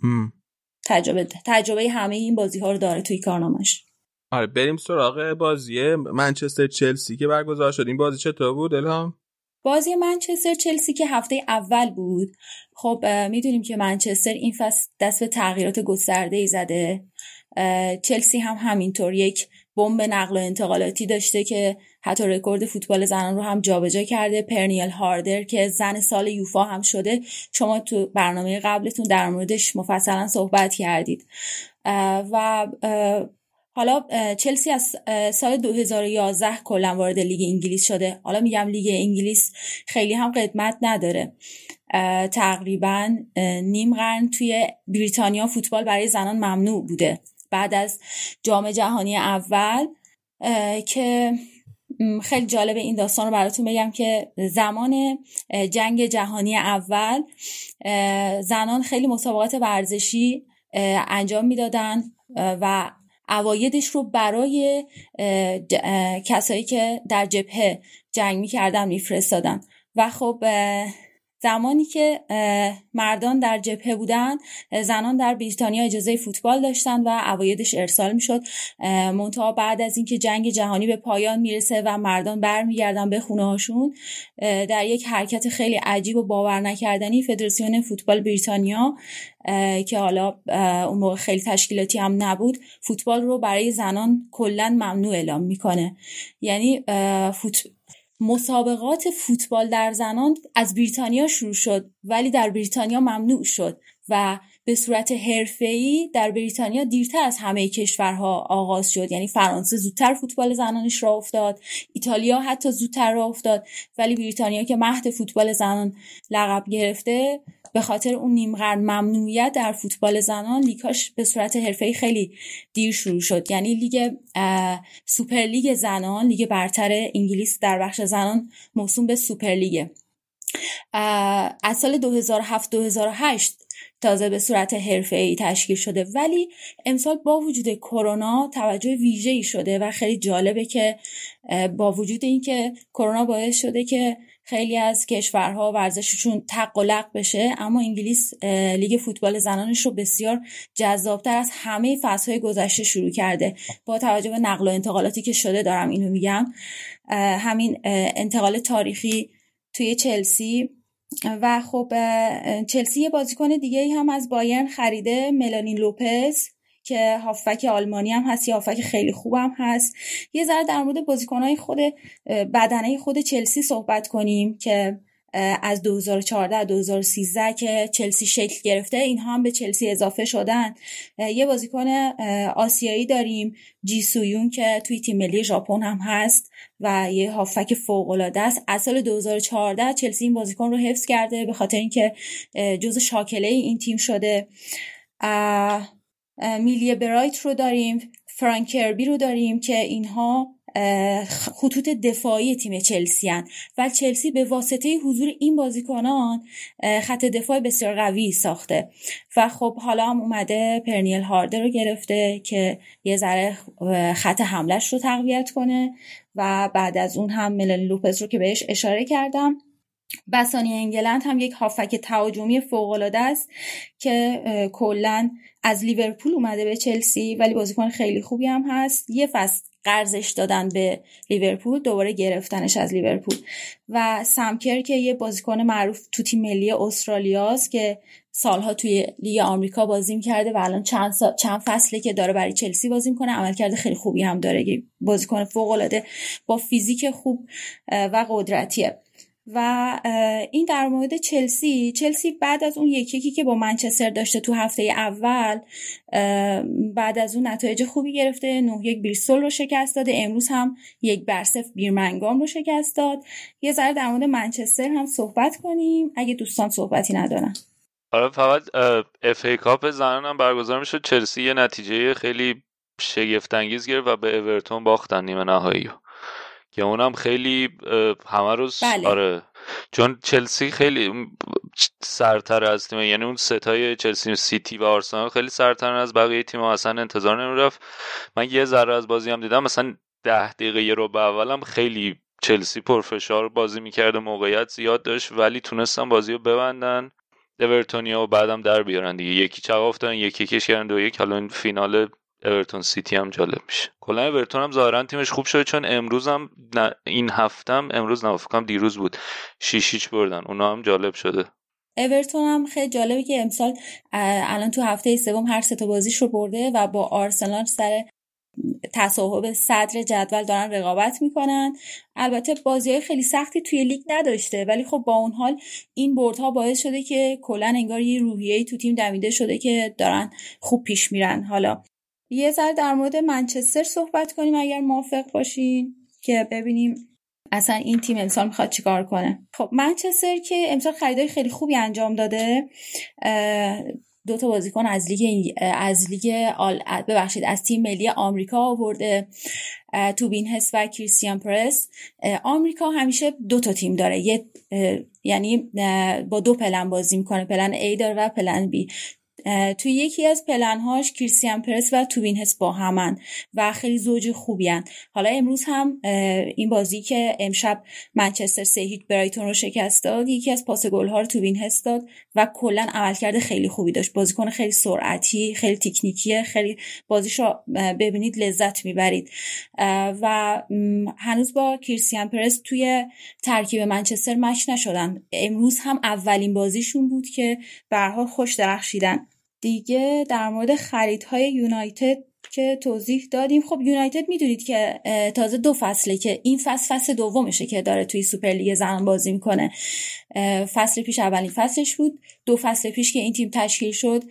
تجربه همه این بازی‌ها رو داره توی کارنامه‌اش. آره بریم سراغ بازی منچستر چلسی که برگزار شد. این بازی چطور بود الهام؟ بازی منچستر چلسی که هفته اول بود، خب میدونیم که منچستر این فصل دست به تغییرات گسترده‌ای زده. چلسی هم همینطور یک بمب نقل و انتقالاتی داشته که حتی رکورد فوتبال زنان رو هم جابجا کرده. پرنیل هاردر که زن سال یوفا هم شده، شما تو برنامه قبلتون در موردش مفصلا صحبت کردید. و حالا چلسی از سال 2011 کلا وارد لیگ انگلیس شده. حالا میگم لیگ انگلیس خیلی هم قدمت نداره، تقریبا نیم قرن توی بریتانیا فوتبال برای زنان ممنوع بوده بعد از جام جهانی اول. که خیلی جالبه این داستان رو براتون بگم که زمان جنگ جهانی اول زنان خیلی مسابقات ورزشی انجام میدادن و عوایدش رو برای کسایی که در جبهه جنگ می‌کردن می‌فرستادن. و خب زمانی که مردان در جبهه بودن، زنان در بریتانیا اجازه فوتبال داشتن و عوایدش ارسال میشد. منتها بعد از اینکه جنگ جهانی به پایان میرسه و مردان برمیگردن به خونه هاشون، در یک حرکت خیلی عجیب و باور نکردنی فدراسیون فوتبال بریتانیا که حالا اون موقع خیلی تشکیلاتی هم نبود، فوتبال رو برای زنان کلاً ممنوع اعلام میکنه. یعنی مسابقات فوتبال در زنان از بریتانیا شروع شد ولی در بریتانیا ممنوع شد و به صورت حرفه‌ای در بریتانیا دیرتر از همه کشورها آغاز شد. یعنی فرانسه زودتر فوتبال زنانش راه افتاد، ایتالیا حتی زودتر راه افتاد، ولی بریتانیا که مهد فوتبال زنان لقب گرفته، به خاطر اون نیم قرن ممنوعیت در فوتبال زنان لیگاش به صورت حرفه‌ای خیلی دیر شروع شد. یعنی لیگ سوپر لیگ زنان، لیگ برتر انگلیس در بخش زنان موسوم به سوپر لیگ، از سال 2007-2008 تازه به صورت حرفه‌ای تشکیل شده. ولی امسال با وجود کرونا توجه ویژه‌ای شده و خیلی جالبه که با وجود اینکه کرونا باعث شده که خیلی از کشورها ورزششون تق و لق بشه، اما انگلیس لیگ فوتبال زنانش رو بسیار جذابتر از همه فصل‌های گذشته شروع کرده. با توجه به نقل و انتقالاتی که شده دارم اینو میگم، همین انتقال تاریخی توی چلسی. و خب چلسی یه بازیکن دیگه ای هم از بایرن خریده، ملانی لوپز، که هافبک آلمانی هم هست، یه هافبک خیلی خوب هم هست. یه ذره در مورد بازیکن‌های خود بدنه خود چلسی صحبت کنیم که از 2014 2013 که چلسی شکل گرفته اینها هم به چلسی اضافه شدن. یه بازیکن آسیایی داریم جی سویون که توی تیم ملی ژاپن هم هست و یه هافک فوق العاده است. از سال 2014 چلسی این بازیکن رو حفظ کرده به خاطر اینکه جزو شاکله این تیم شده. میلیه برایت رو داریم، فرانک کربی رو داریم که اینها خطوط دفاعی تیم چلسی هن و چلسی به واسطه حضور این بازیکنان خط دفاع بسیار قوی ساخته و خب حالا هم اومده پرنیل هارده رو گرفته که یه ذره خط حملش رو تقویت کنه و بعد از اون هم ملانی لوپز رو که بهش اشاره کردم. بسانی انگلند هم یک هافک تهاجمی فوق‌العاده است که کلاً از لیورپول اومده به چلسی ولی بازیکن خیلی خوبی هم هست. یه فصل قرضش دادن به لیورپول، دوباره گرفتنش از لیورپول. و سمکر که یه بازیکن معروف تو تیم ملی استرالیاست که سالها توی لیگ آمریکا بازی می‌کرده و الان چند فصله که داره برای چلسی بازی می‌کنه. عملکرد خیلی خوبی هم داره، بازیکن فوق‌العاده با فیزیک خوب و قدرتیه. و این در مورد چلسی بعد از اون یکی که با منچستر داشته تو هفته اول، بعد از اون نتایج خوبی گرفته، 9-1 بریستول رو شکست داده، امروز هم 1-0 بیرمنگام رو شکست داد. یه ذره در مورد منچستر هم صحبت کنیم اگه دوستان صحبتی ندارن. آره فقط اف ای کاپ زنان هم برگزار میشد، چلسی یه نتیجه خیلی شگفت انگیز گرفت و به اورتون باختن نیمه نهایی که اونم خیلی همه روز بله. آره چون چلسی خیلی سرتر از تیم، یعنی اون ستای چلسی، سیتی و آرسنال خیلی سرتر از بقیه تیم‌ها، اصلا انتظار نمیرفت. من یه ذره از بازی هم دیدم، مثلا 10 دقیقه یه رو به اولم خیلی چلسی پرفشار بازی می‌کرد، موقعیت زیاد داشت ولی تونستن بازی رو ببندن اورتونیا و بعدم در بیارن دیگه. یکی چقدر افتادن، یکی کش کردن، 2-1. حالا این فینال اورتون سیتی هم جالب میشه. کلا اورتون هم ظاهرا تیمش خوب شده چون امروز هم این هفته هم امروز نه فکر کنم دیروز بود 6-0 بردن، اونا هم جالب شده. اورتون هم خیلی جالبه که امسال الان تو هفته سوم هر سه تا بازیش رو برده و با آرسنال سر تصاحب صدر جدول دارن رقابت میکنن. البته بازی‌های خیلی سختی توی لیگ نداشته ولی خب با اون حال این بردها باعث شده که کلا انگار یه روحیه‌ای تو تیم دمیده شده که دارن خوب پیش میرن. حالا یه ذره در مورد منچستر صحبت کنیم اگر موافق باشین که ببینیم اصلا این تیم امسال میخواد چیکار کنه. خب منچستر که امسال خریدای خیلی خوبی انجام داده، 2 تا بازیکن از تیم ملی آمریکا آورده، توبین هست و کریستیان پرس. آمریکا همیشه 2 تا تیم داره، یعنی با 2 پلن بازی میکنه، پلن A داره و پلن B. توی یکی از پلن‌هاش کریستیان پرس و توبین هست با همن و خیلی زوج خوبی هن. حالا امروز هم این بازی که امشب منچستر 3-0 برایتون رو شکست داد، یکی از پاس گل‌ها رو توبین هست داد و کلاً عملکرد خیلی خوبی داشت. بازیکن خیلی سرعتی، خیلی تکنیکیه، خیلی بازیشو ببینید لذت میبرید. و هنوز با کریستیان پرس توی ترکیب منچستر مچ نشدن. امروز هم اولین بازیشون بود که به هر حال خوش درخشیدن. دیگه در مورد خریدهای یونایتد که توضیح دادیم. خب یونایتد میدونید که تازه 2 فصله که این فصل دومشه که داره توی سوپرلیگ زنان بازی میکنه. فصل پیش اولین فصلش بود، 2 فصل پیش که این تیم تشکیل شد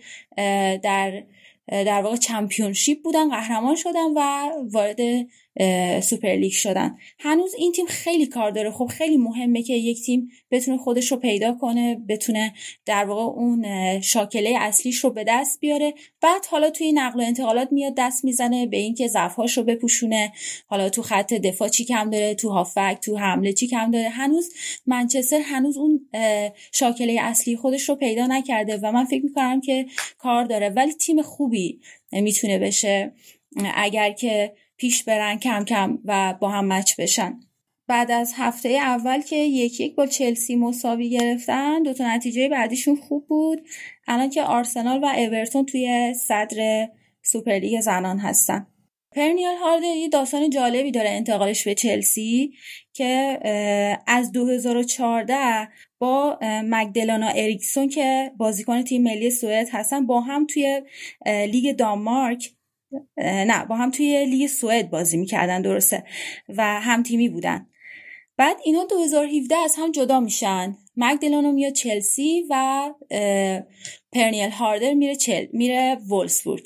در واقع چمپیونشیپ بودن، قهرمان شدن و وارد سوپرلیگ شدن. هنوز این تیم خیلی کار داره. خب خیلی مهمه که یک تیم بتونه خودش رو پیدا کنه، بتونه در واقع اون شاکله اصلیش رو به دست بیاره. بعد حالا توی نقل و انتقالات میاد دست میزنه به این که ضعف‌هاش رو بپوشونه. حالا تو خط دفاع چی کم داره، تو هافک، تو حمله چی کم داره. هنوز منچستر اون شاکله اصلی خودش رو پیدا نکرده و من فکر می‌کنم که کار داره، ولی تیم خوبی میتونه بشه اگر که پیش برن کم کم و با هم مچ بشن. بعد از هفته اول که 1-1 با چلسی مساوی گرفتن، 2 تا نتیجه بعدیشون خوب بود. الان که آرسنال و اورتون توی صدر سوپرلیگ زنان هستن. پرنیال هارده یه داستان جالبی داره انتقالش به چلسی که از 2014 با مگدلنا اریکسون که بازیکن تیم ملی سوئد هستن با هم توی لیگ دانمارک با هم توی لیگ سوئد بازی میکردن، درسته، و هم تیمی بودن بعد اینا 2017 از هم جدا میشن. مگدلانو میاد چلسی و پرنیل هاردر میره وولفسبورگ.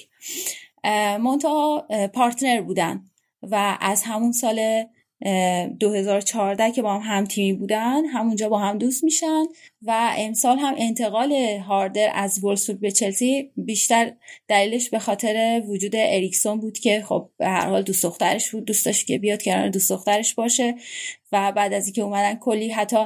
منتها پارتنر بودن و از همون سال 2014 که با هم تیمی بودن همونجا با هم دوست میشن و امسال هم انتقال هاردر از وولفسبورگ به چلسی بیشتر دلیلش به خاطر وجود اریکسون بود که خب به هر حال دوست دخترش بود، دوست داشت که بیاد کنار دوست دخترش باشه و بعد از اینکه اومدن کلی حتی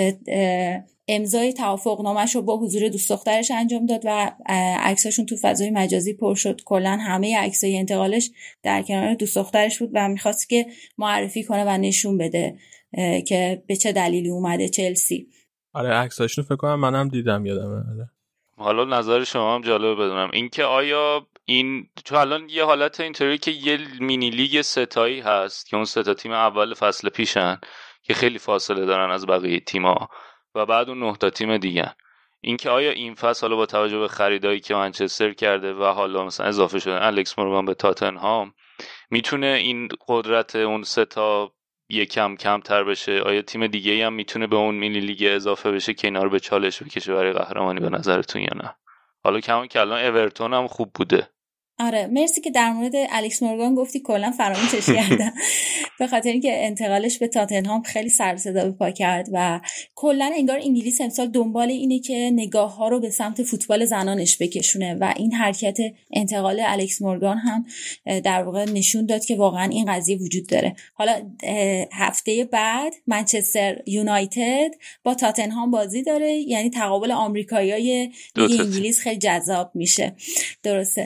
امضای توافقنامه‌اش رو با حضور دوست دخترش انجام داد و عکساشون تو فضای مجازی پر شد. کلا همه عکسای انتقالش در کنار دوست دخترش بود و می‌خواست که معرفی کنه و نشون بده که به چه دلیلی اومده چلسی. آره عکساشون فکر کنم منم دیدم یادمه. حالا نظر شما هم جالب بدونم اینکه آیا این چون الان یه حالت اینطوری که یه مینی لیگ ستایی هست که اون سه تا تیم اول فصل پیشن که خیلی فاصله دارن از بقیه تیم‌ها و بعد اون 9 تا تیم دیگه، اینکه آیا این فصل حالا با توجه به خریدایی که منچستر کرده و حالا مثلا اضافه شده الکس مورگان به تاتنهام میتونه این قدرت اون سه تا یکم کمتر بشه؟ آیا تیم دیگه‌ای هم میتونه به اون مینی لیگ اضافه بشه که اینا رو به چالش بکشه برای قهرمانی به نظرتون یا نه؟ حالا کمان که الان اورتون هم خوب بوده. آره مرسی که در مورد الکس مورگان گفتی، کلا فراموشش کردم به خاطر اینکه انتقالش به تاتنهام خیلی سر صدا به پا کرد و کلا انگار انگلیس امسال دنبال اینه که نگاه ها رو به سمت فوتبال زنانش بکشونه و این حرکت انتقال الکس مورگان هم در واقع نشون داد که واقعا این قضیه وجود داره. حالا هفته بعد منچستر یونایتد با تاتنهام بازی داره، یعنی تقابل آمریکاییای لیگ انگلیس خیلی جذاب میشه. درسته.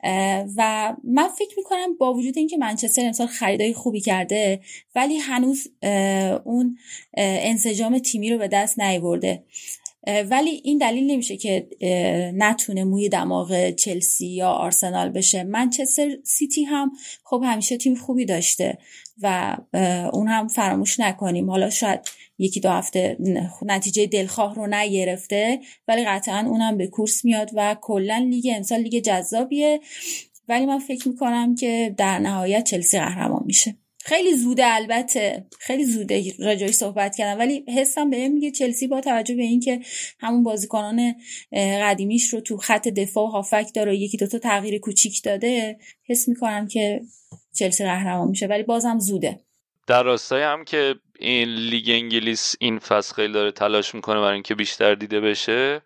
و من فکر میکنم با وجود اینکه منچستر امسال خریدای خوبی کرده ولی هنوز اون انسجام تیمی رو به دست نیاورده، ولی این دلیل نمیشه که نتونه موی دماغ چلسی یا آرسنال بشه. منچستر سیتی هم خب همیشه تیم خوبی داشته و اون هم فراموش نکنیم، حالا شاید یکی دو هفته نتیجه دلخواه رو نگرفته ولی قطعا اونم به کورس میاد و کلا لیگ امسال لیگ جذابیه، ولی من فکر میکنم که در نهایت چلسی قهرمان میشه. خیلی زوده، البته خیلی زوده راجعش صحبت کردم، ولی حسم بهم میگه چلسی با توجه به اینکه همون بازیکنان قدیمیش رو تو خط دفاع و هافک داره و یکی دو تا تغییر کوچیک داده، حس میکنم که چلسی قهرمان میشه، ولی بازم زوده. در راستای هم که این لیگ انگلیس این فصل خیلی داره تلاش میکنه برای اینکه بیشتر دیده بشه،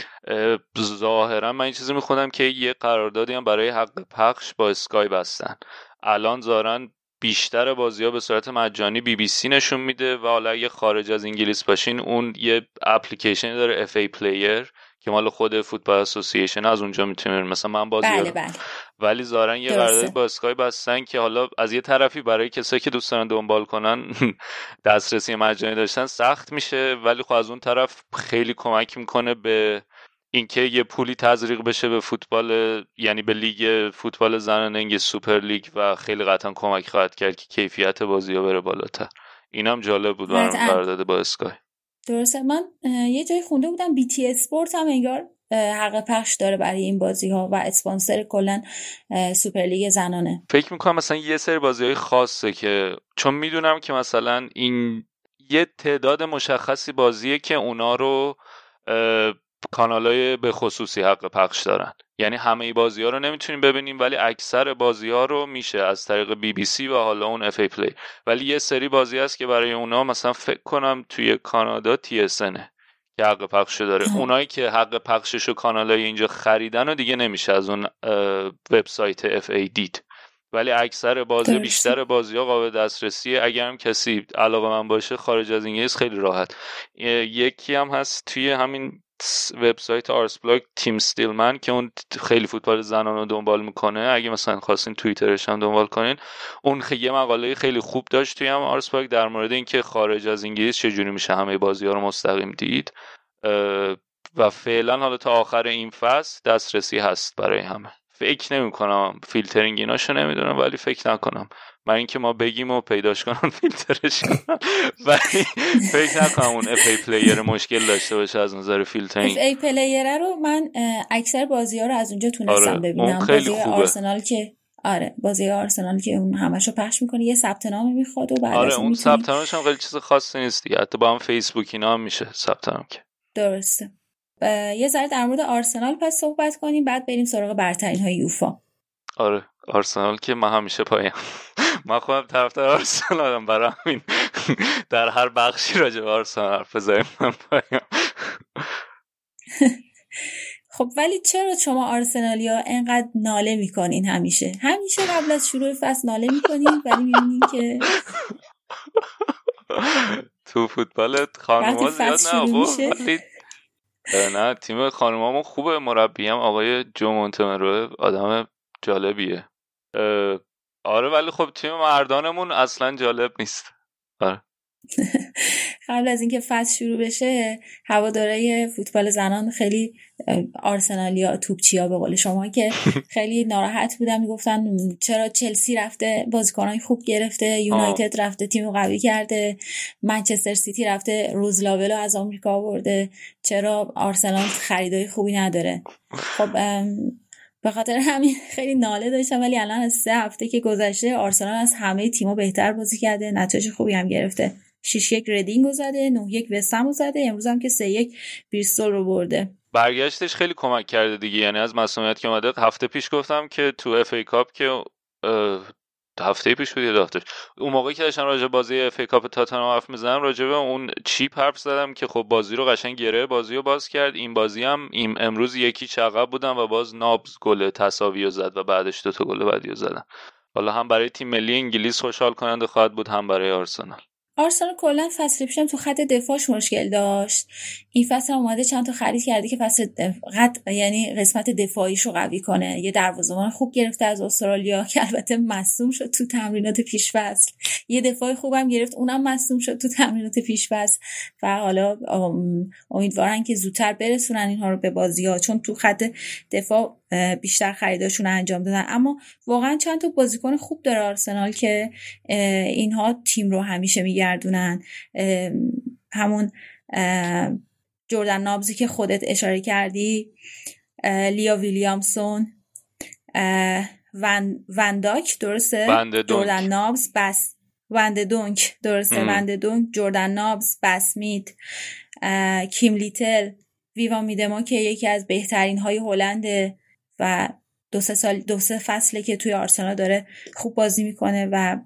ظاهرا من این چیزی میخونم که یه قراردادی هم برای حق پخش با اسکای بستن. الان ظاهرا بیشتر بازی‌ها به صورت مجانی BBC نشون میده و حالا اگه خارج از انگلیس باشین اون یه اپلیکیشنی داره FA پلیر که مال خود فوتبال اسوسییشن، از اونجا میتونید مثلا من بازی بله. ولی ظاهرا یه قرارداد با اسکای بستن که حالا از یه طرفی برای کسایی که دوست دارن دنبال کنن دسترسی مجانی داشتن سخت میشه، ولی خب از اون طرف خیلی کمک میکنه به اینکه یه پولی تزریق بشه به فوتبال، یعنی به لیگ فوتبال زنان انگلیس سوپر لیگ و خیلی قطعا کمک خواهد کرد که کیفیت بازی‌ها بره بالاتر. اینم جالب بود برام قرارداد با اسکای. درسته. من یه جای خونده بودم BT اسپورت هم انگار حق پخش داره برای این بازی‌ها و اسپانسر کلا سوپر لیگ زنانه. فکر می‌کنم مثلا یه سری بازی‌های خاصه که چون میدونم که مثلا این یه تعداد مشخصی بازیه که اونا رو کانالای به خصوصی حق پخش دارن، یعنی همه بازی‌ها رو نمیتونیم ببینیم ولی اکثر بازی‌ها رو میشه از طریق BBC و حالا اون FA پلی، ولی یه سری بازی هست که برای اونا مثلا فکر کنم توی کانادا TSN که حق پخش داره. اونایی که حق پخششو کانالای اینجا خریدن و دیگه نمیشه از اون وبسایت FA دید، ولی اکثر بازی بیشتر بازی‌ها قابل دسترسیه. اگر هم کسی علاقه من باشه خارج از انگلیس خیلی راحت. یکی هم هست توی همین وبسایت آرسبلاگ، تیم استیلمن که اون خیلی فوتبال زنان رو دنبال میکنه، اگه مثلا خواستین توییترش هم دنبال کنین، اون یه مقاله خیلی خوب داشت توی هم آرسبلاگ در مورد اینکه خارج از انگلیس چجوری میشه همه بازی‌ها رو مستقیم دید و فعلا حالا تا آخر این فصل دسترسی هست برای همه. فکر نمی‌کنم فیلترینگ ایناشو نمیدونم ولی فکر نکنم من اینکه ما بگیم و پیداش کنن فیلترش کنن، ولی فکر نکنم اون FA پلیر مشکل داشته باشه از نظر فیلترینگ. FA پلیر رو من اکثر بازی‌ها رو از اونجا تونستم ببینم. بازی آرسنال که آره بازی آرسنال که اون همشو پخش میکنه، یه ثبت نام میخواد و بعد آره اون ثبت نامش هم خیلی چیز خاصی نیست دیگه، حتی با هم فیسبوک اینا هم میشه ثبت نام که. درسته. یه ذره در مورد آرسنال پس صحبت کنیم بعد بریم سراغ برترین های یوفا. آره آرسنال که من همیشه پایم من خودم طرفدار آرسنالم، برای همین در هر بخشی راجع به آرسنال حرف بزنیم من پایم. خب ولی چرا شما آرسنالیا انقدر ناله میکنین؟ همیشه قبل از شروع فصل ناله میکنین ولی میبینین که تو فوتبال خانوما زیاد نه. نه تیم خانومامون خوبه، مربی هم آقای جو مونتمرو آدم جالبیه. آره ولی خب تیم مردانمون اصلا جالب نیست. آره قبل از اینکه فصل شروع بشه هوادارهای فوتبال زنان خیلی آرسنالیا توپچیا به قول شما که خیلی ناراحت بودن، میگفتن چرا چلسی رفته بازیکنای خوب گرفته، یونایتد رفته تیمو قوی کرده، منچستر سیتی رفته روزلاولو از آمریکا آورده، چرا آرسنال خریدای خوبی نداره؟ خب به خاطر همین خیلی ناله داشتم، ولی الان از 3 هفته که گذشته آرسنال از همه تیم‌ها بهتر بازی کرده، نتایج خوبی هم گرفته. 6-1 ردینگو زده، 9-1 وستهمو زده، امروز هم که 3-1 بریستول رو برده. برگشتش خیلی کمک کرده دیگه، یعنی از مسئولیت که اومده. هفته پیش گفتم که تو اف ای کاپ که هفته پیش بود یا هفته اون موقعی که داشتم راجع بازی اف ای کاپ تاتنهام حرف می‌زدم راجع به اون چیپ حرف زدم که خب بازی رو قشنگ گره بازی رو باز کرد. این بازی هم امروز 1-0 عقب بودن و باز نابز گل تساوی رو زد و بعدش 2 تا گل بعدی رو زدن. حالا هم برای تیم ملی انگلیس خوشحال کننده خواهد بود هم برای آرسنال. آرسنال کلا فصل پیشم تو خط دفاعش مشکل داشت، این فصل هم اومده چند تا خرید کرده که فصل یعنی قسمت دفاعیشو قوی کنه. یه دروازه‌بان خوب گرفته از استرالیا که البته مصدوم شد تو تمرینات پیش فصل، یه دفاع خوبم گرفت اونم مصدوم شد تو تمرینات پیش فصل و حالا امیدوارن که زودتر برسونن اینها رو به بازی‌ها، چون تو خط دفاع بیشتر خریداشون انجام دادن. اما واقعا چند تا بازیکن خوب داره آرسنال که اینها تیم رو همیشه میگردونن. همون جردن نابزی که خودت اشاره کردی، لیا ویلیامسون، ونداک درسته، جردن نابز، بس ونددونک درسته، ونددونک، جردن نابز، بسمیت، کیم لیتل، ویوا میدما که یکی از بهترین های هلنده و 2-3 فصله که توی آرسنال داره خوب بازی میکنه و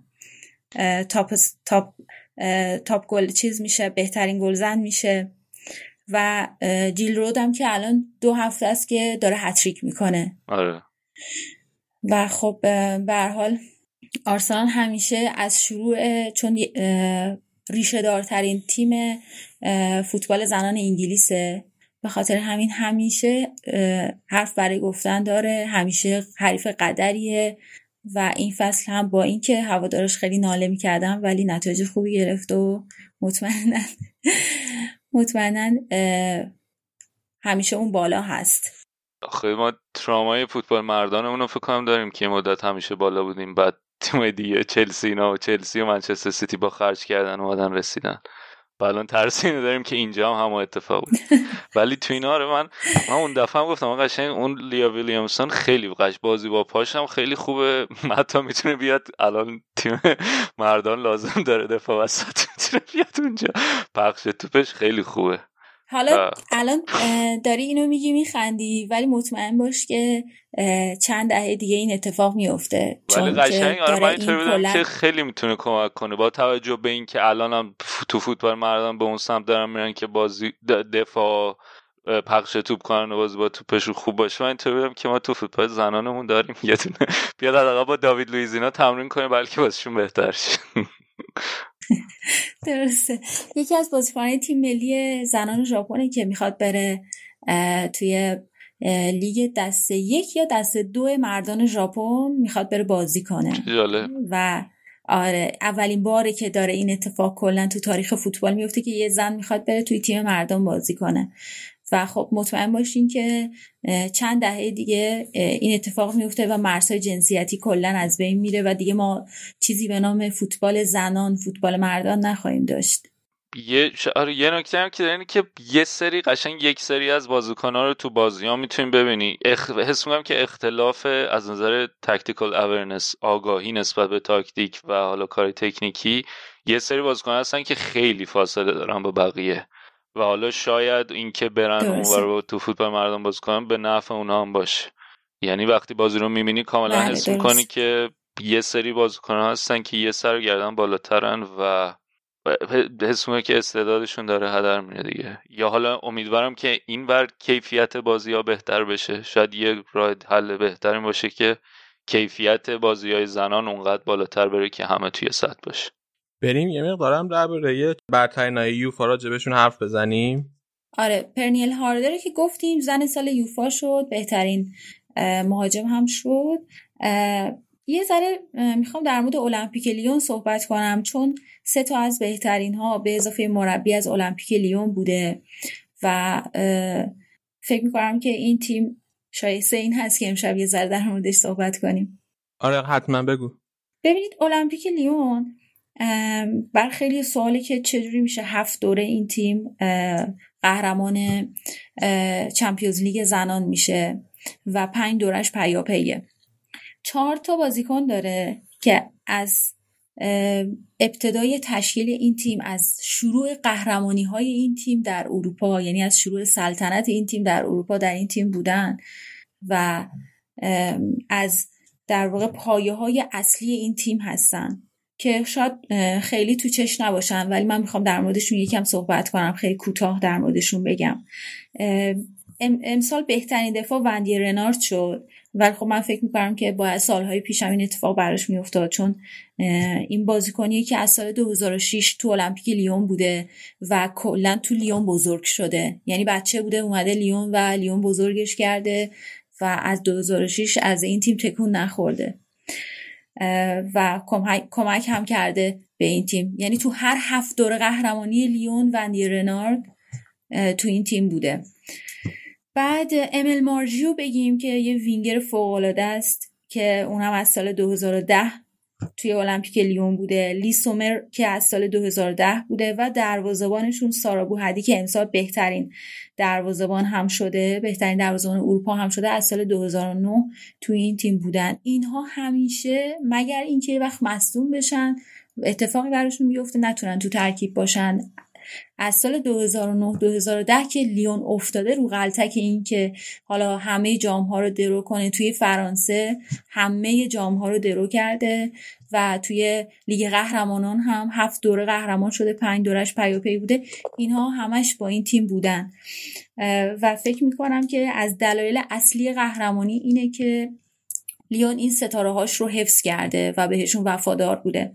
تاپ گل چیز میشه، بهترین گلزن میشه. و جیل رود هم که الان 2 هفته است که داره هتریک میکنه. آره. و خب به هر حال آرسنال همیشه از شروع، چون ریشه دارترین تیم فوتبال زنان انگلیسه، به خاطر همین همیشه حرف برای گفتن داره، همیشه حریف قدریه و این فصل هم با اینکه هوادارش خیلی ناله می‌کردن ولی نتایج خوبی گرفت و مطمئناً همیشه اون بالا هست. آخه ما ترامای فوتبال مردانمون رو فکر کنم داریم که مدت همیشه بالا بودیم، بعد تیم دیگه چلسی و منچستر سیتی با خرج کردن اومدن رسیدن و الان ترس اینو داریم که اینجا هم همون اتفاق بود. ولی تو اینا رو من اون دفعه هم گفتم قشنگ اون لیا ویلیامسون خیلی بازی با پاشم خیلی خوبه، حتی میتونه بیاد الان تیم مردان لازم داره دفاع وسط میتونه بیاد اونجا، پخش توپش خیلی خوبه. حالا الان داری اینو میگی میخندی ولی مطمئن باش که چند دهه دیگه این اتفاق میفته، ولی قشنگ آره من اینطوری بودم که خیلی میتونه کمک کنه با توجه به این که الان هم تو فوتبال مردان به اون سمت دارن میرن که بازی دفاع پخش توپ کنن و بازی با توپشون خوب باشه. من اینطوری بودم که ما تو فوتبال زنانمون داریم یه دونه بیاد حداقل با داوید لوئیز اینا تمرین کنه بلکه واسهشون بهتر شه. درسته. یکی از بازیکنان تیم ملی زنان ژاپن که میخواد بره توی لیگ دسته 1 یا دسته 2 مردان ژاپن میخواد بره بازی کنه. جالب. و آره اولین باره که داره این اتفاق کلا تو تاریخ فوتبال میفته که یه زن میخواد بره توی تیم مردان بازی کنه و خب مطمئن باشین که چند دهه دیگه این اتفاق میفته و مرزهای جنسیتی کلا از بین میره و دیگه ما چیزی به نام فوتبال زنان، فوتبال مردان نخواهیم داشت. یه نکته هم که اینه که یه سری قشنگ یک سری از بازیکن‌ها رو تو بازی‌ها میتونیم ببینی. حس می‌کنم که اختلاف از نظر تاکتیکال اورننس، آگاهی نسبت به تاکتیک و حالا کار تکنیکی، یه سری بازیکن‌ها هستن که خیلی فاصله دارن با بقیه و حالا شاید این که برن اونور تو فوتبال مردم بازی کنن به نفع اونها هم باشه. یعنی وقتی بازی رو می‌بینی کاملا حس می‌کنی که یه سری بازیکن‌ها هستن که یه سر گردن بالاترن و حس می‌کنم که استعدادشون داره هدر میره دیگه. یا حالا امیدوارم که این ور کیفیت بازی‌ها بهتر بشه. شاید یه راه حل بهتری باشه که کیفیت بازی‌های زنان اونقدر بالاتر بره که همه توی سطح باشه. بریم یه مقدارم درباره برترینای یوفا راجبشون حرف بزنیم. آره، پرنیل هاردر که گفتیم زن سال یوفا شد، بهترین مهاجم هم شد. یه ذره میخوام در مورد المپیک لیون صحبت کنم چون 3 تا از بهترین ها به اضافه مربی از المپیک لیون بوده و فکر میکنم که این تیم شایسته این هست که امشب یه ذره در موردش صحبت کنیم. آره حتما بگو. ببینید المپیک لیون بر خیلی سوالی که چجوری میشه 7 دوره این تیم قهرمان چمپیونز لیگ زنان میشه و 5 دورش پیاپیه. 4 تا بازیکن داره که از ابتدای تشکیل این تیم، از شروع قهرمانی های این تیم در اروپا، یعنی از شروع سلطنت این تیم در اروپا در این تیم بودن و از در واقع پایه های اصلی این تیم هستن که شاید خیلی تو چشم نباشن ولی من میخوام در موردشون یکم صحبت کنم، خیلی کوتاه در موردشون بگم. امسال بهترین دفاع وندی رنارد شد ولی خب من فکر میکنم که باید سالهای پیش هم این اتفاق براش میافتاد چون این بازیکنیه که از سال 2006 تو المپیک لیون بوده و کلا تو لیون بزرگ شده، یعنی بچه بوده اومده لیون و لیون بزرگش کرده و از 2006 از این تیم تکون نخورده و کمک هم کرده به این تیم، یعنی تو هر 7 دوره قهرمانی لیون وندی رنارد تو این تیم بوده. بعد امیل مارژیو بگیم که یه وینگر فوق‌العاده است که اونم از سال 2010 توی المپیک لیون بوده. لی سومر که از سال 2010 بوده و دروازه‌بانشون سارا بوهدی که امسال بهترین دروازه‌بان هم شده، بهترین دروازه‌بان اروپا هم شده، از سال 2009 توی این تیم بودن. اینها همیشه مگر اینکه یه وقت مصدوم بشن اتفاقی براشون بیفته نتونن تو ترکیب باشن. از سال 2009-2010 که لیون افتاده رو غلطک این که حالا همه جام‌ها رو درو کنه، توی فرانسه همه جام‌ها رو درو کرده و توی لیگ قهرمانان هم 7 دوره قهرمان شده، 5 دورش پیاپی بوده. اینها همش با این تیم بودن و فکر میکنم که از دلایل اصلی قهرمانی اینه که لیون این ستاره هاش رو حفظ کرده و بهشون وفادار بوده.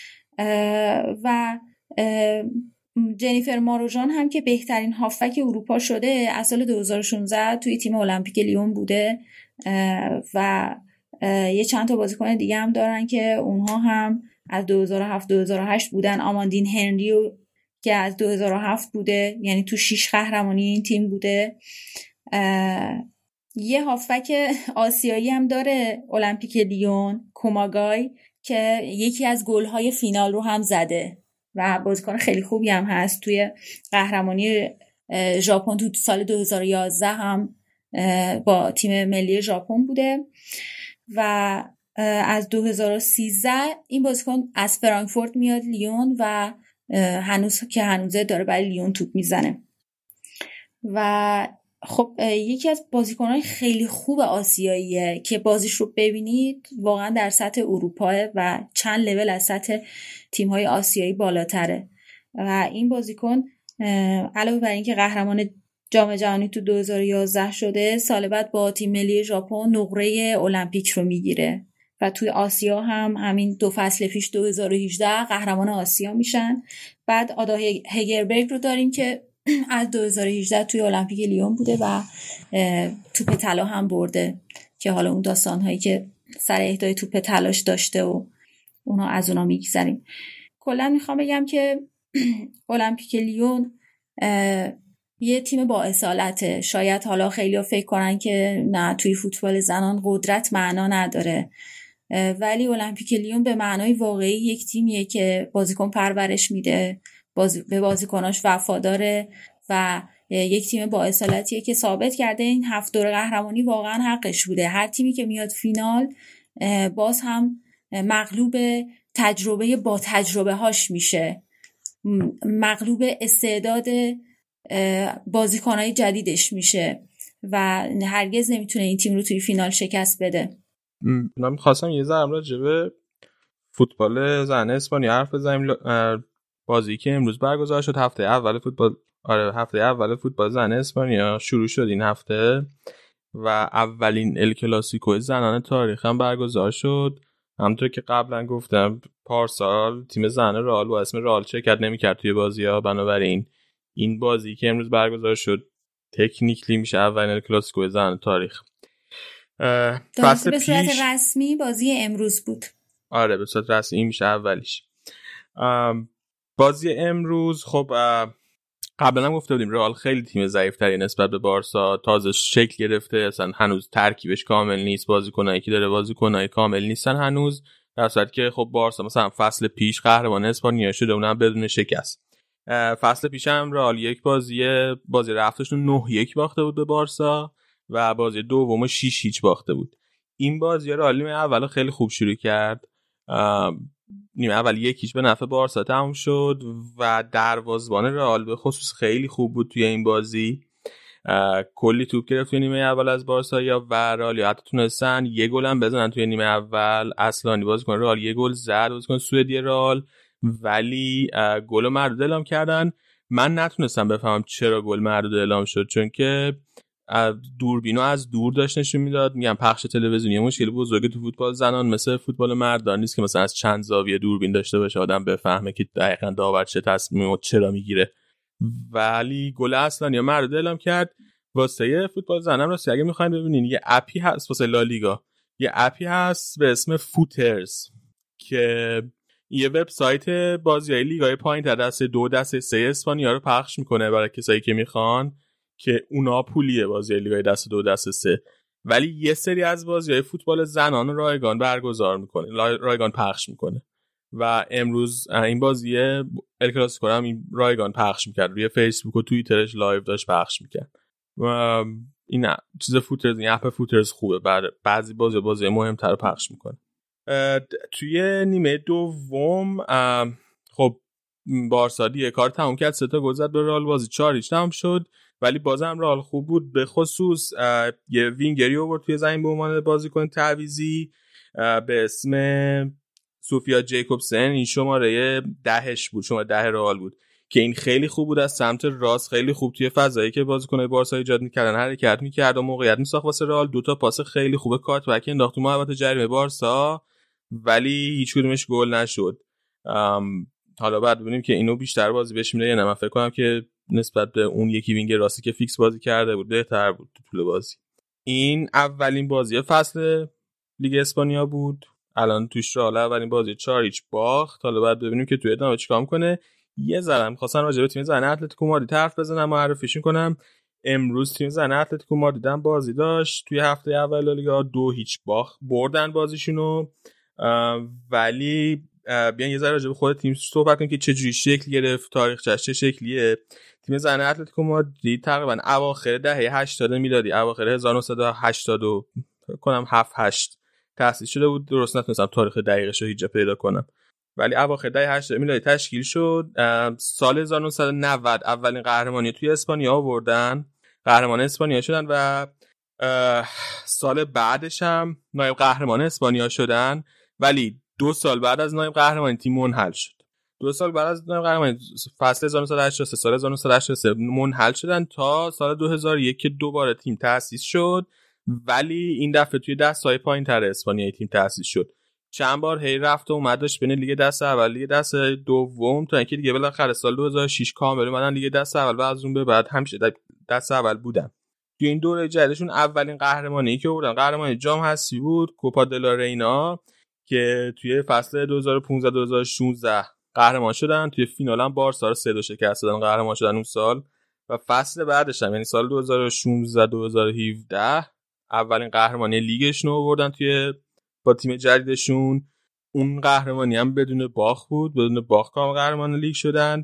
و جنیفر ماروژان هم که بهترین هافبک اروپا شده از سال 2016 توی تیم المپیک لیون بوده و یه چند تا بازیکن دیگه هم دارن که اونها هم از 2007-2008 بودن. آماندین هنریو که از 2007 بوده، یعنی تو 6 قهرمانی این تیم بوده. یه هافبک آسیایی هم داره المپیک لیون، کوماگای، که یکی از گل‌های فینال رو هم زده و بازیکن خیلی خوبی هم هست. توی قهرمانی ژاپن تو سال 2011 هم با تیم ملی ژاپن بوده و از 2013 این بازیکن از فرانکفورت میاد لیون و هنوزه داره برای لیون توپ میزنه. و خب یکی از بازیکن‌های خیلی خوب آسیاییه که بازیش رو ببینید واقعا در سطح اروپا و چند لول از سطح تیم‌های آسیایی بالاتره و این بازیکن علاوه بر اینکه قهرمان جام جهانی تو 2011 شده، سال بعد با تیم ملی ژاپن نقره المپیک رو میگیره و توی آسیا هم همین 2 فصل پیش 2018 قهرمان آسیا میشن. بعد آدا هگربرگ رو داریم که از 2018 توی المپیک لیون بوده و توپ طلا هم برده که حالا اون داستان‌هایی که سر اهدای توپ طلاش داشته و اونا از اونا میگذریم. کلا میخوام بگم که المپیک لیون یه تیم با اصالته. شاید حالا خیلی‌ها فکر کنن که نه توی فوتبال زنان قدرت معنا نداره، ولی المپیک لیون به معنای واقعی یک تیمیه که بازیکن پرورش میده، به بازیکناش وفاداره و یک تیم با اصالتیه که ثابت کرده این 7 دور قهرمانی واقعا حقش بوده. هر تیمی که میاد فینال باز هم مغلوب تجربه با تجربه هاش میشه، مغلوب استعداد بازیکنهای جدیدش میشه و هرگز نمیتونه این تیم رو توی فینال شکست بده. من خواستم یه ذره راجع به فوتبال زن اسپانیا حرف بزنیم. بازی که امروز برگزار شد هفته اول فوتبال زن اسپانیا شروع شد این هفته و اولین ال کلاسیکو زنان تاریخ هم برگزار شد. همونطور که قبلا گفتم پارسال تیم زن رئال با اسم رئال شرکت نمی‌کرد توی بازی‌ها، بنابراین این بازی که امروز برگزار شد تکنیکلی میشه اولین ال کلاسیکو زنان تاریخ. فصل پیش به صورت رسمی بازی امروز بود. آره به صورت رسمی میشه اولیش. بازی امروز خب قبلا هم گفته بودیم رئال خیلی تیم ضعیف‌تری نسبت به بارسا، تازه شکل گرفته، اصلا هنوز ترکیبش کامل نیست، بازیکنایی که داره بازیکنای کامل نیستن هنوز، در صورتی که خب بارسا مثلا فصل پیش قهرمان اسپانیا شده اونم بدون شکست. فصل پیش هم رئال یک بازی رفتشون 9-1 باخته بود به بارسا و بازی دومو 6-0 باخته بود. این بازی رئال نیمه اول خیلی خوب شروع کرد، نیمه اول 1-0 به نفع بارسا تموم شد و دروازه‌بان رئال به خصوص خیلی خوب بود توی این بازی، کلی توپ گرفت توی نیمه اول از بارسا و رئال حتی تونستن یه گل هم بزنن توی نیمه اول. اصلانی بازیکن رئال یه گل زد، بازیکن سوئدی رئال، ولی گل مردود اعلام کردن. من نتونستم بفهمم چرا گل مردود اعلام شد، چون که دوربینو از دور داشت نشون میداد. میگم پخش تلویزیونی مشکل بزرگی تو فوتبال زنان مثل فوتبال مردان نیست که مثلا از چند زاویه دوربین داشته باشه آدم بفهمه که دقیقاً داور چه تصمیمی چرا میگیره. ولی گل اصلا یا مردود اعلام کرد. واسه فوتبال زنان راستی اگه میخواین ببینین یه اپی هست واسه لالیگا، یه اپی هست به اسم فوترز که یه وبسایت بازیای لیگای پایین‌تر دسته 2 دسته 3 اسپانیا رو پخش میکنه برای کسایی که میخوان، که اونا پولیه بازی لیگای دست 2 دست 3، ولی یه سری از بازی‌های فوتبال زنان رایگان برگزار میکنه، رایگان پخش میکنه و امروز این بازی ال کلاسیکو هم این رایگان پخش میکرد، روی فیسبوک و توییترش لایو داشت پخش میکرد. این چیز فوترز، این اپ فوترز خوبه، بعضی بازی مهمتر رو پخش میکنه. توی نیمه دوم خب بارسا دیگه کار تموم کرد، 3 تا گل زد به رئال، بازی 4-0 تموم شد، ولی بازم رئال خوب بود. به خصوص یه وینگری آورد توی زمین به عنوان بازیکن تعویضی به اسم سوفیا جیکوبسن، این شماره 10 بود، شماره 10 رئال بود که این خیلی خوب بود، از سمت راست خیلی خوب توی فضایی که بازیکن‌های بارسا ایجاد می‌کردن حرکت می‌کرد و موقعیت می‌ساخت واسه رئال. 2 تا پاس خیلی خوبه کات بک انداخت تو محوطه جریمه بارسا، ولی هیچ کدومش گل نشد. حالا بعد ببینیم که اینو بیشتر بازی بهش میده یا نه. من فکر کنم که نسبت به اون یکی وینگر راستی که فیکس بازی کرده بود بهتر بود تو طول بازی. این اولین بازی فصل لیگ اسپانیا بود، الان توش رئال اولین بازی 4-0 باخت. حالا بعد ببینیم که توی ادامه چیکار می‌کنه. یه ذره خواستم راجع به تیم زن اتلتیکو مادرید حرف بزنم، معرفیشون کنم. امروز تیم زن اتلتیکو مادرید هم بازی داشت توی هفته اول لالیگا، 2-0 بردن بازیشونو. ولی بیان یه ذره راجع به خود تیم صحبت کنیم که چه جوری شکل گرفت، تاریخچه‌اش چه شکلیه. تیم زن اتلتیکو مادرید تقریبا اواخر دهه 80 میلادی، اواخر 1980 کنم 7-8 تأسیس شده بود. درست نتونستم تاریخ دقیقش رو هیچ جا پیدا کنم، ولی اواخر دهه 80 میلادی تشکیل شد. سال 1990 اولین قهرمانی توی اسپانیا آوردن، قهرمان اسپانیا شدن و سال بعدش هم نایب قهرمان اسپانیا شدن، ولی 2 سال بعد از نایب قهرمانی تیم منحل شد. 2 سال بعد از نایب قهرمانی فصل 1983 سال 1983 منحل شدن تا سال 2001 که دوباره تیم تأسیس شد، ولی این دفعه توی دسته‌های پایین‌تر اسپانیایی تیم تأسیس شد. چند بار هی رفت و اومد داشت بین لیگ دست اول لیگ دست دوم، تا اینکه دیگه بالاخره سال 2006 کامل اومدن لیگ دست اول و از اون به بعد همیشه دست اول بودن. توی این دوره جدیدشون اولین قهرمانی که آوردن قهرمانی جام حذفی بود، کوپا دلا رینا، که توی فصل 2015 2016 قهرمان شدن. توی فینال هم بارسا رو 3-2 شکست دادن، قهرمان شدن اون سال. و فصل بعدش هم یعنی سال 2016 2017 اولین قهرمانی لیگشون رو آوردن توی با تیم جدیدشون. اون قهرمانی هم بدون باخت بود، بدون باخت هم قهرمان لیگ شدن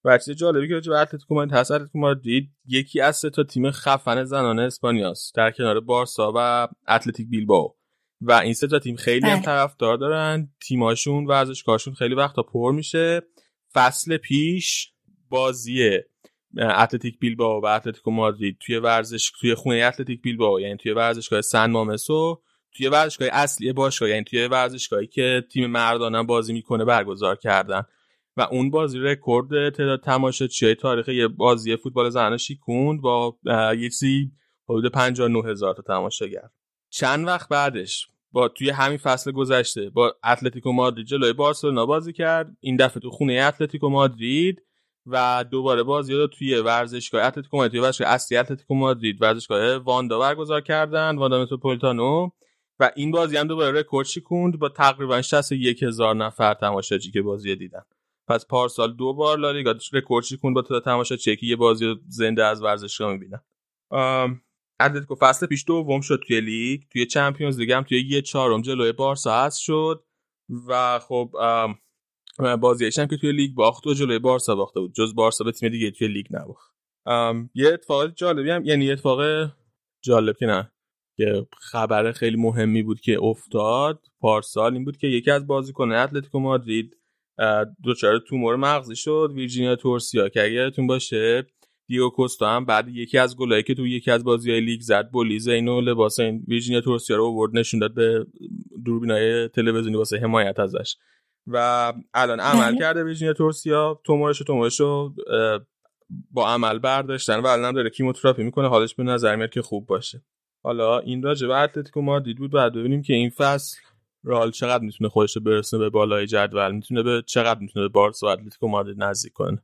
و چیز جالبی که راجع به اتلتیکو مادرید هست، اتلتیکو مادرید یکی از 3 تا تیم خفن زنانه اسپانیاست در کنار بارسا و اتلتیک بیلبائو و این 3 تا تیم خیلی هم طرفدار دارن. تیماشون ورزشگاهشون خیلی وقتا پر میشه. فصل پیش بازی اتلتیک بیلبائو و اتلتیکو مادرید توی خونه اتلتیک بیلبائو، یعنی توی ورزشگاه سن مامسو، توی ورزشگاه اصلی باشگاه، یعنی توی ورزشگاهی که تیم مردانه بازی میکنه برگزار کردن و اون بازی رکورد تعداد تماشاچی تاریخ یه بازی فوتبال زنانه شکوند با یه چیزی حدود 59,000 تا تماشاگر. چند وقت بعدش توی همین فصل گذشته با اتلتیکو مادرید جلوی بارسلونا بازی کرد، این دفعه تو خونه اتلتیکو مادرید و دوباره بازی رو توی ورزشگاه اتلتیکو مادرید، ورزشگاه اصلی اتلتیکو مادرید، ورزشگاه واندا برگزار کردن، واندا متروپولیتانو، و این بازی هم دوباره رکورد شکوند با تقریبا 61,000 نفر تماشاچی که بازی دیدن. پس پارسال 2 بار لالیگا رکورد شکوند با تعداد تماشاچی که یه بازی رو زنده از ورزشگاه می‌بینن. اتلتیکو فصل پیش دوم شد توی لیگ، توی چمپیونز لیگ هم توی 1/4 جلوی بارسا هست شد و خب بازیش هم که توی لیگ باخت و جلوی بارسا باخته بود، جز بارسا به تیم دیگه توی لیگ نباخت. یه اتفاق جالبی هم، یعنی اتفاق جالب که نه، که خبر خیلی مهمی بود که افتاد پارسال این بود که یکی از بازیکنان اتلتیکو مادرید دچار تومور مغزی شد، ویرجینیا تورسیا، که اگه یادتون باشه دیگو کوستا هم بعد یکی از گلایی که تو یکی از بازی‌های لیگ زد، بولیز اینو لباس این ویرجینیا تورسیا رو آورد نشون داد به دوربینای تلویزیونی واسه حمایت ازش و الان عمل کرده ویرجینیا تورسیا، تومورشو با عمل برداشتن و الان داره کیموتراپی میکنه، حالش به نظر میاد که خوب باشه. حالا این راجع به اتلتیکو مادرید بود، بعد ببینیم که این فصل رئال چقدر میتونه خودش رو برسونه به بالای جدول، چقدر میتونه به بارسا و اتلتیکو مادرید نزدیک کنه.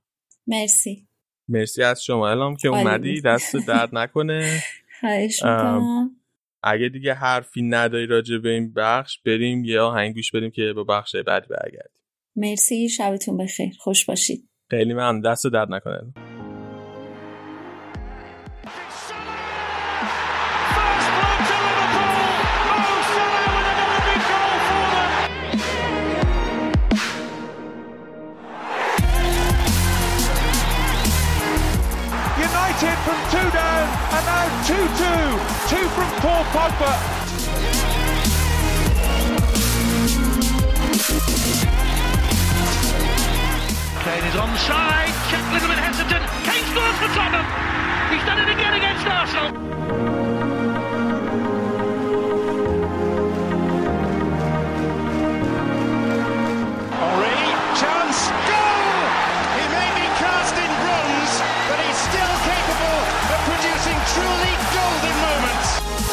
مرسی از شما الهام که اومدی، دست درد نکنه. خواهش می‌کنم. اگه دیگه حرفی نداری راجع به این بخش بریم یه آهنگ گوش بدیم که با بخش بعدی برگردیم. مرسی، شبتون بخیر، خوش باشید. خیلی ممنون، دست درد نکنه. From 2 down and now 2-2. 2 from Paul Pogba. Kane is onside. Check a little bit hesitant. Kane scores for Tottenham. He's done it again against Arsenal. Henry, chance, goal! He may be cast in bronze, but he's still capable of producing truly golden moments.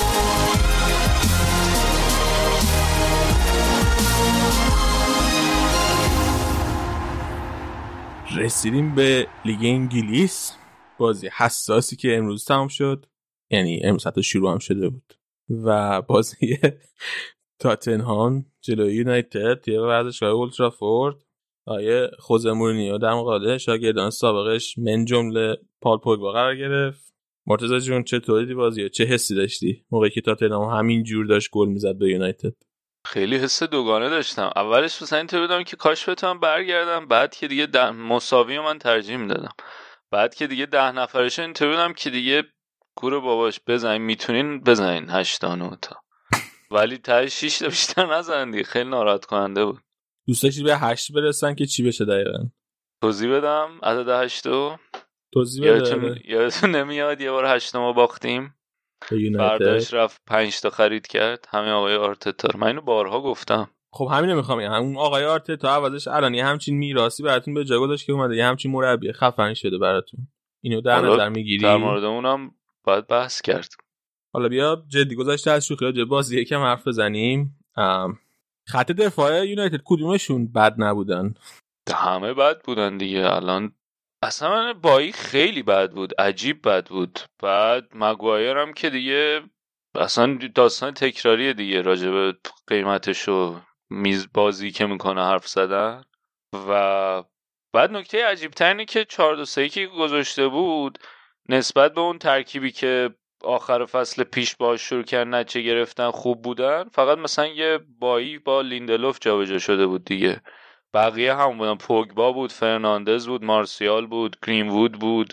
رسیدیم به لیگ انگلیس، بازی حساسی که امروز تمام شد، یعنی امروز حتی شروع هم شده بود و بازی تاتنهام جلوی یونایتد توی ورزشگاه اولترافورد. آیه خوزه مورینیو در مقابل شاگردان سابقش من جمله پال پوگبا قرار گرفت. مرتضی جون چطوری دی بازی؟ چه حسی داشتی موقعی که تاتنهام همین جور داشت گل میزد به یونایتد؟ خیلی حس دوگانه داشتم. اولش مثلا اینطور بودم که کاش بتونم برگردم، بعد که دیگه مساوی رو من ترجیح میدادم، بعد که دیگه 10 نفرشه اینطور بودم که دیگه گور باباش بزنین، میتونین بزنین 8 تا، ولی تا 6 تا بیشتر نزنن دیگه. خیلی ناراحت کننده بود. دوست داشتی به 8 برسن که چی بشه دقیقاً؟ توضیح بدم عدد 8 رو؟ توضیح بده. یادتون نمیاد یه بار 8 ما باختیم، برداشت رفت 5 تا خرید کرد، همین آقای آرتتا. من اینو بارها گفتم. خب همین میخوام بگم، اون آقای آرتتا عوضش الان یه همچین میراثی براتون به جا گذاشت که اومده یه همچین مربی خفن شده براتون. اینو در نظر میگیری؟ در مورد اونم باید بحث کرد. حالا بیا جدی گذاشته از شوخی راجع بازی یکم حرف بزنیم. خط دفاع یونایتد کدومشون بد نبودن؟ همه بد بودن دیگه. الان اصلا بایی خیلی بد بود، عجیب بد بود. بعد مگوایر هم که دیگه اصلا داستان تکراریه دیگه، راجع به قیمتش و میز بازی که میکنه حرف زدن. و بعد نکته عجیب ترینه که 4-2-3 که گذاشته بود نسبت به اون ترکیبی که آخر فصل پیش باهاش شروع کردن نتیجه گرفتن خوب بودن، فقط مثلا یه بایی با لیندلوف جابجا شده بود دیگه. بقیه هم بودن، پوگبا بود، فرناندز بود، مارسیال بود، گرین‌وود بود،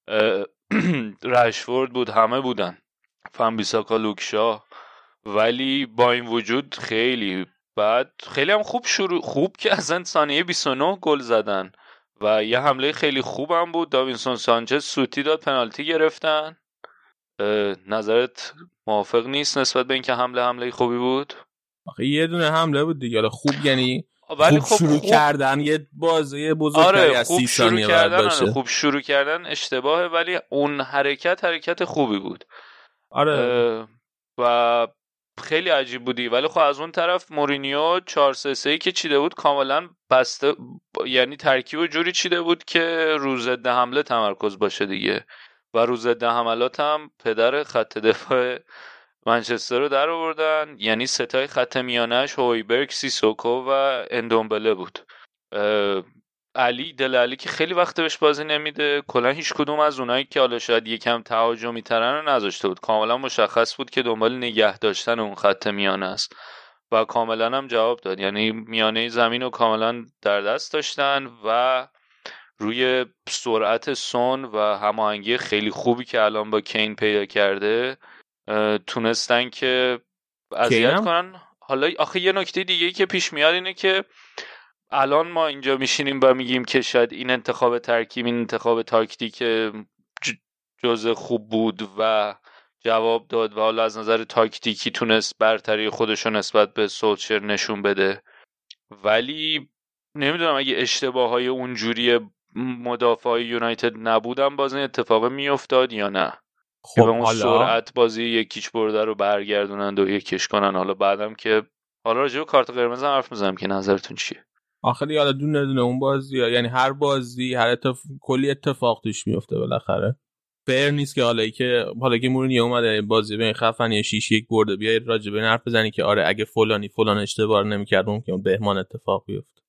رشفورد بود، همه بودن، فنبیساکا، لوکشا. ولی با این وجود خیلی بعد خیلی هم خوب که اصلا ثانیه 29 گل زدن و یه حمله خیلی خوبم بود. داوینسون سانچز سوتی داد، پنالتی گرفتن. نظرت موافق نیست نسبت به اینکه حمله خوبی بود؟ آخه یه دونه حمله بود دیگه، حالا خوب یعنی ولی خوب شروع کردن یه بازی بزرگتری از 30 ثانیه بعد باشه. خوب شروع کردن اشتباهه، ولی اون حرکت خوبی بود. آره و خیلی عجیب بودی. ولی خب از اون طرف مورینیو 4-3-3 که چیده بود کاملا بسته، یعنی ترکیب جوری چیده بود که رو ضد حمله تمرکز باشه دیگه، و رو ضد حملات هم پدر خط دفاع منچستر رو در آوردن. یعنی ستای خط میانش هویبرگ، سیسوکو و اندومبله بود. علی که خیلی وقت بهش بازی نمیده، کلا هیچ کدوم از اونایی که حالا شاید یکم تهاجمی ترن رو نذاشته بود. کاملا مشخص بود که دنبال نگه داشتن اون خط میانه است و کاملا هم جواب داد. یعنی میانه زمین رو کاملا در دست داشتن و روی سرعت سون و هماهنگی خیلی خوبی که الان با کین پیدا کرده تونستن که اذیت کنن. حالا آخه یه نکته دیگه که پیش میاد اینه که الان ما اینجا میشینیم و میگیم که شاید این انتخاب ترکیب، این انتخاب تاکتیک جزء خوب بود و جواب داد و حالا از نظر تاکتیکی تونست برتری خودشو نسبت به سولشر نشون بده. ولی نمیدونم اگه اشتباههای اونجوری مدافع یونایتد نبودن باز این اتفاق میافتاد یا نه. خب به اون سرعت بازی یکیچ برده رو برگردونند و یکیش کنن. حالا بعدم که حالا راجع به کارت قرمز هم حرف میزنم که نظرتون چیه؟ آخه یالا دونه اون بازی ها، یعنی هر بازی هر کلی اتفاق توش میفته بالاخره. فیر نیست که حالا که مورینیو اومده بازی به خفنی 6-1 برده بیای راجع به این حرف بزنی که آره اگه فلان اشتباه نمی‌کرد ممکن بود بهمان اتفاق بیفته.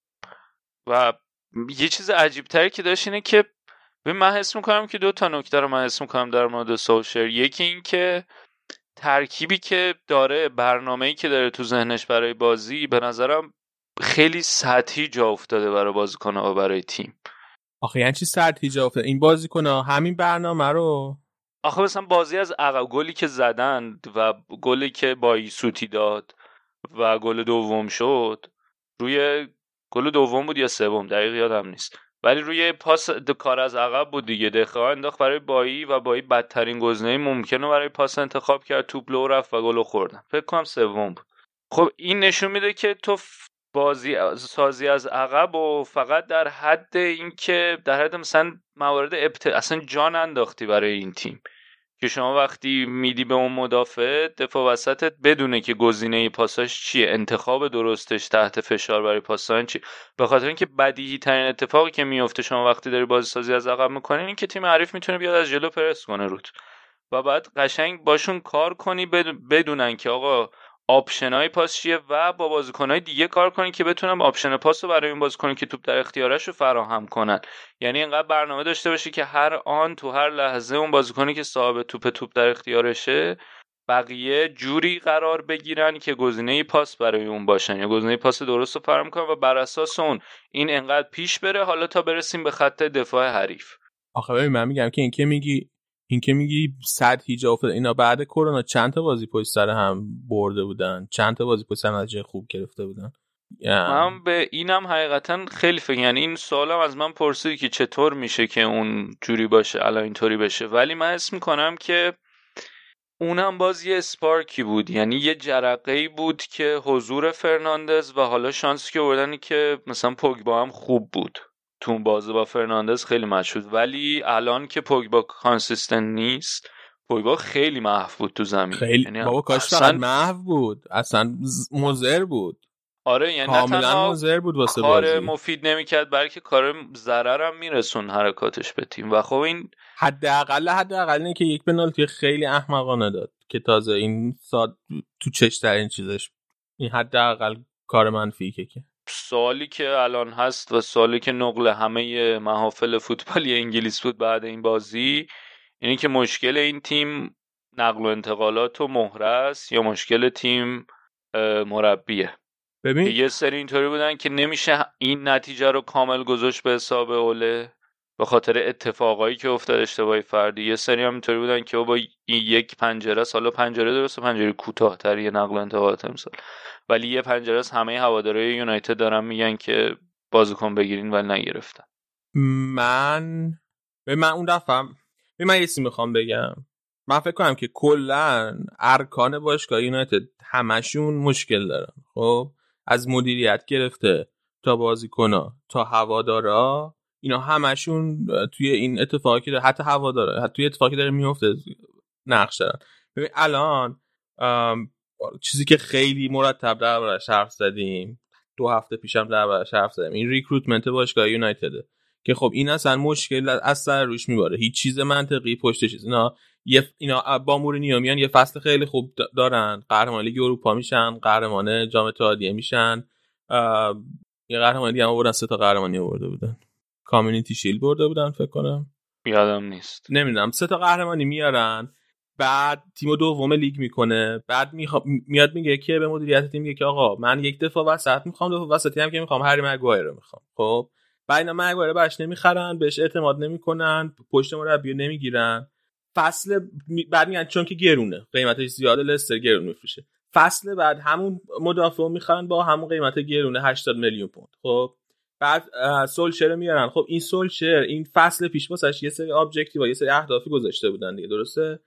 و یه چیز عجیب تری که داشت اینه که من حس می‌کنم که دو تا نکته رو من حس می‌کنم در مورد سولشر. یکی این که ترکیبی که داره، برنامه‌ای که داره تو ذهنش برای بازی، به نظرم خیلی سطحی جا افتاده برای بازیکن‌ها و برای تیم. آخه یعنی چی سطحی جا افتاده؟ این بازیکن‌ها همین برنامه رو آخه مثلا بازی از عقب گلی که زدن و گلی که با سوتی داد و گل دوم شد، روی گل دوم بود یا سوم دقیق یادم نیست، ولی روی پاس کار از عقب بود دیگه. دخواه انداخت برای بایی و بایی بدترین گزینه ممکنه برای پاس انتخاب کرد، توپ لو رفت و گل خوردن. فکر کنم سوم بود. خب این نشون میده که تو بازی سازی از عقب و فقط در حد این که در حد مثلا موارد اصلا جان انداختی برای این تیم که شما وقتی میدی به اون مدافع دفاع وسطت بدونه که گزینه پاساش چیه، انتخاب درستش تحت فشار برای پاسان چی، به خاطر اینکه بدیهی ترین اتفاقی که میفته شما وقتی داری بازی سازی از عقب میکنین این که تیم حریف میتونه بیاد از جلو پرس کنه روت و بعد قشنگ باشون کار کنی بدونن که آقا آپشنای پاس چیه و با بازیکنای دیگه کار کنن که بتونن آپشن پاسو برای این بازیکن که توپ در اختیارش رو فراهم کنن. یعنی اینقدر برنامه داشته باشی که هر آن تو هر لحظه اون بازیکنی که صاحب توپ در اختیارشه بقیه جوری قرار بگیرن که گزینه پاس برای اون باشن یا گزینه پاس درست رو فراهم کنن و بر اساس اون این انقدر پیش بره حالا تا برسیم به خط دفاع حریف. آخه ببین من میگم که این که میگی سطحی جا افتاده، اینا بعد کرونا چند تا بازی پشت سر هم برده بودن، چند تا بازی پشت سر نتیجه خوب گرفته بودن. من به اینم حقیقتا خیلی فکر، یعنی این سوالم از من پرسیدی که چطور میشه که اون جوری باشه الان اینطوری بشه، ولی من حس میکنم که اونم باز یه اسپارکی بود، یعنی یه جرقه‌ای بود که حضور فرناندز و حالا شانسی که آوردن که مثلا پوگبا هم خوب بود تو بازی با فرناندز خیلی مچ بود، ولی الان که پوگبا کانسیستنت نیست، پوگبا خیلی محو بود تو زمین. خیلی یعنی بابا کاش فقط محو بود، اصلا مضر بود. آره یعنی کاملا مضر بود واسه کار بازی، مفید نمیکرد بلکه کار ضرر هم میرسون حرکاتش به تیم. و خب این حداقل اینه که یک پنالتی خیلی احمقانه داد که تازه این تو چشترین چیزش، این حداقل کار منفی که سوالی که الان هست و سوالی که نقل همه محافل فوتبالی انگلیس بود بعد این بازی اینه که مشکل این تیم نقل و انتقالات و مهره است یا مشکل تیم مربیه. ببین یه سری اینطوری بودن که نمیشه این نتیجه رو کامل گذاشت به حساب اوله به خاطر اتفاقایی که افتاد، اشتباهی فردی. یه سری هم اینطوری بودن که با این یک پنجره، سالا پنجره درسته، پنجره کوتاه‌تر یه نقل و انتقالات امسال، ولی یه پنجره است همه هوادارهای یونایتد دارن میگن که بازیکن بگیرین ولی نگرفتن. من اون دفعه من یه چیزی میخوام بگم. من فکر کنم که کلا ارکان باشگاه یونایتد همشون مشکل دارن. خب از مدیریت گرفته تا بازیکن‌ها تا هوادارا، اینا همشون توی این اتفاقی که حتی هوادارا توی اتفاقی داره میفته نقش دارن. ببین الان چیزی که خیلی مرتب دربارش حرف زدیم، 2 هفته پیشم دربارش حرف زدیم، این ریکروتمنت باشگاه یونایتده که خب این اصلا مشکل از سر روش میباره، هیچ چیز منطقی پشتش نیست. اینا با مورینیو میان یه فصل خیلی خوب دارن، قهرمان لیگ اروپا میشن، قهرمان جام اتحادیه میشن، یه قهرمانی دیگه هم آوردن، 3 تا قهرمانی آورده بودن، کامیونیتی شیلد برده بودن فکر کنم، یادم نیست، نمیدونم، 3 تا قهرمانی میارن، بعد تیمو دوم لیگ میکنه، بعد میاد میگه که به مدیریت تیم میگه که آقا من یک دفعه وسط میخوام، دفعه وسطی هم که میخوام هری مگوایر رو میخوام. خب بعد اینا مگوایر باش نمیخرن، بهش اعتماد نمیکنن، پشت مربی نمیگیرن، فصل بعد میگن چون که گرونه، قیمتش زیاده، لستر گرون میفروشه، فصل بعد همون مدافع میخرن با همون قیمت گرونه 80 میلیون پوند. خب بعد سولشر میارن. خب این سولشر این فصل پیش واسش یه سری ابجکتیو، یه سری اهدافی گذاشته بودن دیگه، درسته؟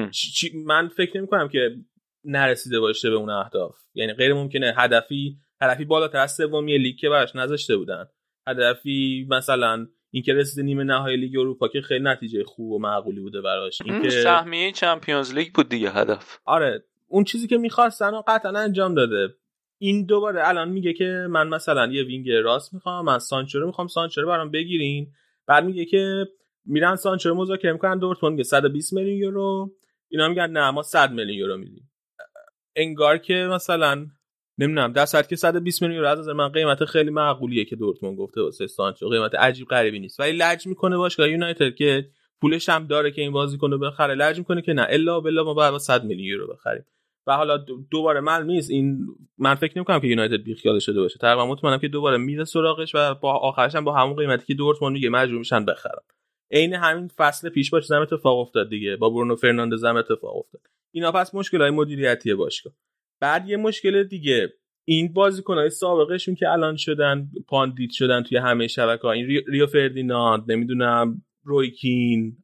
من فکر نمی‌کنم که نرسیده باشه به اون اهداف، یعنی غیر ممکنه هدفی بالاتر از سومی لیگ که براش نذاشته بودن، هدفی مثلا اینکه رسید نیمه نهایی لیگ اروپا که خیلی نتیجه خوب و معقولی بوده براش، اینکه سهمیه چمپیونز لیگ بود دیگه هدف. آره اون چیزی که می‌خواستن و قطعا انجام داده. این دوباره الان میگه که من مثلا یه وینگر راست میخوام، من سانچو رو میخوام، سانچو رو برام بگیرین. بعد میگه که میرن سانچو رو مذاکره میکنن، دورتموند 120 میلیون یورو، اینا میگن نه ما 100 میلیون یورو میدیم. انگار که مثلا نمیدونم در صورتی که 120 میلیون یورو از نظر من قیمت خیلی معقولیه که دورتموند گفته واسه سانچو، قیمت عجیب غریبی نیست، ولی لج میکنه باشگاه یونایتد که پولش هم داره که این بازیکن رو بخره، لج میکنه که نه الا بالله ما باید 100 میلیون یورو بخریم. و حالا دوباره معلوم نیست، این من فکر نمی‌کنم که یونایتد بیخیال شده باشه، تقریبا مطمئنم که دوباره میره سراغش و با آخرش هم با همون قیمتی که دورتموند میگه مجبور میشن بخرن. عین همین فصل پیش باشه زم اتفاق افتاد دیگه، با برونو فرناندز زم اتفاق افتاد. اینا پس مشکلای مدیریتی باشگاه. بعد یه مشکل دیگه، این بازیکن‌های سابقشون که الان شدن پاندیت شدن توی همه شبکه‌ها، این ریو فردیناند، نمیدونم روی کین،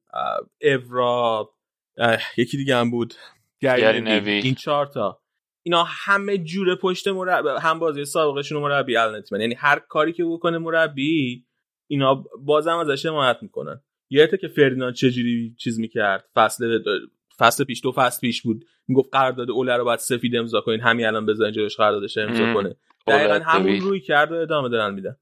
اورا، یکی دیگه هم بود گری نوی، این 4 تا اینا همه جوره پشت مربی، هم بازی سابقشون مربی الانتیمن، یعنی هر کاری که بکنه مربی اینا بازم ازش حمایت میکنن. یادته که فردیناند چجوری چیز میکرد فصل پیش 2 فصل پیش بود، میگفت قرارداد اوله رو باید سفید امضا کنین، همین الان بزنین جلوش قراردادش امضا کنه. دقیقاً همون روی کرد و ادامه دارن میدن.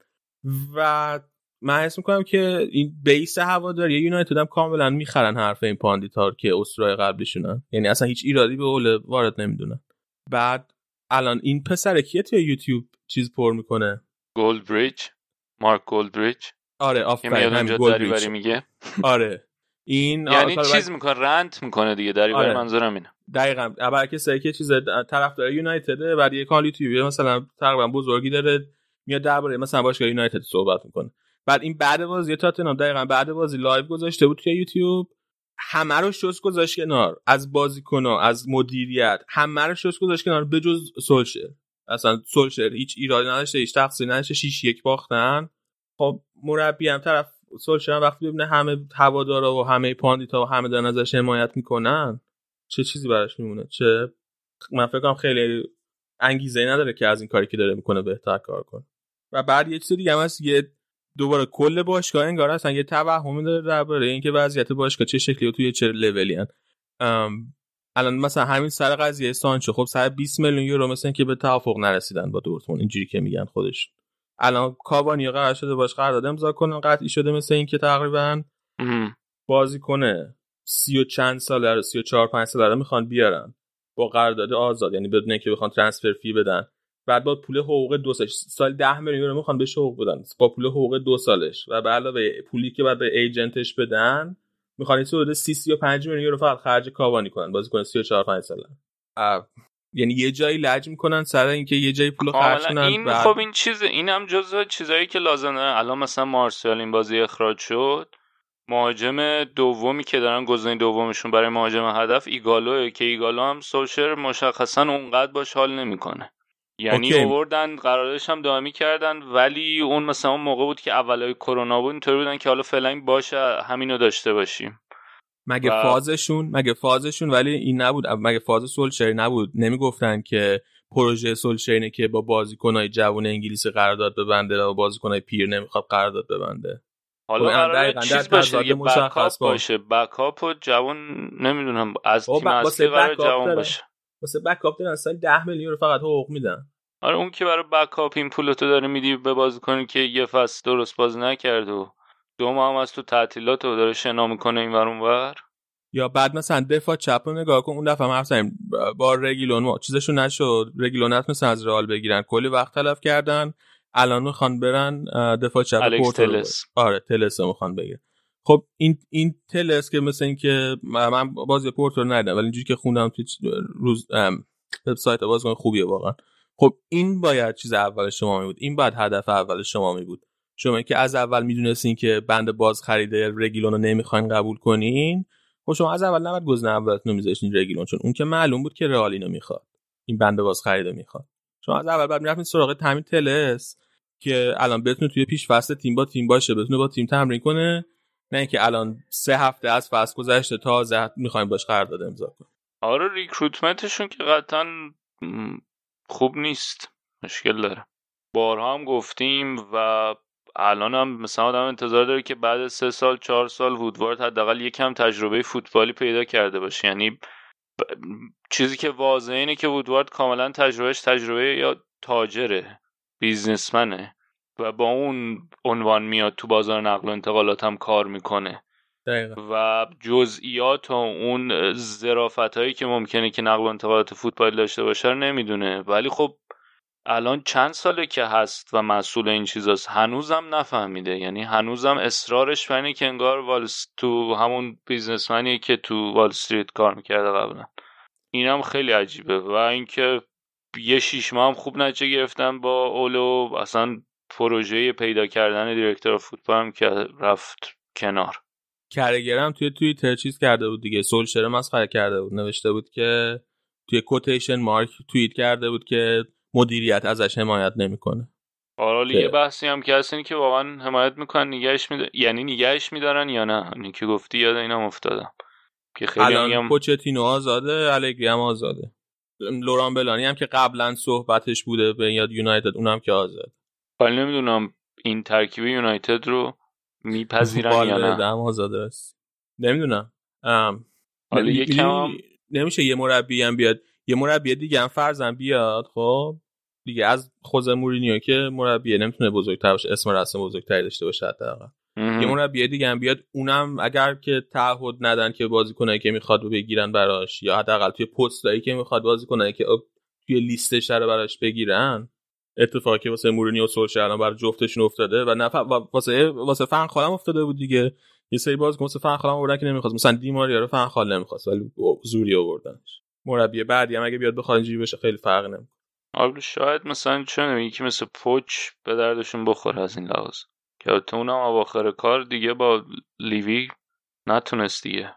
و من حس میکنم که این بیس هواداری یونایتد هم کاملا میخرن حرف این پاندیتار که اسطوره قبلشونن، یعنی اصلا هیچ ایرادی به اول وارد نمیدونن. بعد الان این پسر کیه توی یوتیوب چیز پر میکنه؟ گولدبریج، مارک گولدبریج. آره آفرین، همین گولدبریج میگه. آره این یعنی چیز میکنه، رنت میکنه دیگه، دریوری. آره. منظورم اینه دقیقاً. اول کسی که چیز طرفدار یونایتده، بعد یه کانال یوتیوبی مثلا تقریبا بزرگی داره میاد درباره مثلا باشگاه یونایتد صحبت میکنه. بعد این بعد بازی تاتنهام دقیقاً بعد بازی لایو گذاشته بود توی یوتیوب، همه رو شوس گذاشت کنار، از بازیکن‌ها از مدیریت همه رو شوس گذاشت کنار به جز سولشر. اصلا سولشر هیچ ایرادی نداشته، هیچ تقصیری نداشته، 6-1 باختن. خب مربی هم طرف سولشر هم وقتی ببینه همه هوادارا و همه پاندیتا و همه دارن ازش حمایت میکنن، چه چیزی براش میمونه؟ چه من فکر کنم خیلی انگیزه نداره که از این کاری که داره میکنه بهتر کار کنه. و بعد یه چیز دیگه هم هست، یه دوباره کل باشگاه انگار اصلا یه توهمی داره درباره اینکه وضعیت باشگاه چه شکلی و توی چه لولی ان. الان مثلا همین سر قضیه سانچو، خب 120 میلیون یورو مثلا که به توافق نرسیدن با دورتموند، اینجوری که میگن خودش. الان کاوانی قرار شده باش قرارداد امضا کنن، قطعی شده مثلا این که تقریبا بازیکن 30 و چند ساله رو 34-5 ساله رو میخوان بیارن با قرارداد آزاد، یعنی بدون اینکه بخوان ترانسفر فی بدن. بعد با پول حقوق 2 سال 10 میلیون یورو میخوان بهش حقوق بدن با پول حقوق 2 سالش، و به علاوه پولی که بعد به ایجنتش بدن میخوان حدود 35 میلیون یورو فقط خرج کاوانی کنن، بازیکن 34-5 ساله. یعنی یه جایی لج میکنن سر اینکه یه جایی پولو خرج کنن. این خب این اینم جزء چیزایی که لازمه. الان مثلا مارسیال این بازی اخراج شد، مهاجم دومی که دارن گزینه دومشون برای مهاجم هدف ایگالوه که ایگالو هم سولشر مشخصا اونقدر باش حال نمیکنه. یعنی آوردن قراردادش هم دائمی کردن، ولی اون مثلا اون موقع بود که اولای کرونا بود اینطوری بودن که حالا فعلا باشه همینو داشته باشیم. مگه فازشون ولی این نبود؟ مگه فاز سولشر نبود؟ نمیگفتن که پروژه سولشر اینه که با بازیکنای جوان انگلیسی قرارداد ببنده و بازیکنای پیر نمیخواد قرارداد ببنده؟ حالا قراره چیز باشه یه بکاپ باشه، بکاپ و جوان نمیدونم از تیم اصلی قراره جوان باشه. واسه بکاپ دارن اصلا 10 میلیون فقط حقوق میدن. آره اون که برای بکاپ این پولتو داره میدی به بازیکنی که یه فصل درست بازی نکرد و 2 ماه هم از تو تعطیلاتو داره شنا میکنه این ور اون ور. یا بعد مثلا دفاع چپ رو نگاه کن، اون دفعه ما حرف با رگیلون چیزشون نشد، رگیلون نتونستن از رئال بگیرن، کلی وقت تلف کردن، الان میخوان برن دفاع چپ پورتو. آره تلس میخوان بگیرن. خب این تلس که مثلا این که من بازی پورتو رو ندیدم ولی اینجوری که خوندم تو روز وبسایت بازیکن خوبیه واقعا. خب این باید چیز اول شما می بود، این باید هدف اول شما می بود. شما که از اول میدونستین که بند باز خریده رگیلون رو نمیخواین قبول کنین، خب شما از اول نباید گزینه اولتون رو میذاشتین رگیلون، چون اون که معلوم بود که رئال اینو میخواد، این بند باز خریده میخواد. شما از اول بعد میرفتین سراغ تامین تلس که الان بتونه توی پیش فصل تیم با تیم باشه، بتونه با تیم تمرین کنه، نه اینکه الان 3 هفته از فصل گذشته تازه میخوایم باش قرارداد امضا کنیم. آره ریکروتمنتشون که قطعا خوب نیست، مشکل داره. بارها هم گفتیم و الان هم مثلا آدم انتظار داره که بعد 3 سال 4 سال وودوارد حداقل یکم تجربه فوتبالی پیدا کرده باشه. یعنی چیزی که واضحه اینه که وودوارد کاملا تجربه یا تاجره، بیزنسمنه و با اون عنوان میاد تو بازار نقل و انتقالات هم کار میکنه. دقیقا. و جزئیات و اون ظرافتایی که ممکنه که نقل و انتقالات فوتبال داشته باشه رو نمیدونه، ولی خب الان چند ساله که هست و مسئول این چیزاست، هنوزم نفهمیده. یعنی هنوزم اصرارش بر اینه که انگار تو همون بیزنسمنیه که تو وال استریت کار میکرده قبلا. اینم خیلی عجیبه. و اینکه یه 6 ماه هم خوب نتیجه گرفتن با اولو، اصلا پروژه پیدا کردن دیرکتور فوتبال هم که رفت کنار. کرگرم توی توییتر چیز کرده بود دیگه، سولشر مسخره کرده بود، نوشته بود که توی کوتیشن مارک توییت کرده بود که مدیریت ازش حمایت نمیکنه. آره یه بحثی هم که هست اینه که واقعا حمایت میکنن یعنی نگهش میدارن یا نه. اینی که گفتی یاد اینم افتادم که خیلی الان پوچتینو آزاده، الگری هم آزاده، لوران بلانی هم که قبلا صحبتش بوده به یاد یونایتد اونم که آزاد. ولی نمیدونم این ترکیب یونایتد رو میپذیرن یا نه. هم آزاده است نمیدونم. یکم نمیشه یه مربی هم بیاد، یه مربی دیگه هم فرضاً بیاد، خب دیگه از خوزه مورینیو که مربی نمیتونه بزرگتر باشه، اسم رسم بزرگتری داشته باشه حداقل. یه مربی دیگه هم بیاد، اونم اگر که تعهد ندن که بازیکنایی که میخواد رو بگیرن براش، یا حداقل توی پستایی که میخواد بازیکنایی که توی لیستش رو براش بگیرن، اتفاقی که واسه مورینیو و سولشر الان برای جفتشون افتاده و واسه فن خالم افتاده بود دیگه. یه سری بازیکن واسه فن خالم آوردن که نمیخواست، مثلا دیماریا رو فن خال نمیخواست ولی زوری آوردنش. مربی بعدی هم اگه بیاد بخواد اینجوری بشه خیلی فرق نمیکنه. آره شاید مثلا چون یکی مثل پوچ به دردشون بخوره از این لحاظ که تو اونم اواخر کار دیگه با لیوی نتونست دیگه.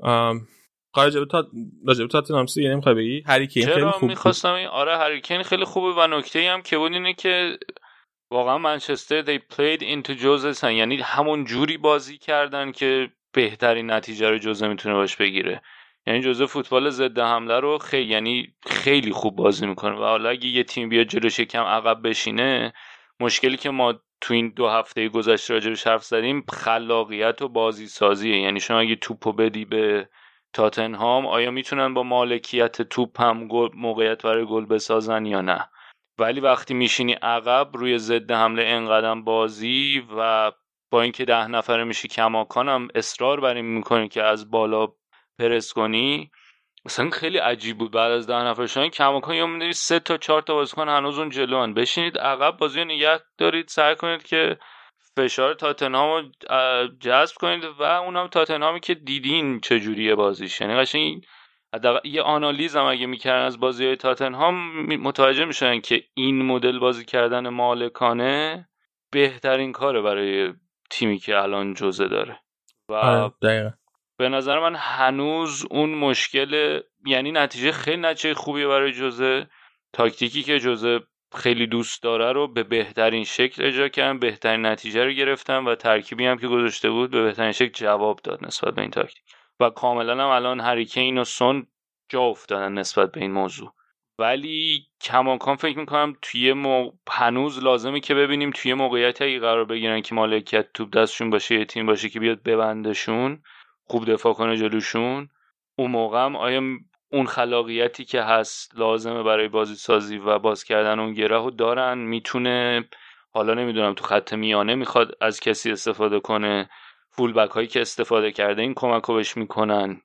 راجب تاتنهام دیگه نمیخوای بگی؟ هری کین خیلی خوب می‌خواستم آره هری کین خیلی خوبه و نکته‌ای هم که بود اینه که واقعا منچستر they played into Jose's یعنی همون جوری بازی کردن که بهترین نتیجه رو جوزه میتونه باش بگیره. یعنی جوزه فوتبال ضد حمله رو خیلی خوب بازی میکنه و حالا اگه یه تیم بیاد جلوش یکم عقب بشینه، مشکلی که ما تو این 2 هفته گذشته راجعش حرف زدیم خلاقیت و بازی سازیه. یعنی شما اگه توپو بدی به تاتنهام، آیا میتونن با مالکیت توپ هم موقعیت برای گل بسازن یا نه؟ ولی وقتی میشینی عقب روی ضد حمله اینقدر بازی و با اینکه 10 نفره میشی کماکان هم اصرار بر این میکنی که از بالا پرس کنی، مثلا خیلی عجیب بود. بعد از 10 نفر شدن کماکان یا می‌دونید 3 تا 4 تا بازیکن هنوز اون جلوان، بشینید عقب بازی رو نگه دارید، سعی کنید که فشار تاتنهام رو جذب کنید و اونم تاتنهامی که دیدین چجوریه بازیش. یعنی قشنگ حداقل یه آنالیز هم اگه میکردن از بازی‌های تاتنهام متوجه میشن که این مدل بازی کردن مالکانه بهترین کاره برای تیمی که الان جوزه داره و دقیقاً به نظر من هنوز اون مشکل، یعنی نتیجه خیلی نتیجه خوبیه برای جوزه، تاکتیکی که جوزه خیلی دوست داره رو به بهترین شکل اجرا کردن، بهترین نتیجه رو گرفتن و ترکیبی هم که گذاشته بود به بهترین شکل جواب داد نسبت به این تاکتیک و کاملا هم الان هری کین و سون جا افتادن نسبت به این موضوع. ولی کماکان فکر میکنم توی هنوز لازمه که ببینیم توی موقعیتی قرار بگیرن که مالکیت توپ دستشون باشه، یه تیم باشه که بیاد ببندشون، خوب دفاع کنه جلوشون. اون موقع هم آیا اون خلاقیتی که هست لازمه برای بازی سازی و باز کردن اون گره رو دارن؟ میتونه، حالا نمیدونم تو خط میانه میخواد از کسی استفاده کنه، فول بک هایی که استفاده کرده این کمک رو بهش میکنن،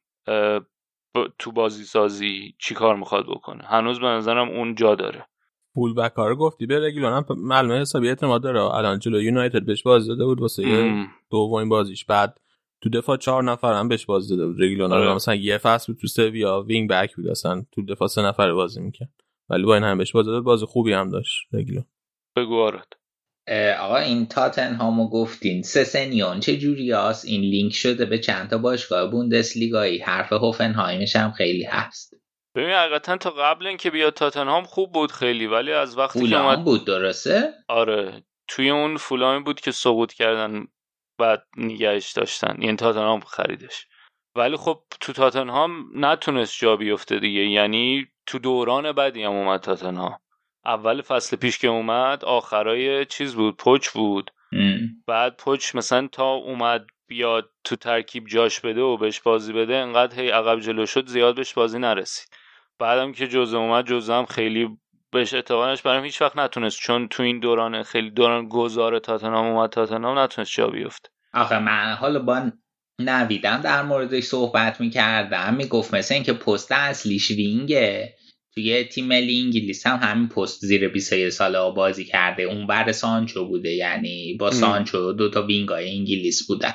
تو بازی سازی چی کار میخواد بکنه؟ هنوز به نظرم اون جا داره. فول بک ها رو گفتی به رگیلون هم معلومه حسابی اعتماد داره. الان جلو یونایتد بهش بازی داده بود واسه دومین بازیش، بعد تو دفاع 4 نفر هم بهش بازی داده بود. رگیلون مثلا یه فصل بود تو سویا وینگ بک بود، اصلا تو دفاع 3 نفره بازی میکرد، ولی با این هم بهش بازی داد، بازی خوبی هم داشت رگیلون. بگو آراد. آقا این تاتنهامو گفتین، سسنیون چه جوریاست؟ این لینک شده به چند تا باشگاه بوندسلیگایی، حرف هوفنهایمش هم خیلی هست. ببین حقیقتا تا قبل اینکه بیاد تاتنهام خوب بود خیلی، ولی از وقتی که اومد بود درسته؟ آره توی اون فولامی بود که سقوط کردن بعد نگهش داشتن، یعنی تاتنهام خریدش، ولی خب تو تاتنهام نتونست جا بیفته دیگه. یعنی تو دوران بعدی هم اومد تاتنهام، اول فصل پیش که اومد آخرای چیز بود، پوچ بود. بعد پوچ مثلا تا اومد بیاد تو ترکیب جاش بده و بهش بازی بده انقدر هی عقب جلو شد زیاد بهش بازی نرسید. بعدم که جوزه اومد، جوزه هم خیلی بهش اعتقادش برام هیچ وقت نتونست، چون تو این دوران خیلی دوران گذار تاتنهام اومد تاتنهام نتونست جا بیفته. آخه من حالا با نویدم در موردش صحبت میکردم، میگفت مثلا اینکه پست اصلیش وینگه، توی تیم ملی انگلیس هم همین پست زیر 21 ساله بازی کرده، اون بر سانچو بوده، یعنی با سانچو 2 تا وینگای انگلیس بودن.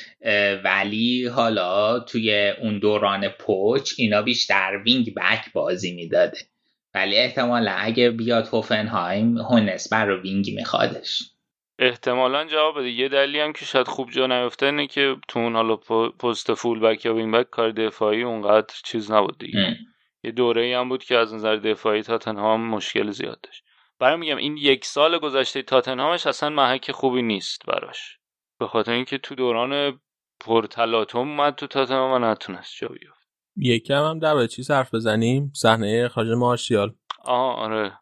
ولی حالا توی اون دوران پوچ اینا بیشتر وینگ بک بازی میداده، ولی احتمالا اگه بیاد هوفنهایم هونس برای وینگ میخوادش. احتمالاً جواب بده. یه دلیلی هم که شاید خوب جا نیفته اینه که تو اون حالا پست فول بک یا وینگ بک کار دفاعی اونقدر چیز نبود دیگه. یه دوره‌ای هم بود که از نظر دفاعی تاتنهام مشکل زیاد داشت. برای میگم این 1 سال گذشته تاتنهامش اصلا محک خوبی نیست براش، به خاطر اینکه تو دوران پرتلاطم اومد تو تاتنهام و نتونست جا بیفته. یکم هم در چیز حرف بزنیم، صحنه اخراج مارشیال. آره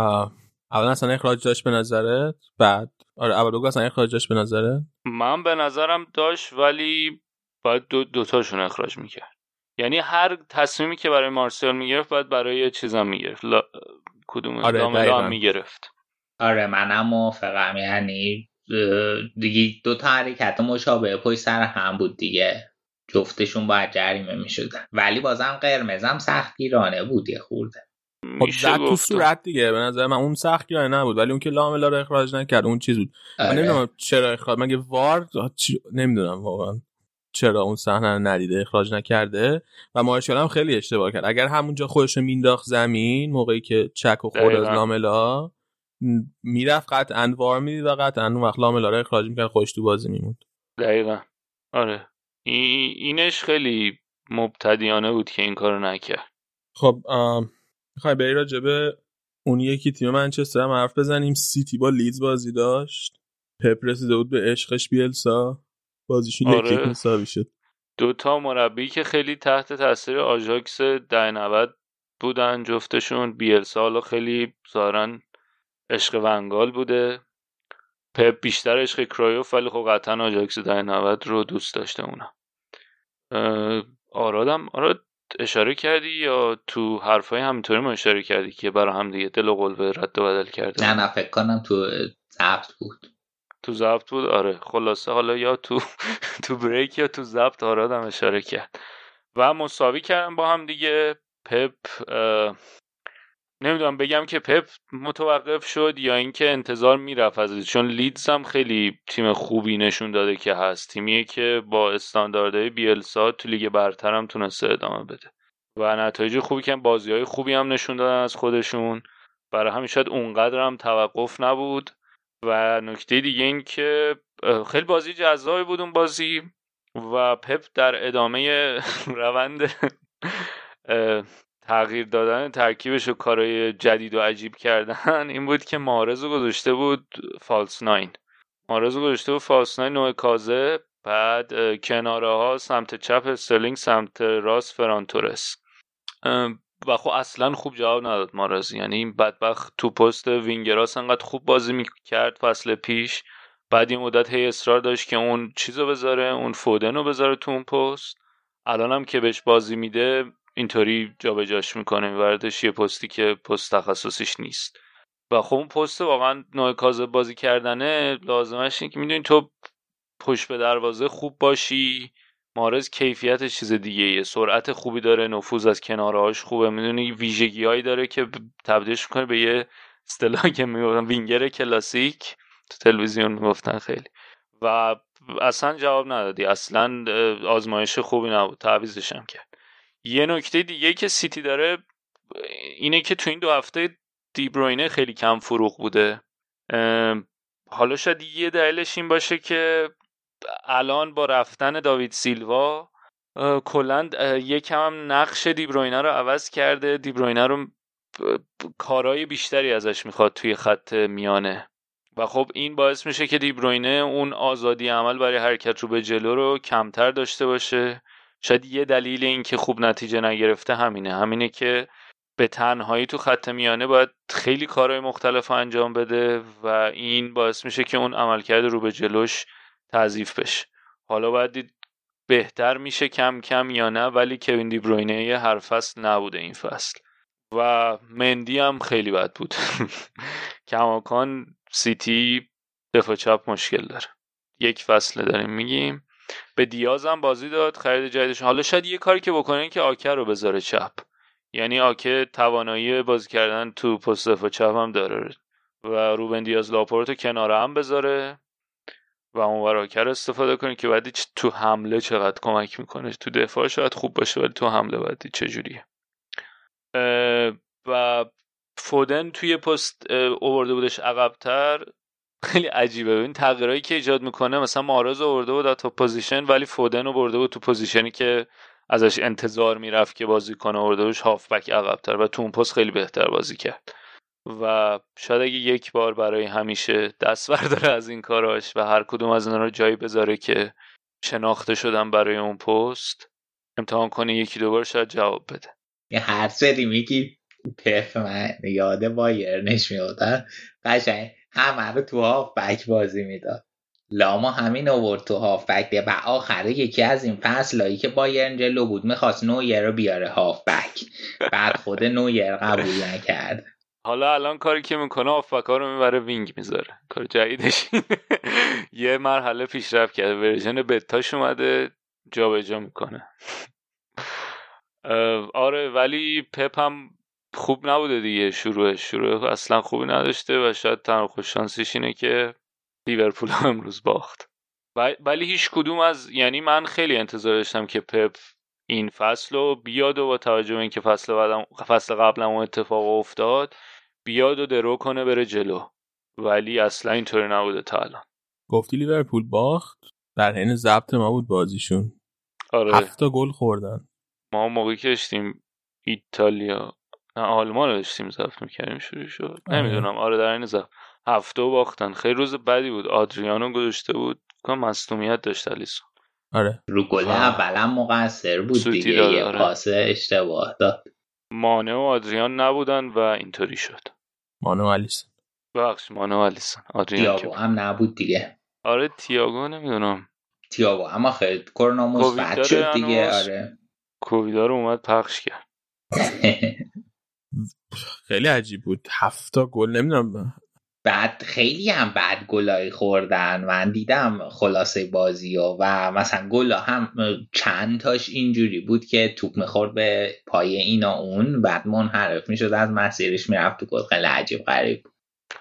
اول اصلا اخراج داشت به نظرت؟ بعد اول دوگاه اصلا اخراج داشت به نظرت؟ من به نظرم داشت، ولی باید دوتاشون اخراج میکرد. یعنی هر تصمیمی که برای مارسیال میگرفت باید برای چیزم میگرفت، کدومه؟ لاملا هم میگرفت. آره منم موافقم، یعنی دیگه 2 تا حرکت مشابه پشت سر هم بود دیگه، جفتشون باید جریمه میشدن، ولی بازم قرمزم سختگیرانه بود یه خورده. خب زد تو صورت دیگه، به نظر من اون سختگیرانه نبود، ولی اون که لاملا رو اخراج نکرد اون چیز بود. من نمیدونم چرا اخراج، مگه وار نمیدونم واقعا چرا اون صحنه رو ندیده اخراج نکرده. و مارشال هم خیلی اشتباه کرد، اگر همونجا خودش رو مینداخت زمین موقعی که چک و خورد از لاملا میرفت قطعاً وار میدید و قطعاً اون وقت لاملا رو اخراج میکرد، خودش تو بازی میموند. دقیقاً آره اینش خیلی مبتدیانه بود که این کارو نکرد. خب میخوای بری راجع به اون یکی تیم منچستر هم حرف بزنیم. سیتی با لیدز بازی داشت، پپ رسیده بود به عشقش بیلسا، بازیشون یک مساوی شد. 2 تا مربی که خیلی تحت تاثیر آژاکس 90 بودن جفتشون. بیلسا حالا خیلی ظاهرا عشق ونگال بوده، پپ بیشتر عشق کرایوف، ولی خب قطعا آژاکس 90 رو دوست داشته اونا. آراد اشاره کردی یا تو حرفای همینطوری ما اشاره کردی که برای هم دیگه دل و قلب رد و بدل کرده؟ نه فکر کنم تو ضبط بود. آره خلاصه حالا یا تو بریک یا تو ضبط آراد هم اشاره کرد و مساوی کردن با هم دیگه. پپ نمیدونم بگم که پپ متوقف شد یا اینکه انتظار میرفت ازش، چون لیدز هم خیلی تیم خوبی نشون داده که هست، تیمیه که با استانداردهای بیلسا تو لیگ برتر هم تونسته ادامه بده و نتایج خوبی که بازی‌های خوبی هم نشون دادن از خودشون، برای همین شاید اونقدر هم توقف نبود. و نکته دیگه این که خیلی بازی جذابی بود اون بازی و پپ در ادامه روند تغییر دادن ترکیبش و کارهای جدید و عجیب کردن این بود که مارزو گذاشته بود فالس ناین. نوع کازه، بعد کناره ها سمت چپ استرلینگ، سمت راست فران تورس. و خب اصلا خوب جواب نداد مارز، یعنی این بدبخت تو پست وینگراس انقدر خوب بازی میکرد فصل پیش، بعد این مدت هی اصرار داشت که اون چیزو بذاره، اون فودنو بذاره تو اون پست. الان هم که بهش بازی میده اینطوری جابجاش میکنه، میبردش یه پستی که پست تخصصیش نیست. و خب اون پست واقعا نوع کازه بازی کردنه لازمش اینه که میدونی تو پشت به دروازه خوب باشی. مارز کیفیتش چیز دیگه ایه، سرعت خوبی داره، نفوذ از کنارهاش خوبه، میدونی ویژگی‌هایی داره که تبدیلش میکنه به یه اصطلاحی که میگفتن وینگر کلاسیک تو تلویزیون میگفتن خیلی. و اصلا جواب ندادی، اصلا آزمایش خوبی نبود، تعویضش هم کرد. یه نکته دیگه که سیتی داره اینه که تو این 2 هفته دی بروینه خیلی کم فروغ بوده. حالا شاید یه دلیلش این باشه که الان با رفتن داوید سیلوا کلاً یکم هم نقش دی بروینه رو عوض کرده. دی بروینه رو کارهای بیشتری ازش میخواد توی خط میانه و خب این باعث میشه که دی بروینه اون آزادی عمل برای حرکت رو به جلو رو کمتر داشته باشه. شاید یه دلیل این که خوب نتیجه نگرفته همینه که به تنهایی تو خط میانه باید خیلی کارهای مختلف انجام بده و این باعث میشه که اون عملکرد رو به جلوش تضعیف بشه. حالا باید دید بهتر میشه کم کم یا نه، ولی کوین دی بروینه هر فصل نبوده این فصل و مندی هم خیلی بد بود. کماکان سیتی دفاع چپ مشکل داره، 1 فصله داریم میگیم. به دیاز هم بازی داد، خرید جدیدش. حالا شاید یه کاری که بکنه که آکه رو بذاره چپ، یعنی آکه توانایی بازی کردن تو پست دفاع چپ هم داره و روبن دیاز لاپورتو کناره هم بذاره و اونور آکه رو استفاده کنه که بعدی تو حمله چقدر کمک میکنه. تو دفاع شاید خوب باشه ولی تو حمله بعدی چجوریه. و فودن توی پست آورده بودش عقب‌تر، خیلی عجیبه. این تغییرایی که ایجاد میکنه، مثلا مارز آورده بود تو پوزیشن ولی فودن رو برده بود تو پوزیشنی که ازش انتظار میرفت که بازی کنه، آورده بودش هافبک عقب‌تر و تو اون پست خیلی بهتر بازی کرد. و شاید اگه یک بار برای همیشه دست برداره از این کاراش و هر کدوم از اینا رو جایی بذاره که شناخته شدن برای اون پست، امتحان کنه 1-2 بار شاید جواب بده. یه هر سری میگی پف من یاده بایرنش میادن، قشنگ همه رو تو هافبک بازی میداد. لاما همین آورد تو هافبک و آخره یکی از این فصلایی که بایرن جلو بود میخواست نویر رو بیاره هافبک، بعد خود نویر قبول نکرد. حالا الان کاری که میکنه هافبک‌ها رو میبره وینگ میذاره، کار جدیدش یه مرحله پیشرفت کرده، ورژن بتاش اومده جابجا میکنه. آره ولی پپ هم خوب نبوده دیگه، شروع اصلا خوبی نداشته و شاید تنها خوش شانسیش اینه که لیورپول هم امروز باخت. ولی هیچ کدوم از، یعنی من خیلی انتظار داشتم که پپ این فصل رو بیاد و با توجه به اینکه فصل قبل هم اتفاق افتاد بیاد و درو کنه بره جلو، ولی اصلا اینطوری نبوده تا الان. گفتی لیورپول باخت، در حین ضبط ما بود بازیشون. آره 7 گل خوردن. ما موقعی که داشتیم ایتالیا نه آلمان رو داشتیم ضبط میکردیم شروع شد، نمیدونم. آره در حین ضبط 7 باختن. خیلی روز بدی بود. آدریانو گذاشته بود که مصدومیت داشت الیسون. آره رو گل اولم مقصر بود دیگه، یه پاس اشتباه داد. مانه و آدریان نبودن و اینطوری شد. مانه و الیسون تییاگو هم نبود دیگه. آره تییاگو نمیدونم. تییاگو اما خیلی کرونا مثبت شد دیگه. آره کوویدا رو اومد پخش کرد. خیلی عجیب بود 7 گل. نمیدونم بعد خیلی هم بد گلای خوردن. من دیدم خلاصه بازی و مثلا گلا هم چند تاش اینجوری بود که توپ میخورد به پای اینا اون بعد منحرف میشد از مسیرش میرفت تو گل. خیلی عجیب غریب بود.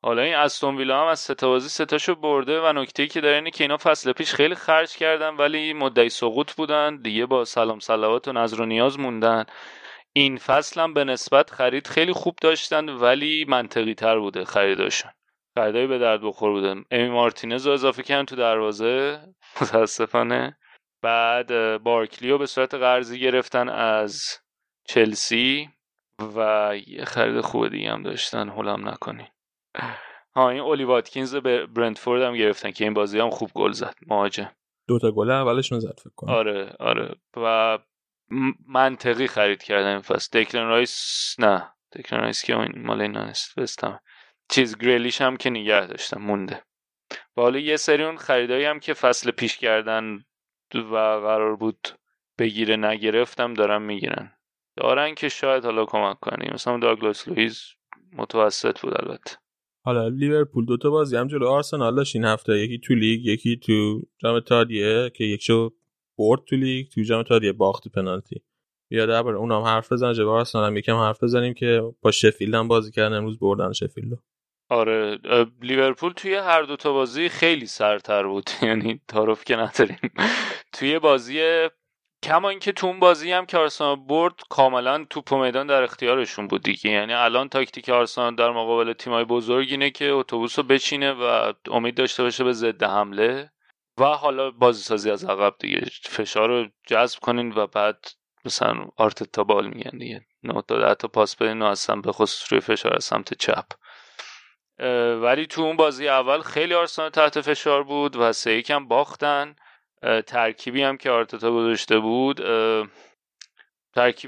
حالا این استون ویلا هم از 3 تا بازی 3 تاشو برده و نکته‌ای که داره اینه که اینا فصل پیش خیلی خرج کردن ولی مدعی سقوط بودن دیگه، با سلام صلوات و نظر و نیاز موندن. این فصل هم به نسبت خرید خیلی خوب داشتن ولی منطقی تر بوده خریداشون، خریدای به درد بخور بودن. امی مارتینز رو اضافه کردن تو دروازه متاسفانه. بعد بارکلیو به صورت قرضی گرفتن از چلسی و یه خرید خوب دیگه هم داشتن، هولم نکنین. این اولی واتکینز به برنتفورد هم گرفتن که این بازی هم خوب گل زد، مهاجم. 2 تا گل اولشون زد فکر کنم. آره و منطقی خرید کردن این فصل. دکلن رایس که مال اینا نیست، بستم چیز گریلیش هم که نگه داشتم مونده. و حالا یه سری اون خریدایی هم که فصل پیش کردن و قرار بود بگیره نگرفتم دارن میگیرن، دارن که شاید حالا کمک کنیم. مثلا داگلاس لوئیس متوسط بود البته. حالا لیورپول 2 تا بازی هم جلو آرسنال داشت این هفته، یکی تو لیگ یکی تو جام اتحادیه که یکشو برد تو لیگ، تو جام اتحادیه باخت پنالتی. بیا درباره اونم حرف بزنیم، جلو آرسنال هم یکم حرف بزنیم که با شفیلد هم بازی کردن امروز، بردن شفیلدو. آره لیورپول توی هر 2 تا بازی خیلی سرتر بود، یعنی تعارف که نداریم. توی بازی کما اینکه تو اون بازی هم که آرسنال برد کاملا توپ و میدان در اختیارشون بود دیگه، یعنی الان تاکتیک آرسنال در مقابل تیمای بزرگ اینه که اتوبوسو بچینه و امید داشته باشه به ضد حمله و حالا بازی سازی از عقب دیگه، فشار رو جذب کنین و بعد مثلا آرتتا بال میگن دیگه، 9 تا 10 تا پاس بدین و اصلا به خصوص روی فشار از سمت چپ. ولی تو اون بازی اول خیلی آرسنال تحت فشار بود و 3-1 هم باختن. ترکیبی هم که آرتتا گذاشته بود، ترکیب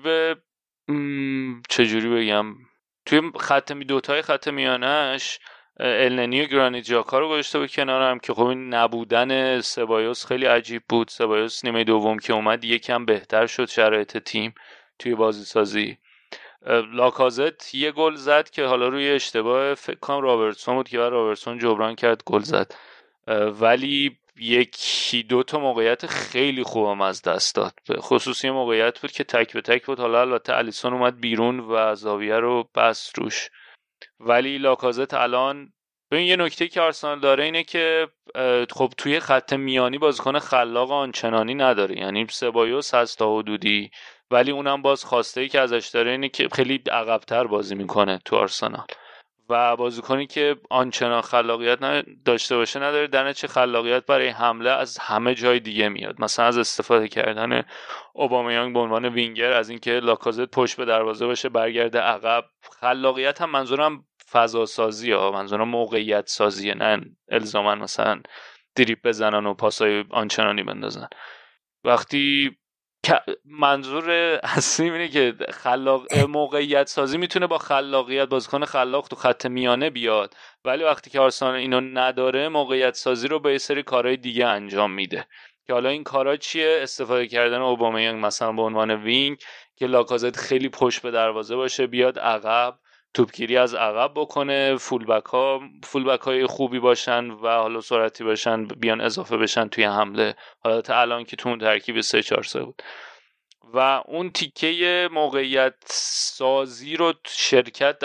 چجوری بگم، توی دوتای خط میانش النی و گرانیت ژاکا رو گذاشته بود کنارم که خب این نبودن سبایوس خیلی عجیب بود. سبایوس نیمه دوم که اومد یکم بهتر شد شرایط تیم توی بازی سازی. لاکازت یه گل زد که حالا روی اشتباه فکر کنم رابرتسون بود که رابرتسون جبران کرد گل زد، ولی 1-2 تا موقعیت خیلی خوبم از دست داد. خصوصی موقعیت بود که تک به تک بود، حالا البته الیسون اومد بیرون و زاویه رو بست روش. ولی لاکازت الان ببین یه نکته که آرسنال داره اینه که خب توی خط میانی بازیکن خلاق آنچنانی نداره، یعنی سبایوس هست تا حدودی، ولی اونم باز خواسته‌ای که ازش داره اینه که خیلی عقب‌تر بازی میکنه تو آرسنال و بازیکنی که آنچنان خلاقیت داشته باشه نداره، در نتیجه خلاقیت برای حمله از همه جای دیگه میاد، مثلا از استفاده کردن اوبامیانگ به عنوان وینگر، از اینکه لاکازت پشت به دروازه باشه برگرده عقب. خلاقیت هم منظورم فضا سازی ها، منظورم موقعیت سازیه، نه الزاما مثلا دریبل بزنن و پاسای آنچنانی بندازن. وقتی منظور اصلی اینه که موقعیت سازی میتونه با خلاقیت، بازیکن خلاق تو خط میانه بیاد، ولی وقتی که آرسنال اینو نداره موقعیت سازی رو به یه سری کارهای دیگه انجام میده که حالا این کارا چیه؟ استفاده کردن اوبامیانگ مثلا به عنوان وینگ که لاکازت خیلی پشت به دروازه باشه، بیاد عقب توپگیری از عقب بکنه، فولبک های خوبی باشن و حالا سرعتی باشن بیان اضافه بشن توی حمله. حالا تا الان که تو اون ترکیب 3-4-3 بود و اون تیکه موقعیت سازی رو شرکت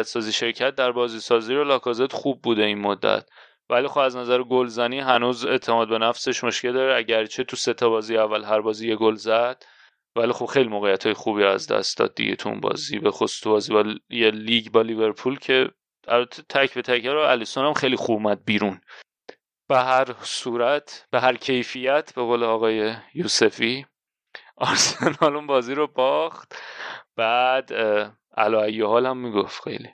در بازی سازی رو لاکازت خوب بوده این مدت، ولی خب از نظر گلزنی هنوز اعتماد به نفسش مشکل داره، اگرچه تو 3 تا بازی اول هر بازی یه گل زد، ولی خب خیلی موقعیت‌های خوبی از دست داد دیگه تو اون بازی، به خصوص تو بازی با یه لیگ با لیورپول که البته تک به تک رو الیسون هم خیلی خوب اومد بیرون. به هر صورت به هر کیفیت به قول آقای یوسفی آرسنال اون بازی رو باخت. بعد علی حال هم میگفت خیلی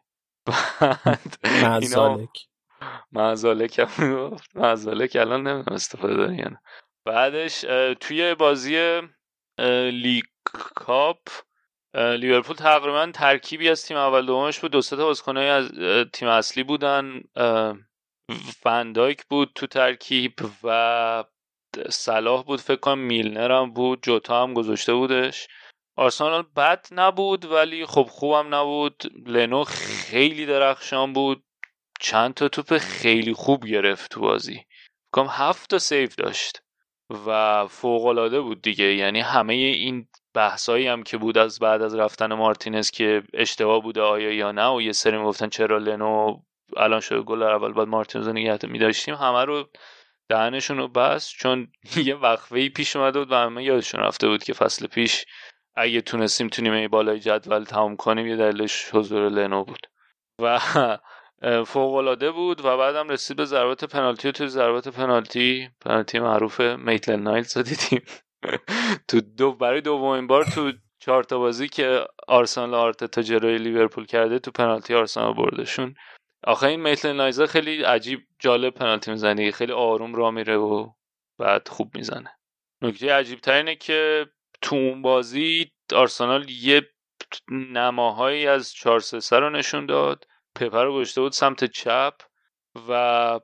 معزالک هم میگفت، معزالک الان نمیدونم استفاده داری یا نه. بعدش توی بازی لیگ کاپ لیورپول تقریبا ترکیبی از تیم اول دومش بود، 2-3 تا بازیکنای از تیم اصلی بودن، فندایک بود تو ترکیب و صلاح بود، فکر کنم میلنر هم بود، جوتا هم گذاشته بودش. آرسنال بد نبود ولی خب خوبم نبود. لنو خیلی درخشان بود، چند تا توپ خیلی خوب گرفت تو بازی، فکر کنم 7 تا سیو داشت و فوق‌العاده بود دیگه. یعنی همه این بحثایی هم که بود از بعد از رفتن مارتینز که اشتباه بوده آیا یا نه، و یه سری میگفتن چرا لنو الان شده گل اول بعد مارتینز نگه می‌داشتیم، همه رو دهنشون رو بس، چون یه وقفه‌ای پیش اومده بود و همه یادشون رفته بود که فصل پیش اگه تونستیم تو نیمه بالای جدول تموم کنیم یه دلیلش حضور لنو بود و فوق‌العاده بود. و بعدم رسید به ضربات پنالتی و تو ضربات پنالتی معروف میتلن نایلز رو دیدیم تو برای دومین بار تو 4 تا بازی که آرسنال آرتتا جلوی لیورپول کرده تو پنالتی آرسنال بردشون. آخه این میتلن نایلز خیلی عجیب جالب پنالتی میزنه، خیلی آروم راه میره و بعد خوب میزنه. نکته عجیب تر اینه که تو اون بازی آرسنال یه نماهایی از 4-3-3 رو نشون داد. پپر رو گذاشته بود سمت چپ و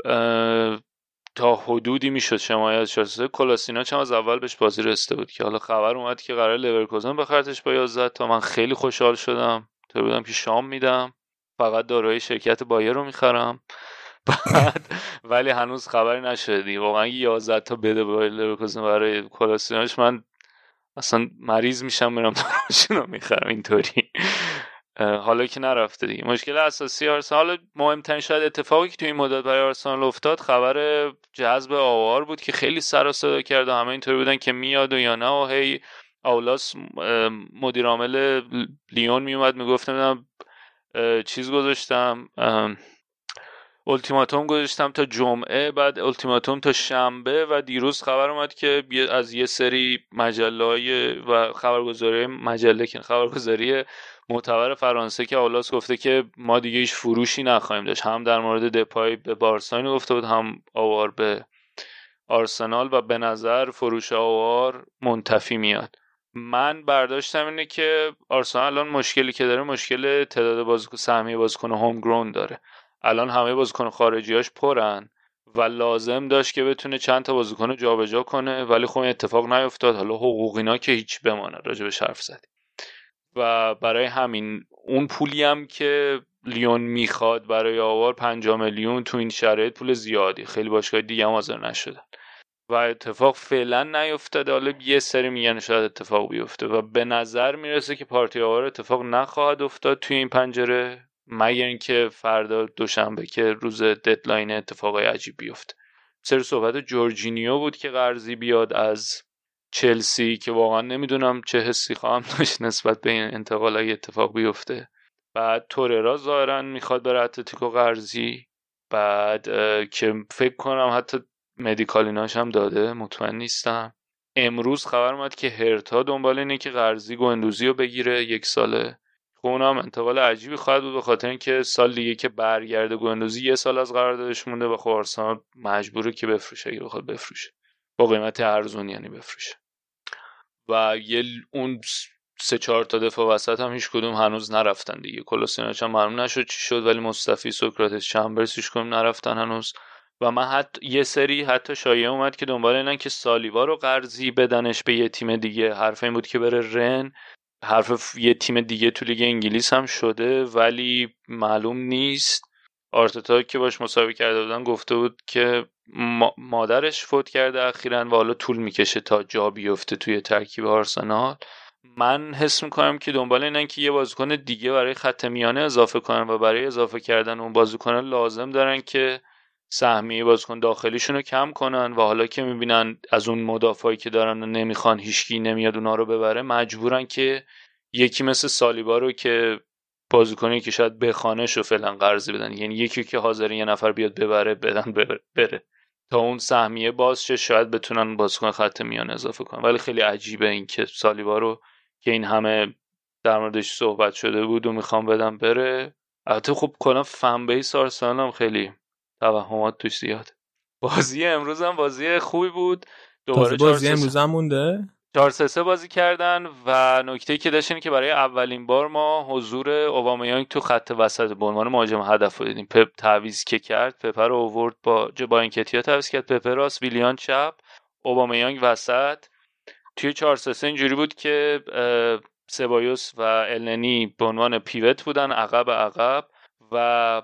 تا حدودی میشد شمایت 4-3. کلاسیناچ هم از اول بهش بازی رسیده بود که حالا خبر اومد که قرار لورکوزن بخرتش با 11 تا. من خیلی خوشحال شدم، تو بودم که شام میدم فقط دارای شرکت بایر رو میخرم بعد ولی هنوز خبری نشده. واقعا 11 تا بده با لورکوزن برای کلاسیناچ، من اصلا مریض میشم میرم ماشین رو میخرم اینطوری. حالا که نرفته دیگه. مشکل اساسی آرسنال، مهمترین شاید اتفاقی که توی این مدت برای آرسنال افتاد خبر جذب آوار بود که خیلی سر و صدا کرد و همه اینطوری بودن که میاد و یا نه. و هی اولاس مدیر عامل لیون میومد میگفت نمیدونم چیز گذاشتم التیماتوم گذاشتم تا جمعه، بعد التیماتوم تا شنبه و دیروز خبر اومد که از یه سری مجله‌های و خبرگزاری معتبر فرانسه که اولاس گفته که ما دیگه هیچ فروشی نخواهیم داشت. هم در مورد دپای به بارسلونا گفته بود، هم آوار به آرسنال و به نظر فروش آوار منتفی میاد. من برداشتم اینه که آرسنال الان مشکلی که داره مشکل تعداد بازیکن سهمیه بازیکن هوم گراوند داره. الان همه بازیکن خارجیاش پرن و لازم داشت که بتونه چند تا بازیکن رو جابجا کنه، ولی خب این اتفاق نیفتاد. حالا حقوقینا که هیچ بمانه، راجبش حرف زدیم. و برای همین اون پولی هم که لیون میخواد برای آوار 5 میلیون تو این شرایط پول زیادی، خیلی باشگاه دیگه هم حاضر نشدن و اتفاق فعلا نیفتاده. حالا یه سری میگن شاید اتفاق بیفته و به نظر میرسه که پارتی آوار اتفاق نخواهد افتاد توی این پنجره، مگر اینکه فردا دوشنبه که روز ددلاین اتفاقای عجیب بیفته. سر صحبت جورجینیو بود که قرضی بیاد از چلسی که واقعا نمیدونم چه حسی خواهم داشت نسبت به این انتقال اگه اتفاق بیفته. بعد توررا ظاهرا میخواد بره اتلتیکو قرضی، بعد که فکر کنم حتی مدیکالیناش هم داده، مطمئن نیستم. امروز خبر اومد که هرتا دنبال اینه که قرضی گوندوزی رو بگیره 1 ساله. خب اونم انتقال عجیبی خواهد بود به خاطر اینکه سال دیگه که برگرده گوندوزی 1 سال از قراردادش مونده و خب آرسنال مجبوره که بفروشه اگه بخواد بفروشه، با قیمت ارزون یعنی بفروشه. و اون 3-4 تا دفاع وسط هم هیچ کدوم هنوز نرفتن دیگه. کلاسیناچ هم معلوم نشد چی شد، ولی مصطفی، سوکراتس، چمبرز هیچ کدوم نرفتن هنوز. و من یه سری شایعه اومد که دنبال اینن که سالیبا رو قرضی بدنش به یه تیم دیگه. حرف این بود که بره رن، حرف یه تیم دیگه تو لیگ انگلیس هم شده ولی معلوم نیست. آرتتا که باش مسابقه کرده بودن گفته بود که مادرش فوت کرده اخیراً و حالا طول میکشه تا جا بیفته توی ترکیب آرسنال. من حس میکنم که دنبال اینن که یه بازیکن دیگه برای خط میانه اضافه کنن و برای اضافه کردن اون بازیکن لازم دارن که سهمیه بازیکن داخلیشون رو کم کنن و حالا که میبینن از اون مدافعی که دارن و نمیخوان هیچکی نمیاد اونا رو ببره، مجبورن که یکی مثل سالیبا رو که بازیکنی که شاید بخانه‌ش رو فعلا قرضی بدن، یعنی یکی که حاضر یه نفر بیاد ببره بدن بره تا اون سهمیه باز شه، شاید بتونن بازیکن خط میانه اضافه کنن. ولی خیلی عجیبه این که سالیبا رو که این همه در موردش صحبت شده بود و میخوام بدم بره. البته خب کلا فن بیس آرسنال هم خیلی توهمات توش زیاد. بازی امروز هم بازی خوبی بود. دوباره بازی امروز هم مونده 4-3 بازی کردن و نکته‌ای که داشت اینه که برای اولین بار ما حضور اوبامیانگ تو خط وسط به عنوان مهاجم هدف رو دیدیم. پپ تعویض که کرد، پپ رو آورد با اینکتیا تعویض کرد، پپ راست، ویلیان چپ، اوبامیانگ وسط. توی 4-3 اینجوری بود که سبایوس و النی به عنوان پیوت بودن عقب و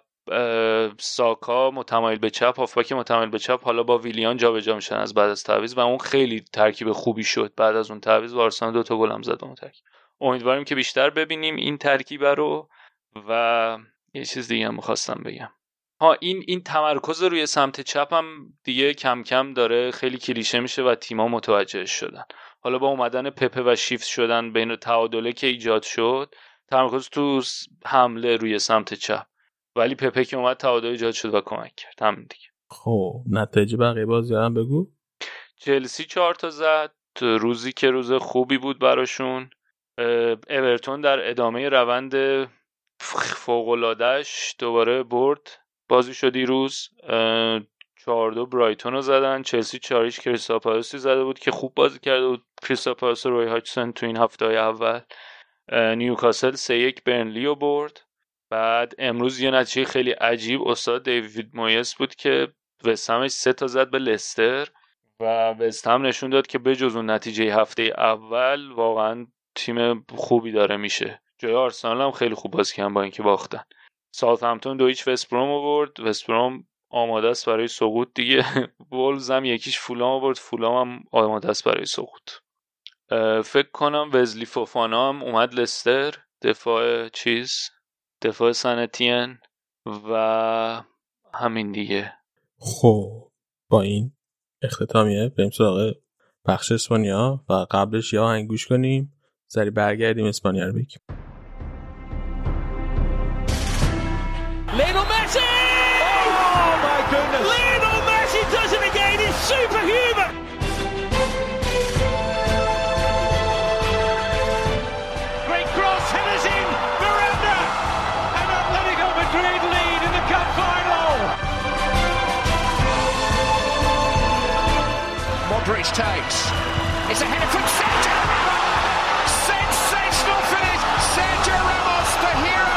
ساکا متمایل به چپ، هافبک متمایل به چپ، حالا با ویلیان جابجا میشن از بعد از تعویض و اون خیلی ترکیب خوبی شد. بعد از اون تعویض آرسنال 2 تا گل هم زد اون ترکیب. امیدواریم که بیشتر ببینیم این ترکیب رو و یه چیز دیگه هم می‌خواستم بگم. این تمرکز روی سمت چپ هم دیگه کم کم داره خیلی کلیشه میشه و تیم‌ها متوجه شدن. حالا با اومدن پپه و شیفت شدن بین تعادله که ایجاد شد، تمرکز تو حمله روی سمت چپ، ولی پپه که اومد تعادل ایجاد شد و کمک کرد. همین دیگه. خب نتایج بقیه بازی هم بگو. چلسی 4 تا زد، روزی که روز خوبی بود براشون. اورتون در ادامه روند فوق‌العاده‌اش دوباره برد بازی شد دیروز. 4-2 برایتون رو زدن. چلسی 4-0 کریستال پالاس زده بود که خوب بازی کرده بود کریستال پالاس روی هاچسون تو این هفته‌های اول. نیوکاسل 3-1 برنلی رو برد. بعد امروز یه نتیجه خیلی عجیب استاد دیوید مویس بود که وستهمش 3 تا زد به لستر و وستهم نشون داد که بجز اون نتیجه هفته اول واقعا تیم خوبی داره میشه. جای آرسنال هم خیلی خوب بازی کردن با اینکه باختن. ساوثهمپتون 2-0 وست بروم آورد. وست بروم آماده است برای سقوط دیگه. وولز هم 1-0 فولام آورد. فولام هم آماده است برای سقوط. فکر کنم وزلی فوفانا هم اومد لستر، دفاع سنتین و همین دیگه. خب با این اختتامیه بریم سراغ بخش اسپانیا و قبلش یه آهنگ گوش کنیم سری برگردیم اسپانیا رو بگیم. Lionel Messi! Oh my goodness! Lionel Messi does it again. He's superhuman. Great cross, headers in. Miranda and Atletico Madrid lead in the cup final. Modric takes. It's a header from Sergio Ramos. Sensational finish. Sergio Ramos, the hero.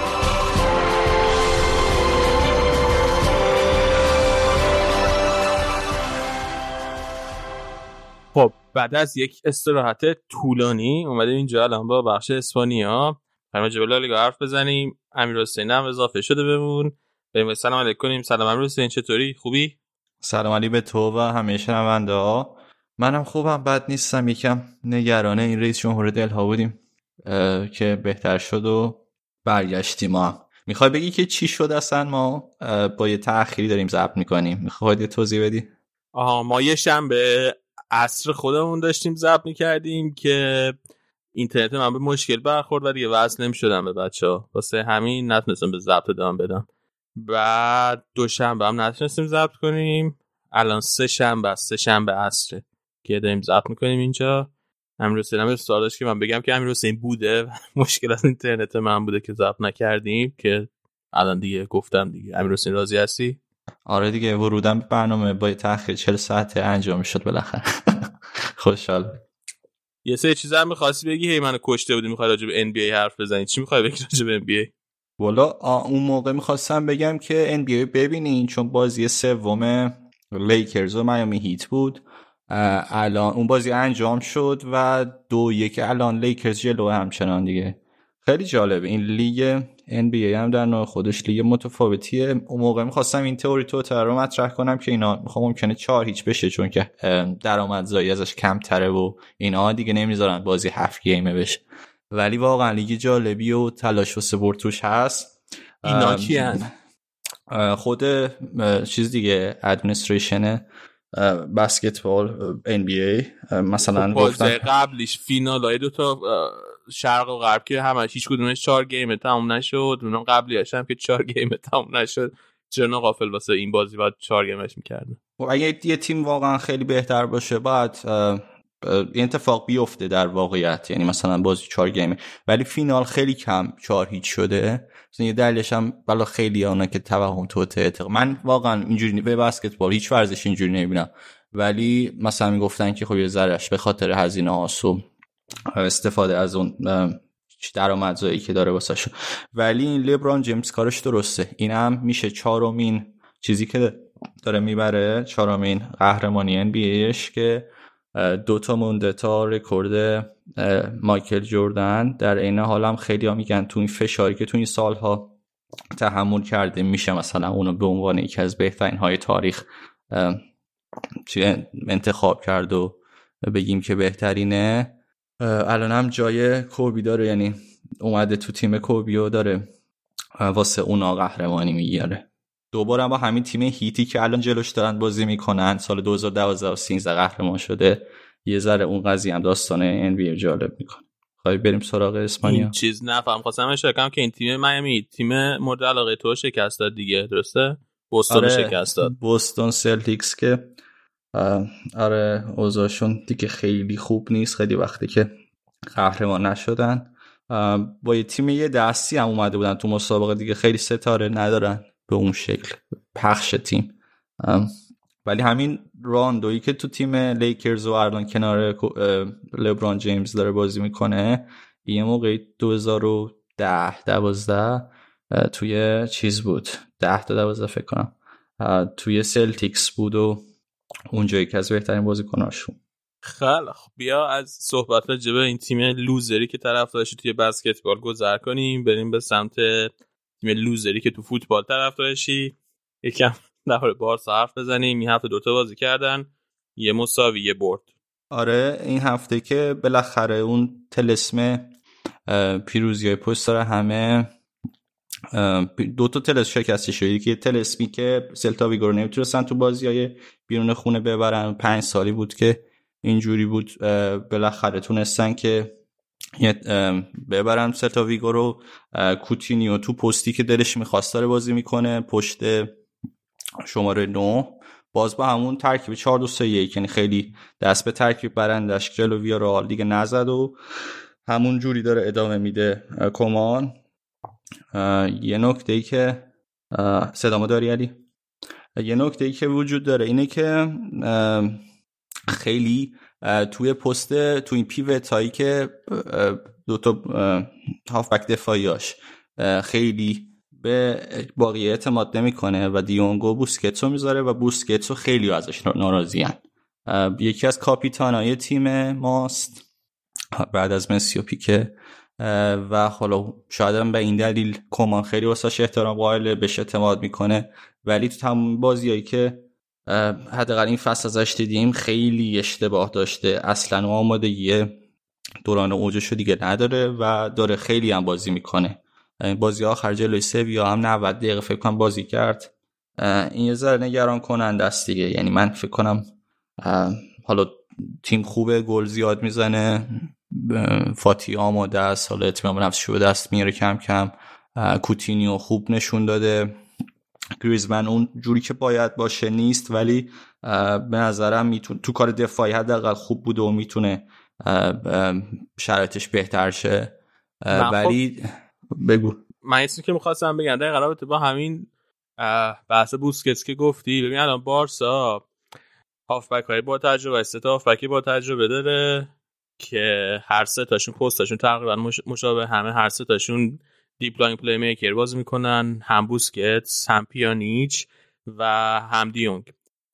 خب بعد از یک استراحت طولانی اومدیم اینجا الان با بخش اسپانیا راجع به لالیگا حرف بزنیم. امیرحسین هم اضافه شده بمون. بریم سلام علیکم کنیم. سلام امیرحسین، چطوری؟ خوبی؟ سلام علی به تو و همه شنونده ها. منم خوبم، بد نیستم. یکم نگران این رئیس جمهور دلها بودیم که بهتر شد و برگشتیم. ما میخوای بگی که چی شد اصلا؟ ما با یه تأخیری داریم ضبط میکنیم، میخوای یه توضیح بدی؟ ما یه شنبه عصر خودمون داشتیم ضبط میکردیم که اینترنت من به مشکل برخورد و دیگه وصل نمیشدم به بچه‌ها، واسه همین نتونستم به ضبط ادامه بدم. بعد دوشنبه هم نتونستیم ضبط کنیم. الان سه شنبه عصر که داریم ضبط میکنیم اینجا. امیرحسین هم اصرار داشت که من بگم که امیرحسین بوده، مشکل از اینترنت من بوده که ضبط نکردیم، که الان دیگه گفتم دیگه. امیرحسین راضی هستی؟ آره دیگه، ورودم به برنامه با تأخیر 40 ساعته انجام شد بالاخره. خوشحال. یه سری چیزا هم می‌خواستی بگی، هی منو کشته بودی، می‌خوای راجع به NBA حرف بزنی. چی می‌خوای بگی راجع به NBA؟ والا اون موقع می‌خواستم بگم که NBA ببینین، چون بازی سوم لیکرز و میامی هیت بود. الان اون بازی انجام شد و 2-1 الان لیکرز جلو همچنان دیگه. خیلی جالب این لیگ NBA هم در نوع خودش لیگ متفاوتیه. اون موقع می‌خواستم این تئوری توتر رو مطرح کنم که اینا ممکنه 4-0 بشه، چون که درآمدزایی ازش کمتره و اینا دیگه نمیذارن بازی 7 گیمه بشه. ولی واقعا لیگ جالبی و تلاش و سپورت توش هست. اینا کیان؟ خود چیز دیگه، ادمنستریشن بسکتبال NBA. مثلا گفتن قبلش فینالای دو تا شرق و غرب که همش هیچ کدومش 4 گیم تموم نشد، اونم قبلیش هم که 4 گیم تموم نشد. چرا غافل واسه این بازی بعد 4 گیمش می‌کردن؟ و اگه یه تیم واقعا خیلی بهتر باشه بعد این اتفاق بیفته در واقعیت، یعنی مثلا بازی 4 گیمه ولی فینال خیلی کم 4-0 شده. مثلا یه دلیلش هم بالا خیلی اونا که توهم توته. من واقعا اینجوری به بسکتبال هیچ ورزش اینجوری نمیبینم، ولی مثلا میگفتن که خب یه ذرهش به خاطر هزینه هاست و استفاده از اون درآمدزایی که داره واسه. ولی این لبران جیمز کارش درسته. اینم میشه 4مین چیزی که داره میبره، 4مین قهرمانی NBAش که 2 تا مونده تا رکورد مایکل جردن. در این حال هم خیلی ها میگن تو این فشاری که تو این سالها تحمل کرده میشه مثلا اونو به عنوان یکی از بهترین های تاریخ انتخاب کرد و بگیم که بهترینه. الان هم جای کوبی داره، یعنی اومده تو تیم کوبی و داره واسه اونا قهرمانی میگیره. دوباره با همین تیم هیتی که الان جلوش دارن بازی میکنن، سال 2012 و 13 قهرمان شده. یه ذره اون قضیه هم داستان NBA جالب میکنه. خواهی بریم سراغ اسپانیا. این چیز نفهم خواستم اشاره کنم که این تیم میامی تیم مورد علاقه تو شکست داد دیگه، درسته؟ بوستون شکست داد. بوستون سلتیکس که آره اوضاعشون دیگه خیلی خوب نیست، خیلی وقتی که قهرمان نشدن. با یه تیم یه دستی هم اومده بودن تو مسابقه دیگه، خیلی ستاره ندارن به اون شکل پخش تیم. ولی همین راندویی که تو تیم لیکرز و الان کنار لبران جیمز داره بازی میکنه، یه موقعی 2010-12 توی چیز بود، 10-12 فکر کنم توی سلتیکس بود و اونجایی که از بهترین بازیکناشون. خیلی بیا از صحبت راجع به این تیم لوزری که طرفدارش توی بسکتبال گذر کنیم، بریم به سمت تیم لوزری که تو فوتبال طرفدارشی. یکم درباره بارسا حرف بزنیم. این هفته 2 تا بازی کردن، یه مساوی یه برد. آره این هفته که بالاخره اون طلسم پیروزیای پشت سر همه 2 تا طلسم شکسته شد. یکی طلسمی که سلتا ویگو رو نمیتونستن تو بازیای بیرون خونه ببرن، 5 سالی بود که اینجوری بود، بالاخره تونستن که ببرن سلتا ویگو رو. کوتینیو تو پستی که دلش می‌خواست داره بازی میکنه، پشت شماره 9، باز با همون ترکیب 4-2-3-1، یعنی خیلی دست به ترکیب برندش جلو ویارال دیگه نزد و همون جوری داره ادامه میده. کمان یه نکته‌ای که صدامو داری علی؟ یه نکته‌ای که وجود داره اینه که خیلی توی پست تو این پیوت هایی که 2 تا هافبک دفاعیاش خیلی به باقی اعتماد نمیکنه و دیونگو بوسکتسو میذاره و بوسکتسو خیلی ازش ناراضیان. یکی از کاپیتانای تیم ماست بعد از مسی و پیکه و حالا شاید هم به این دلیل کمان خیلی واسش احترام قائله، بهش اعتماد میکنه. ولی تو تمام بازیایی که حداقل این فصل ازش دیدیم خیلی اشتباه داشته، اصلا آمادگی دوران اوجش دیگه نداره و داره خیلی هم بازی میکنه. بازی آخر جلوی سویا هم 90 دقیقه فکر کنم بازی کرد. این یه ذره نگران کننده است دیگه. یعنی من فکر کنم حالا تیم خوبه، گل زیاد میزنه، فاتی آماده است، حالا اطمینان به نفسش به دست میاره کم کم. کوتینیو خوب نشون داده، گریزمن اون جوری که باید باشه نیست، ولی به نظرم میتونه تو کار دفاعی حداقل خوب بوده و میتونه شرایطش بهتر شه. ولی بگو. من یه چیزی که می‌خواستم بگم در رابطه با همین بحث بوسکتس که گفتی، ببین الان بارسا هافبک های با تجربه است، تا هافبکی با تجربه داره که هر سه تاشون پستاشون تقریبا مشابه همه، هر سه تاشون دیپ لاین پلی میکر بازی میکنن، هم بوسکتس، هم پیانیچ و هم دیونگ.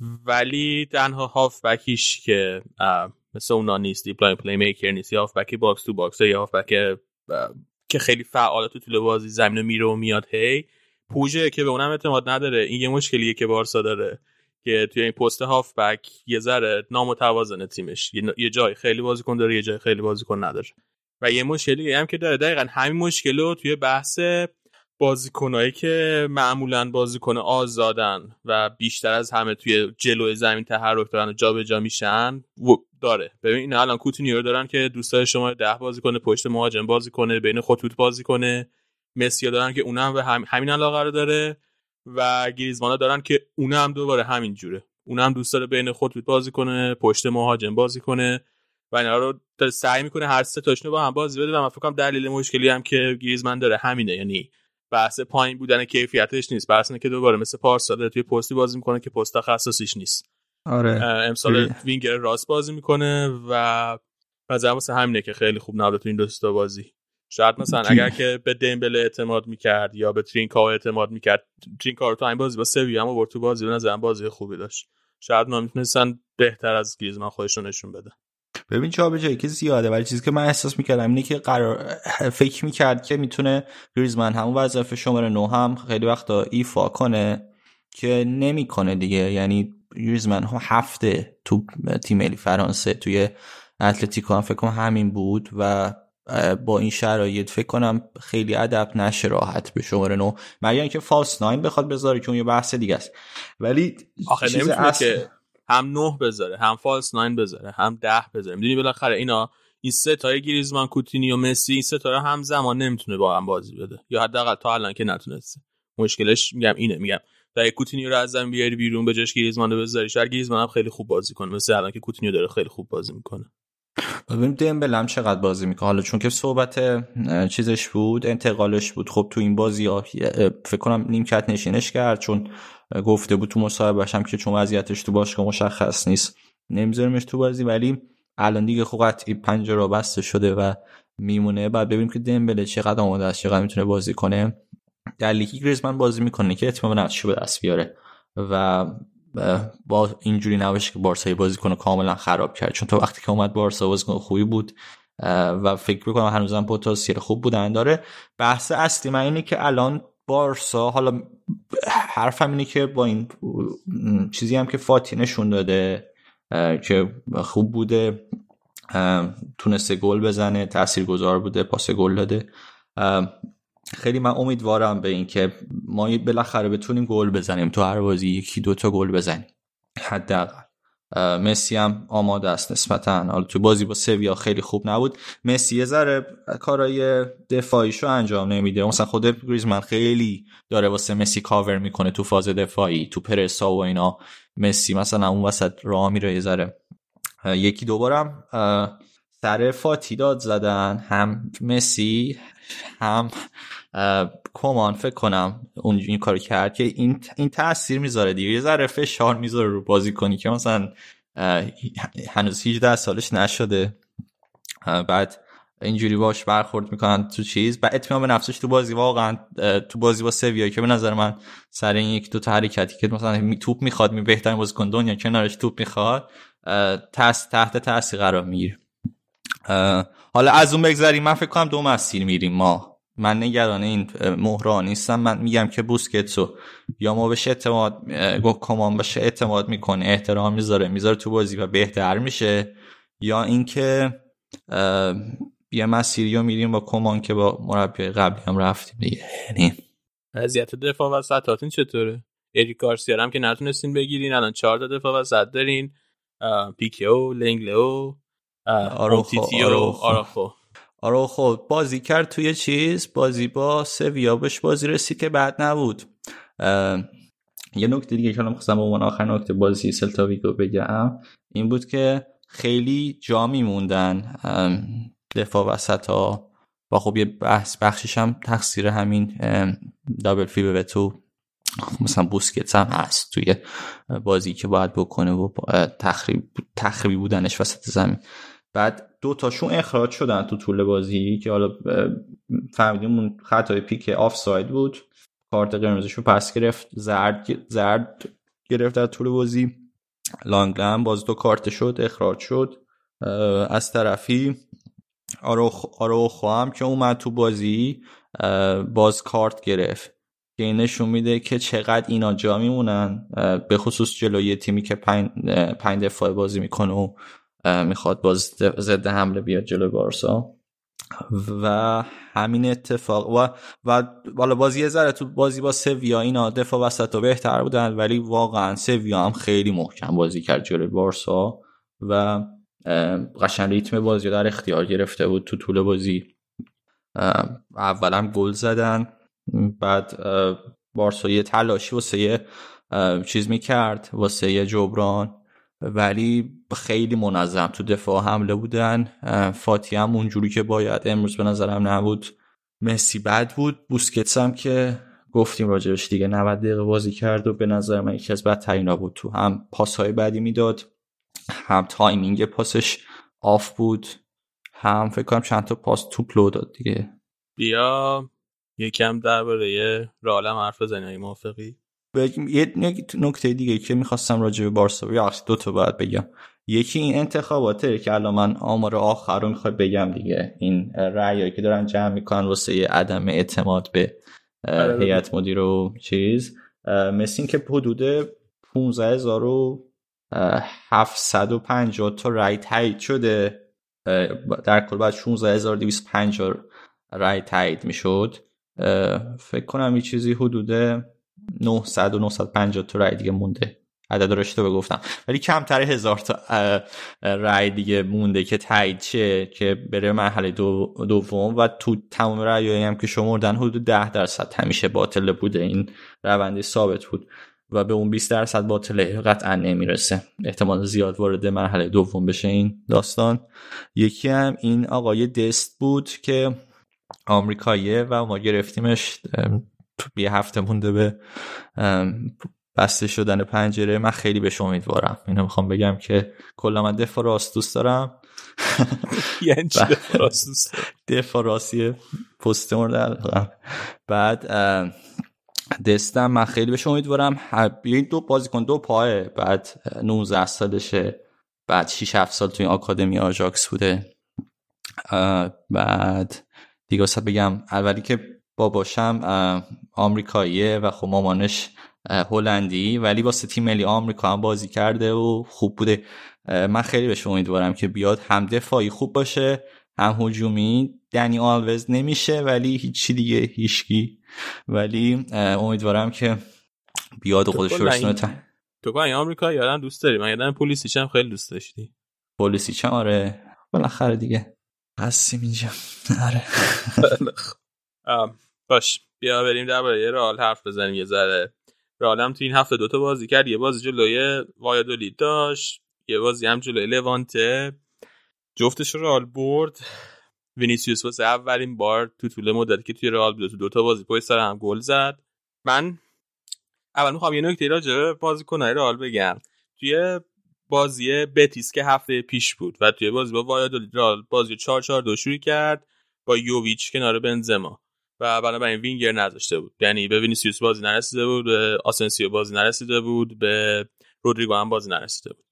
ولی تنها هافبکیش که مثل اونا نیست، دیپ لاین پلی میکر نیست، یا هافبکی باکس تو باکس، یا هافبک که خیلی فعال تو طول بازی زمین میره و میاد، هی پوژه که به اونم اعتماد نداره. این یه مشکلیه که بارسا داره که توی این پست هافبک یه ذره نامتوازنه تیمش، یه جای خیلی بازیکن داره، یه جای خیلی بازیکن نداره. و یه مشکلی هم که داره دقیقاً همین مشکلو توی بحث بازیکنایی که معمولاً بازیکن آزادن و بیشتر از همه توی جلوی زمین تحرک دارن و جابجا میشن داره. ببین این الان کوتینیو دارن که دوستای شما 10 بازیکن پشت مهاجم بازی کنه، بین خطوط بازی کنه. مسی دارن که اونم به همین علاقه رو داره و گریزمان دارن که اونم دوباره همین جوره، اونم دوست داره بین خطوط بازی کنه، پشت مهاجم بازی کنه و اینا رو سعی میکنه هر سه تاشونو با هم بازی بده. و من فکر کنم دلیل مشکلی هم که گریزمان داره همینه، یعنی بحث پایین بودن کیفیتش نیست، بحث اینه که دوباره مثل پارسال داره توی پستی بازی میکنه که پست تخصصیش نیست. آره امسال وینگر راست بازی میکنه و واسه همینه که خیلی خوب نبوده تو این دو تا بازی. شاید مثلا اگر که به دمبله اعتماد میکرد یا به ترینکاو اعتماد میکرد، ترینکاو تو این بازی با سویا هم برد تو بازی، به نظرم بازی خوبی داشت، شاید ما میتونستن بهتر از گریزمان خودشون نشون بده. ببین جایی که زیاده، ولی چیزی که من احساس میکردم اینه که فکر میکرد که میتونه گریزمان همون وظیفه شماره 9 هم خیلی وقتا ایفا کنه که نمیکنه دیگه. یعنی گریزمان هم هفته تو تیم ملی فرانسه توی اتلتیکو هم فکر کنم همین بود و با این شرایط فکر کنم خیلی ادب نشه راحت به شماره 9 مگر اینکه فالس 9 بخواد بذاره که اون یه بحث دیگه است. ولی آخه نمیتونه که هم 9 بذاره هم فالس 9 بذاره هم 10 بذاره. میدونی بالاخره این سه تای گریزمان، کوتینیو، مسی، این سه تا همزمان نمیتونه با هم بازی بده، یا حداقل تا الان که نتونسته. مشکلش میگم تا کوتینیو رو از زمین بیاری بیرون به جاش گریزمان رو بذاری، شاید گریزمان هم خیلی خوب بازی کنه، مثل الان که کوتینیو داره خیلی خوب بازی میکنه. ببینیم دمبله هم چقدر بازی میکنه. حالا چون که صحبت چیزش بود، انتقالش بود، خب تو این بازی‌ها فکر کنم نیمکت نشینش کرد، چون گفته بود تو مصاحبهش هم که چون وضعیتش تو باشگاه مشخص نیست نمیذارمش تو بازی، ولی الان دیگه خب قطعی پنجره بسته شده و میمونه. بعد ببینیم که دمبله چقدر آماده است، چقدر میتونه بازی کنه. در لیگ گریزمان بازی میکنه که اطمینان نفسش به دست بیاره و با اینجوری نباشه که بارسا بازیکن کاملا خراب کرد، چون تا وقتی که اومد بارسا بازیکن خوبی بود و فکر میکنم هنوزم پتانسیل خوب بودن داره. بحث اصلی من اینه که الان بارسا، حالا حرفم اینه که با این چیزی هم که فاتی نشون داده که خوب بوده، تونسته گل بزنه، تاثیرگذار بوده، پاس گل داده، خیلی من امیدوارم به این که ما بالاخره بتونیم گل بزنیم تو هر بازی، یکی دوتا گل بزنیم حداقل. مسی هم آماده است نسبتاً. حالا تو بازی با سویا خیلی خوب نبود، مسی یه ذره کارهای دفاعیشو انجام نمیده، مثلا خود گریزمان خیلی داره واسه مسی کاور میکنه تو فاز دفاعی، تو پرسا و اینا. مسی مثلا اون وسط راه میره یه ذره. یکی دوبارم سر فاتی داد زدن، هم مسی هم کمان فکر کنم این کارو کرد که این تأثیر میذاره دیگه، یه ذره فشار میذاره رو بازی کنی که مثلا هنوز 18 سالش نشده، بعد اینجوری باش برخورد میکنن تو چیز. بعد اطمینان به نفسش تو بازی، واقعا تو بازی با سویا که به نظر من سر این یک دو تا حرکتی که مثلا توپ میخواد، بهترین بازیکن دنیا کنارش توپ میخواد، تحت تاثیر قرار میگیره. حالا از اون بگذاریم، من فکر کنم دو مسیر میریم ما. من نگران این مهران نیستم، من میگم که بوسکتسو یا ما بهش اعتماد کمان بشه اعتماد میکنه، احترام میذاره تو بازی و بهتر میشه، یا اینکه یه مسیریو میریم با کمان که با مربی قبلی هم رفتیم دیگه. یعنی وضعیت دفاع وسطاتون چطوره؟ اریک گارسیا هم که نتونستین بگیرین، الان 4 تا دفاع وسط دارین، پیکیو، لنگلو، آراخو بازی کرد توی بازی با سویا، بهش بازی رسید که بعد نبود. یه نکته دیگه که خواستم به عنوان آخر نکته بازی سلتا ویگو بگم این بود که خیلی جا میموندن دفاع وسطا و خب یه بخشش هم تقصیر همین دابل فیبه تو مثلا بوسکتس هم هست توی بازی که باید بکنه و تخریبی بودنش وسط زمین. بعد دو تاشون اخراج شدن تو طول بازی که حالا فهمیدیم اون خطای پیک آفساید بود، کارت قرمزشو پس گرفت، زرد گرفت در طول بازی. لانگلم باز 2 کارت شد، اخراج شد. از طرفی آروخو هم که اومد تو بازی باز کارت گرفت که این نشون میده که چقدر اینا جا میمونن، به خصوص جلوی تیمی که 5 دفاع بازی میکنه و میخواد باز ضد حمله بیاد جلوی بارسا. و همین اتفاق و بالا بازی ذره تو بازی با سویا اینا دفاع وسط ها بهتر بودن، ولی واقعا سویا هم خیلی محکم بازی کرد جلوی بارسا و قشنگ ریتم بازی در اختیار گرفته بود تو طول بازی. اولا گل زدن، بعد بارسا یه تلاشی واسه چیز میکرد واسه جبران، ولی خیلی منظم تو دفاع حمله بودن. فاتی هم اونجوری که باید امروز به نظرم نبود. مسی بد بود. بوسکتس هم که گفتیم راجعش دیگه 90 دقیقه بازی کرد و به نظر من یکی از بدترینا بود. تو هم پاس‌های بدی میداد، هم تایمینگ پاسش آف بود، هم فکر کنم چند تا پاس توپ لو داد دیگه. بیا یکم درباره رئال حرف بزنیم، موافقی؟ یه نکته دیگه که میخواستم راجع به بارسا بگم، 2 تا باید بگم. یکی این انتخاباته که الان من آمار آخر رو میخوام بگم دیگه، این رأیایی که دارن جمع میکنن واسه عدم اعتماد به هیئت مدیره و چیز، مثل این که حدود 15750 تا رأی تایید شده در کل بعد 16250 رای تایید میشد. فکر کنم یه چیزی حدود 900 و 950 تا رای دیگه مونده، عدد رو اشتباه گفتم، ولی کمتر 1000 تا رای دیگه مونده که تایید شه که بره مرحله دوم و تو تمام رایایی هم که شمردن حدود 10% همیشه باطل بوده. این روندی ثابت بود و به اون 20% باطله قطعا نمیرسه. احتمال زیاد وارد مرحله دوم بشه این داستان. یکی هم این آقای دست بود که آمریکاییه و ما گرفتیمش، یه هفته مونده به بسته شدن پنجره. من خیلی بهش امیدوارم. اینو میخوام بگم که کلا من دفاع راست دوست دارم. یعنی چی دفاع راست دوست دارم؟ دفاع راستی پست مورد. بعد دستم من خیلی بهش امیدوارم. این دو بازیکن دو پایه، بعد 19 سالشه، بعد 6-7 سال توی آکادمی آژاکس بوده. بعد دیگه واسه بگم اولی که باباشم آمریکاییه و خب مامانش هلندی، ولی واسه تیم ملی آمریکا هم بازی کرده و خوب بوده. من خیلی بهش امیدوارم که بیاد، هم دفاعی خوب باشه هم هجومی. دنی آلوز نمیشه ولی هیچی دیگه هیچکی، ولی امیدوارم که بیاد و خودش رو تو با این آمریکا یادم دوست داری؟ من یادم پولیسیچ هم خیلی دوست داشتی. پولیسیچ هم آره بالاخره دیگه هستیم اینجا. آره باش بیا بریم درباره رئال حرف بزنیم یه ذره. رئال هم تو این هفته 2 تا بازی کرد، یه بازی جلوی وایادولید داشت، یه بازی هم جلوی لوانته. جفتش رئال برد. وینیسیوس واسه اولین بار تو طول مدتی که توی رئال بود تو 2 تا بازی پشت سر هم گل زد. من اول میخوام یه نکته راجع به بازیکن‌های رئال بگم. توی بازی بتیس که هفته پیش بود و توی بازی با وایادولید رئال بازی 4-4-2 شروع کرد با یوویچ کنار بنزما و بنابراین وینگر نذاشته بود. یعنی به وینیسیوس بازی نرسیده بود، به آسنسیو بازی نرسیده بود، به رودریگو هم بازی نرسیده بود.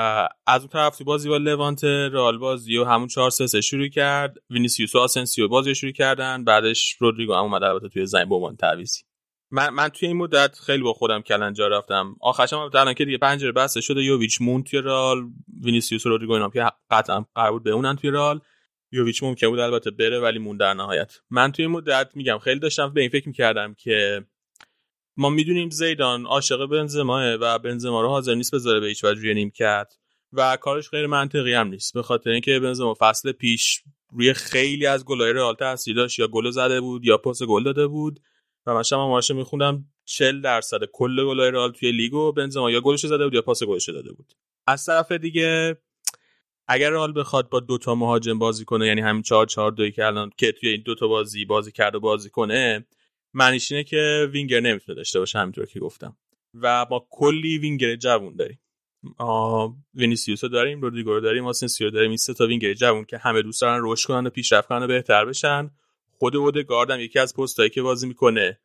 از اون طرف تو بازی با لوانته رئال بازی و همون 4-3 شروع کرد. وینیسیوس و آسنسیو بازی شروع کردن، بعدش رودریگو هم اومد البته توی زمین به عنوان تعویضی. من توی این مدت خیلی با خودم کلنجار رفتم. آخرش هم الان که دیگه پنجره بسته شده، یوویچ مون توی رئال، وینیسیوس و رودریگو اینا که قطعا قرار بود بمونن توی رئال. یوویچ ممکن بود البته بره ولی مون در نهایت. من توی این مدت میگم خیلی داشتم به این فکر می‌کردم که ما میدونیم زیدان عاشق بنزماه و بنزما رو حاضر نیست بذاره به هیچ وجه نیمکت و کارش غیر منطقی هم نیست، به خاطر اینکه بنزما فصل پیش روی خیلی از گل‌های رئال تاثیر داشت، یا گل زده بود یا پاس گل داده بود و من شما مارش میخوندم 40% کل گل‌های رئال توی لیگو بنزما یا گلش زده بود یا پاس گلش داده بود. از طرف دیگه اگر رئال بخواد با 2 تا مهاجم بازی کنه، یعنی همین 4-4-2 که الان که توی این 2 تا بازی کرده بازی کنه، معنیش اینه که وینگر نمیتونه داشته باشه همینطور که گفتم و ما کلی وینگر جوون داریم. وینیسیوس رو داریم، رودریگو رو داریم، آسنسیو رو داریم. این 3 تا وینگر جوون که همه دوست دارن رشد کنن و پیشرفت کنن و بهتر بشن. خود اودگارد هم یکی از پستایی که بازی میکنه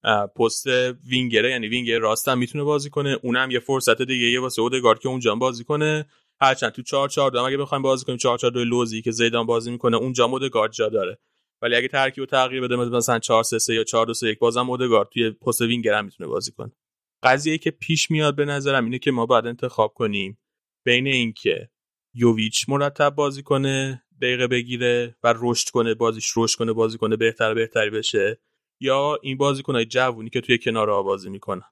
پست وینگره، یعنی وینگر راست هم میتونه بازی کنه. اونم یه فرصت دیگه یه واسه اودگارد که اونجا بازی کنه. هرچند تو 4-4-2 اگه بخوایم بازی کنیم 4-4-2 لوزی که زیدان بازی میکنه اونجا اودگارد جا داره، ولی اگه ترکیب رو تغییر بده مثلا 4-3-3 یا 4-2-3-1 بازم اودگارد توی پست وینگر هم میتونه بازی کنه. قضیه‌ای که پیش میاد به نظرم اینه که ما باید انتخاب کنیم بین اینکه یوویچ مرتب بازی کنه، دقیقه بگیره و رشد کنه، بازیش رشد کنه، بازی کنه بهتری بشه، یا این بازیکنای جوونی که توی کنارها بازی میکنن.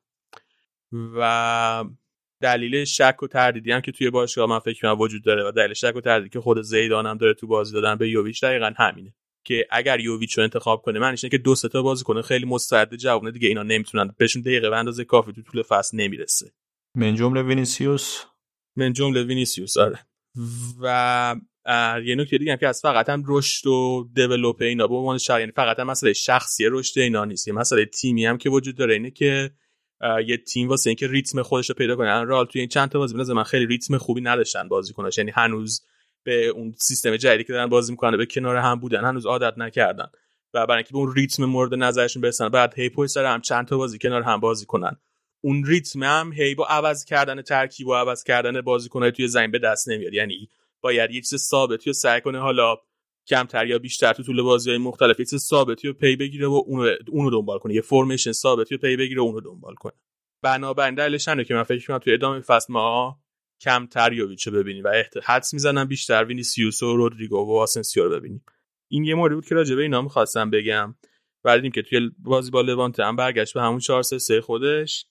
و دلیل شک و تردیدی هم که توی باشگاه من فکر می‌کنم وجود داره و دلیل شک و تردیدی که خود زیدان هم داره تو بازی دادن به یوویچ دقیقاً همینه که اگر یوویچ رو انتخاب کنه معنیش اینه که 2-3 تا بازیکن خیلی مستعد جوونه دیگه اینا نمیتونن بهشون دقیقه به اندازه کافی تو طول فصل نمیرسه. من جمله وینیسیوس آره. و یه نکته دیگه هم که از فقط هم رشد و دیولپ اینا به عنوان یعنی فقط هم مسئله شخصی رشد اینا نیست، یه مسئله تیمی هم که وجود داره. اینه که یه تیم واسه اینکه ریتم خودش رو پیدا کنه، الان رئال توی این چند تا بازی به نظر من خیلی ریتم خوبی نداشتن بازیکناش، یعنی هنوز به اون سیستم جدیدی که دارن بازی میکنن به کنار هم بودن هنوز عادت نکردن و برای اینکه به اون ریتم مورد نظرشون برسن بعد هی پشت سر هم چند تا بازی کنار هم بازی کنن. اون ریتم هم هی با عوض کردن ترکیب و عوض کردن بازیکن‌های توی زمین به دست نمیاد، یعنی باید یه چیز ثابتی رو سعی کنه، حالا کمتر یا بیشتر تو طول بازی‌های مختلف یه چیز ثابتی رو پی بگیره و اونو دنبال کنه، یه فرمیشن ثابتی رو پی بگیره و اونو دنبال کنه. بنابراین دلیلش اینه که من فکر می‌کنم توی ادامه فصل ما کمتر یوویچو ببینیم و حدس میزنم بیشتر وینیسیوس و رودریگو و آسنسیو رو ببینیم. این یه مورد بود که راجع به اینا می‌خواستم بگم. بعدیم که توی بازی با لوانته هم برگشت به همون 4-3-3 خودش.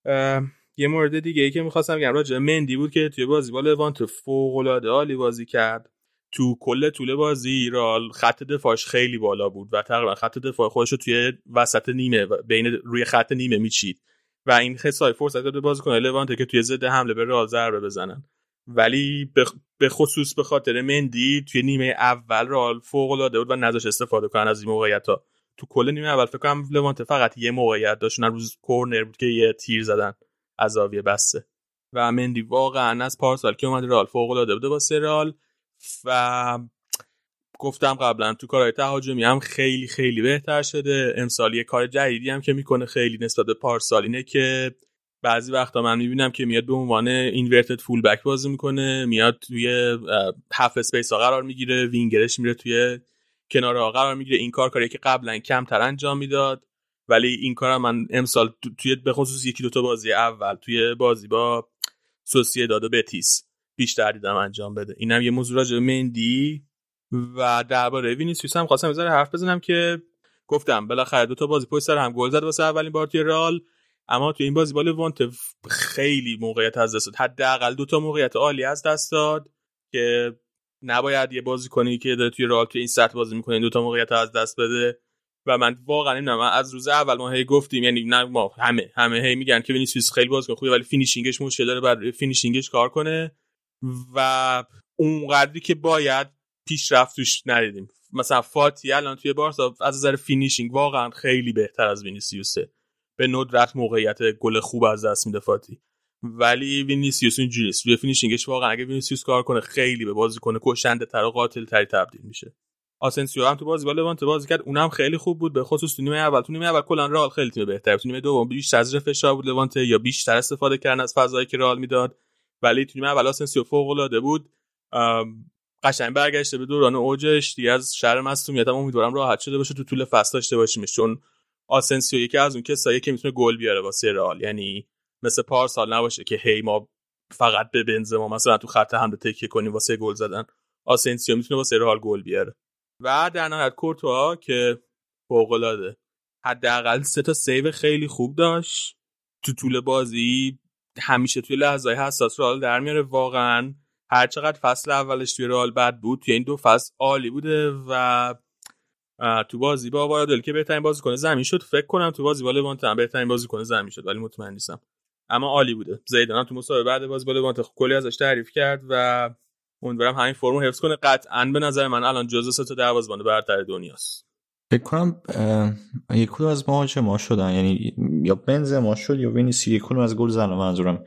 یه مورد دیگه ای که می‌خواستم بگم راجع به مندی بود که توی بازی با لوانته فوق‌العاده عالی بازی کرد. تو کل طول بازی رال خط دفاعش خیلی بالا بود و تقریبا خط دفاع خودش رو توی وسط نیمه بین روی خط نیمه میچید و این خصای فرصت داد بازیکن لوانته که توی ضد حمله به رال ضربه بزنن. ولی به خصوص به خاطر مندی توی نیمه اول رال فوق‌العاده بود و نذاش استفاده کنن از این موقعیت‌ها. تو کل نیمه اول فکر کنم لوانته فقط یه موقعیت داشتن روز کورنر بود که یه تیر زدن از زاویه بسته و مندی واقعا از پارسال که اومد رال فوق‌العاده بود واسه رال. و گفتم قبلا تو کارهای تهاجمی هم خیلی خیلی بهتر شده. امسال یه کار جدیدی هم که میکنه خیلی نسبت به پارسال اینه که بعضی وقتا من میبینم که میاد به عنوان اینورتد فول بک بازی میکنه، میاد توی هاف اسپیس ها قرار میگیره، وینگرش میره توی کنارها قرار میگیره. این کاری که قبلا کمتر انجام میداد ولی این کارم من امسال توی به خصوص یکی دو تا بازی اول توی بازی با سوسییداد و بتیس بیشتر دیدم انجام بده. اینم یه موضوع راجع به مندی. و درباره وینیسیوس هم خواستم بذاره حرف بزنم که گفتم بالاخره دو تا بازی پشت سر هم گل زد واسه اولین بار توی رئال، اما توی این بازی با لوانته خیلی موقعیت از دست داد، حداقل دو تا موقعیت عالی از دست داد که نباید یه بازیکنی که داره توی رئال توی این سطح بازی می‌کنه دو تا موقعیت از دست بده. و من واقعا نمیدونم، از روز اول ما هی گفتیم، یعنی نه ما همه هی میگن که وینیسیوس خیلی بازیکن خوبه ولی فینیشینگش مشکل داره، بعد فینیشینگش کار کنه و اونقدری که باید پیشرفت توش ندیدیم. مثلا فاتی الان توی بارسا از نظر فینیشینگ واقعا خیلی بهتر از وینیسیوسه، به ندرت موقعیت گل خوب از دست میده فاتی، ولی وینیسیوس اینجوری نیست. روی فینیشینگش واقعا اگه وینیسیوس کار کنه خیلی به بازیکن کشنده تر و قاتل تری تبدیل میشه. آسنسیو هم تو بازی با لوانته بازی کرد، اونم خیلی خوب بود، به خصوص تو نیمه اول. تو نیمه اول کلا رئال خیلی تیم بهتر بود، تو نیمه دوم بیشتر زیر فشار بود لوانته یا بیشتر استفاده کردن از فضایی که رئال میداد، ولی تو نیمه اول آسنسیو فوق العاده بود. قشنگ برگشته به دوران اوجش دیگه. از شر مصونیتم امیدوارم راحت شده باشه، تو طول فصل داشته باشیمش، چون آسنسیو یکی از اون کساییه که میتونه گل بیاره واسه رئال. یعنی مثل پارسال نباشه که هی ما فقط به بنزما مثلا تو خط حمله تکیه کنیم واسه گل زدن. آسنسیو میتونه واسه رئال گل بیاره. و در نهایت کورتوا که فوق العاده، حداقل 3 تا سیو خیلی خوب داشت تو طول بازی، همیشه توی لحظه‌های حساس رئال در میاره. واقعا هر چقدر فصل اولش توی رئال بد بود، توی این دو فصل عالی بوده و تو بازی با وایادل که بهترین بازیکن زمین شد، فکر کنم تو بازی با لوانته هم بهترین بازیکن زمین شد ولی مطمئن نیستم، اما عالی بوده. زیدان تو مسابقه بعد بازی با لوانته کلی ازش تعریف کرد و امیدوارم همین فرمو حفظ کنه. قطعاً به نظر من الان جزو 3 تا دروازه‌بان برتر دنیاست. فکر کنم یک کدوم از مهاجما شدن، یعنی یا بنزما شد یا وینیسیوس، یک کدوم از گل زدن. منظورم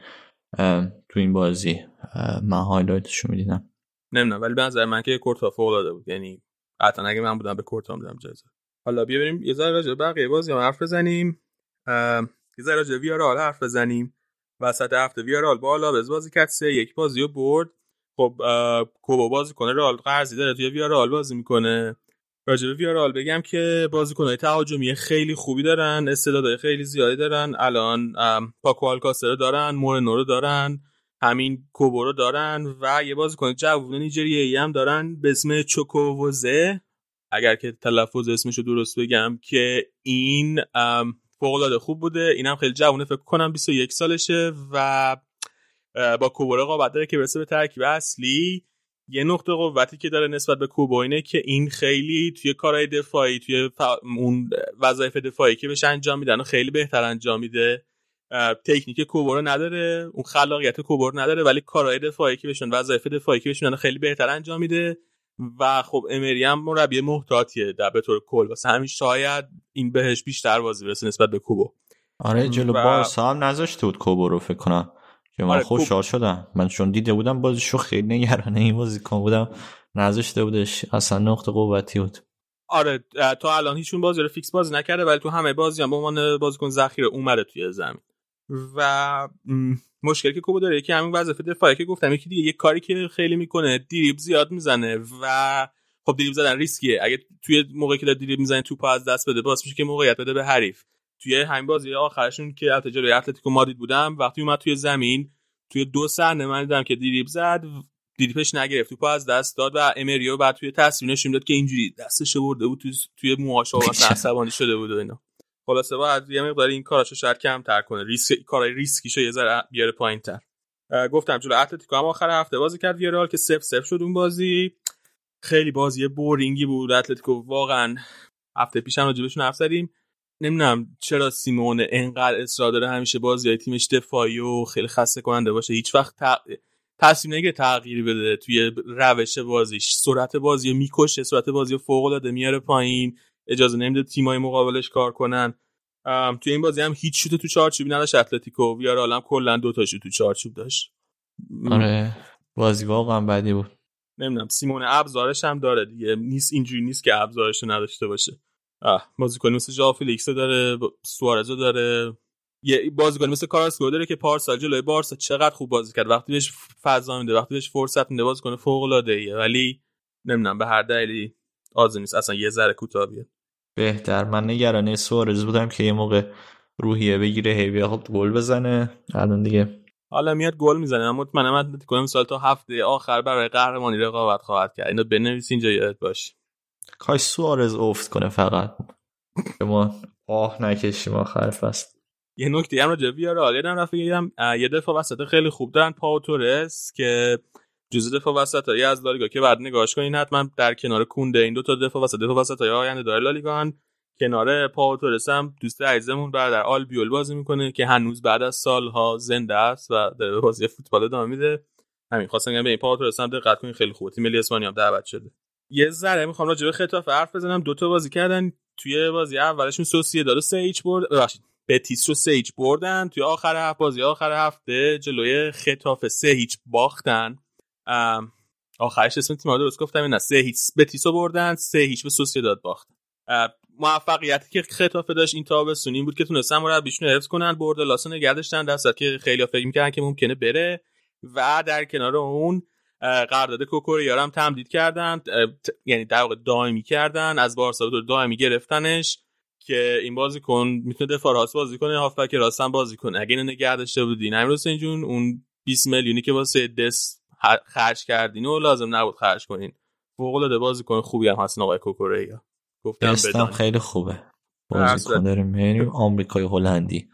تو این بازی من هایلایتشو می‌دیدم، نمیدونم، ولی به نظر من که کورتوا فوق العاده بود. یعنی قطعاً اگه من بودم به کورتوا میدم جایزه. حالا بیا بریم یه ذره راجع به بقیه بازی حرف بزنیم. یه ذره راجع به ویارال حرف بزنیم. وسط هفته ویارال بالا به بازی کرد، 3-1 بازیو برد. خب کوبو بازیکن رئال قرضی داره توی ویارال بازی میکنه. راجع به ویارال بگم که بازیکن‌های تهاجمی خیلی خوبی دارن، استعدادهای خیلی زیادی دارن. الان پاکو آلکاسر رو دارن، مورنو رو دارن، همین کوبو رو دارن و یه بازیکن جوون نیجریه‌ای هم دارن به اسم چوکووزه، اگر که تلفظ اسمش رو درست بگم، که این فوق‌العاده خوب بوده. اینم خیلی جوونه، فکر کنم 21 سالشه و با کوبو رقابت داره که برسه به ترکیب اصلی. یه نقطه قوتی که داره نسبت به کوبو اینه که این خیلی توی کارهای دفاعی، توی اون وظایف دفاعی که بهش انجام میدن و خیلی بهتر انجام میده. تکنیک کوبو رو نداره، اون خلاقیت کوبو رو نداره، ولی کارهای دفاعی که بهشون، وظایف دفاعی که بهشون خیلی بهتر انجام میده. و خب امری هم مربی محتاطیه در به طور کل، واسه همین شاید این بهش بیشتر بازی برسه نسبت به کوبو. آره جلو بارسا هم نذاشته بود کوبو رو، فکر کنم که من خوشحال شدم. من چون دیده بودم بازیشو خیلی نگران این بازیکن بودم، نذاشته بودش، اصلا نقطه قوتی بود. آره تا الان هیچون بازی رو فیکس بازی نکرده ولی تو همه بازی هم به عنوان بازیکن ذخیره اومده توی زمین. و مشکلی که کوبو داره که همین وظایف دفاعی که گفتم، یکی دیگه یه کاری که خیلی میکنه، دریبل زیاد میزنه و خب دریبل زدن ریسکیه. اگه توی موقعی که دریبل میزنه توپو از دست بده، باعث میشه که موقعیت بده به حریف. توی همین بازی آخرشون که البته جلوی اتلتیکو مادرید بودم، وقتی اومد توی زمین توی 2 صحنه من دیدم که دریبل زد، دریبلش نگرفت، توپو از دست داد و امریو بعد توی تصویر نشون داد که اینجوری دستش برده بود توی موهاش و عصبانی شده بود و اینا. خلاصه باید یه مقدار این کاراشو شاید کمتر کنه، کارهای ریسکیشو یه ذره بیاره پایین‌تر. گفتم جلو اتلتیکو هم آخر هفته بازی کرد ویارال که 0-0 شد اون بازی. خیلی بازی بورینگی بود. اتلتیکو واقعا هفته پیشم راجبشون حرف زدیم. نمیدونم چرا سیمونه انقدر اصرار داره همیشه بازیای تیمش دفاعی و خیلی خسته کننده باشه، هیچ وقت تصمیم نگیره تغییر بده توی روش بازیش، سرعت بازی میکشه، سرعت بازی فوق العاده میاره پایین، اجازه نمیده تیمای مقابلش کار کنن. توی این بازی هم هیچ شوت تو چارچوبی نداشت اتلتیکو، ویارال هم کلا 2 تا شوت تو چارچوب داشت. آره بازی واقعا بدی بود. نمیدونم سیمونه ابزارش هم داره دیگه، نیست اینجوری نیست که ابزارش رو نداشته باشه. بازیکن مثل ژائو فلیکس داره، سوارز داره، یه بازیکن مثل کاراسکو داره که پارسال جلوی بارسا چقدر خوب بازی کرد، وقتی بهش فضا میده، وقتی بهش فرصت میده بازیکن فوق العاده ایه، ولی نمیدونم به هر دلیلی آزم نیست، اصلا یه ذره کوتاه بیاد. بهتر من نگرانه سوارز بودم که یه موقع روحیه بگیره هی خب گل بزنه، الان دیگه حالا میاد گل میزنه. من مطمئنم اتلتیکو امسال تا هفته آخر برای قهرمانی رقابت خواهد کرد. اینو بنویس اینجا یادت باشه. کاش سوارز افت کنه فقط ما نکشیم آخر فصل. یه نکته هم راجع به ویارال یادم رفت بگم، یه دفعه وسط خیلی خوب دارن، پاو تورس که جزء دفعه وسطایی از لالیگا که بعد نگاهش کنین حتما در کنار کونده، این 2 تا دفعه وسطای آینده داره لالیگا. کنار پاو تورس هم دوست عزیزمون برادر آلبیول بازی میکنه که هنوز بعد از سالها زنده است و داره بازی فوتبال ادامه میده. همین خواستم بگم به این پاو تورس هم دقت کنین، خیلی خوبه. تیم ملی اسپانیا هم دعوت شده. یه ذره میخوام راجع به خطافه حرف بزنم. 2 تا بازی کردن، توی بازی اولشون سوسییداد 3-0 برد، بتیس رو 3-0 بردن، توی آخر هفته جلوی خطافه 3-0 باختن. آخرش اسم تیم رو درست گفتم، نه 3-0 بتیس رو بردن، 3-0 به سوسییداد باختن. موفقیتی که خطافه داشت این تابستون این بود که تونستن مربیشون رو حفظ کنن، برد لاسو نگه داشتن، در صورتی که خیلی‌ها فکر می‌کردن که ممکنه بره، و در کنار اون قرارداد کوکوریا رو هم تمدید کردن، یعنی در واقع دائمی کردن، از بارسا به دائمی گرفتنش که این بازیکن میتونه دفاع راست بازی کنه، هافبک راست هم بازی کنه. اگه اینو نگه داشته بودین امیر حسین جون، اون 20 میلیونی که واسه دست خرج کردین و لازم نبود خرج کنین. فوق العاده بازیکن خوبی هم هستن آقای کوکوریا، گفتم بدون. خیلی خوبه بازیکن داریم، یعنی آمریکایی هلندی.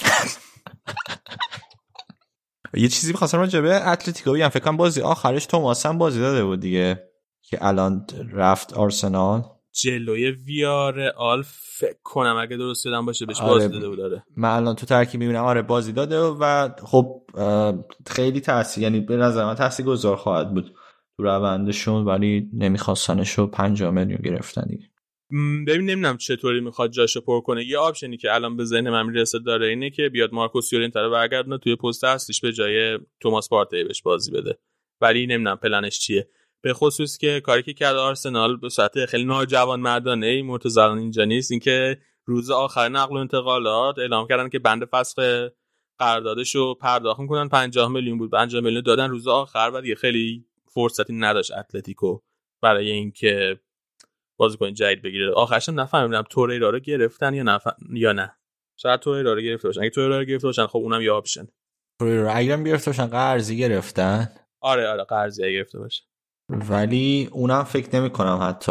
یه چیزی می‌خواستم راجع به اتلتیکو بگم، فکر کنم بازی آخرش توماس هم بازی داده بود دیگه که الان رفت آرسنال جلوی ویارال فکر کنم، اگه درست یادم باشه بهش بازی داده بود. داره من الان تو ترکیب می‌بینم بازی داده و خب خیلی تاثیر، یعنی به نظر من تاثیرگذار خواهد بود تو روندشون، ولی نمی‌خواستنشو 50 میلیون گرفتن دیگه. ببین نمیدونم چطوری میخواد جاشو پر کنه. یه آپشنی که الان به ذهن من میرسه داره اینه که بیاد مارکوس یورنتا رو برگردونه توی پست اصلیش به جای توماس پارتی بهش بازی بده، ولی نمیدونم پلنش چیه. به خصوص که کاری که کرد آرسنال به صورت خیلی ناجوان مردانه، مرتضی اینجا نیست، اینکه روز آخر نقل و انتقالات اعلام کردن که بند فسخ قراردادشو پرداخت میکنن. 50 میلیون بود، 50 میلیون دادن روز آخر و دیگه خیلی فرصتی نداشت اتلتیکو برای اینکه بازیکن جدید بگیره. آخرش نفهمیدم توریرا رو گرفتن یا نه. شاید توریرا رو گرفته باشن. اگه توریرا رو گرفته باشن خب اونم یه آپشن. توریرا اگرم گرفته باشن قرضی گرفتن. آره قرضی گرفته باشن. ولی اونم فکر نمی‌کنم حتی.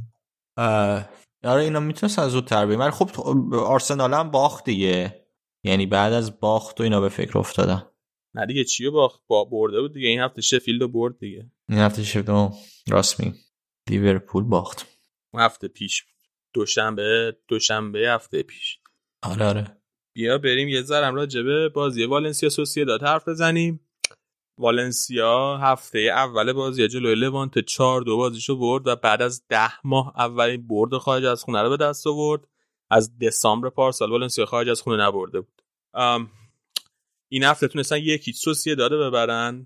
آره اینا میتونستن زودتر بیان. ولی خب آرسنال هم باخت دیگه. یعنی بعد از باخت و اینا به فکر افتادن. نه دیگه چیو باخت؟ برده بود دیگه. این هفته شفیلد رو برد دیگه. این هفته شفیلد راست میگی. لیورپول باخت. هفته پیش دوشنبه هفته پیش. آره بیا بریم یه ذره راجع به بازی والنسیا سوسییداد حرف بزنیم. والنسیا هفته اول بازی جلوی لوانت 4-2 بازیشو برد و بعد از 10 ماه اولین برد خارج از خونه رو به دست آورد. از دسامبر پارسال والنسیا خارج از خونه نبرده بود. این هفته تونستن 1-0 سوسییداد ببرن.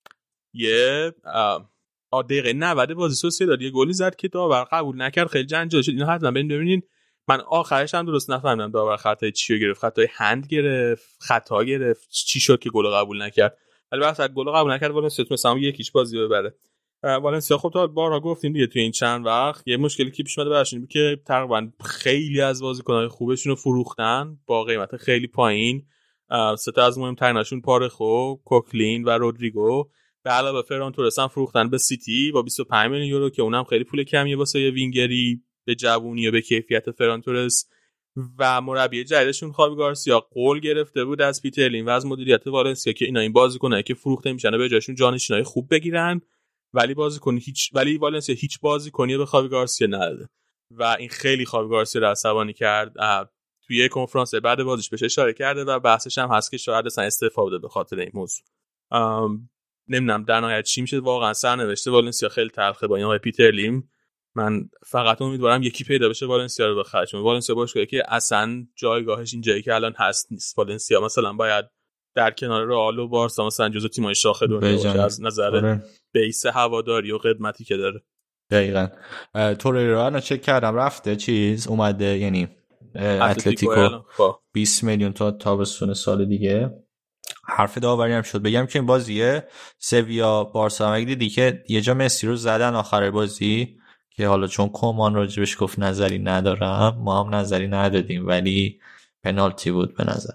یه دقیقه 90 بازی سوسییداد یه گلی زد که داور قبول نکرد، خیلی جنجال شد. اینو حتما ببینین. من آخرش هم درست نفهمیدم داور خطای چیو گرفت، خطای هند گرفت، خطا گرفت، چی شد که گل قبول نکرد. ولی وقتی گل قبول نکرد والنسیا تونست هم 1-0 بازی ببره. والنسیا خب تا بارها گفتیم دیگه توی این چند وقت یه مشکلی که پیش اومده براشون بود که تقریبا خیلی از بازیکن‌های خوبشون رو فروختن با قیمت خیلی پایین سه تا از مهم‌تریناشون پارخو، کوکلین و رودریگو به علاوه فران تورس هم فروختن به سیتی با 25 میلیون یورو که اونم خیلی پول کمیه واسه یه وینگری به جوونی و به کیفیت فران تورس. و مربی جدیدشون خاوی گارسیا قول گرفته بود از پیتر لین و از مدیریت والنسیا که اینا این بازیکنایی که فروخته میشن به جاشون جانشینای خوب بگیرن، ولی والنسیا هیچ بازیکنی به خاوی گارسیا نداده و این خیلی خاوی گارسیا رو عصبانی کرد. توی کنفرانس بعد بازیش بهش اشاره کرده و بحثش هم هست که شاید اصلا استعفا بده به خاطر این موضوع. نمیدونم در نهایت چی میشه. واقعا سرنوشت والنسیا خیلی تلخه با این آقای پیتر لیم. من فقط امیدوارم یکی پیدا بشه والنسیا رو بخره، چون والنسیا باشگاهی که اصلا جایگاهش این جایی که الان هست نیست. والنسیا مثلا باید در کنار رئال و بارسا مثلا جزو تیم‌های شاخه دنیا باشه از نظر بیس هواداری و خدمتی که داره. دقیقاً. توریرا رو چک کردم رفته چیز اومده، یعنی اتلتیکو 20 میلیون تا تابستون سال دیگه. حرف داوری هم شد بگم که این بازیه سویا بارسا هم دیدی که یه جا مسی رو زدن آخر بازی که حالا چون کومان راجبش گفت نظری ندارم، ما هم نظری ندادیم ولی پنالتی بود به نظر.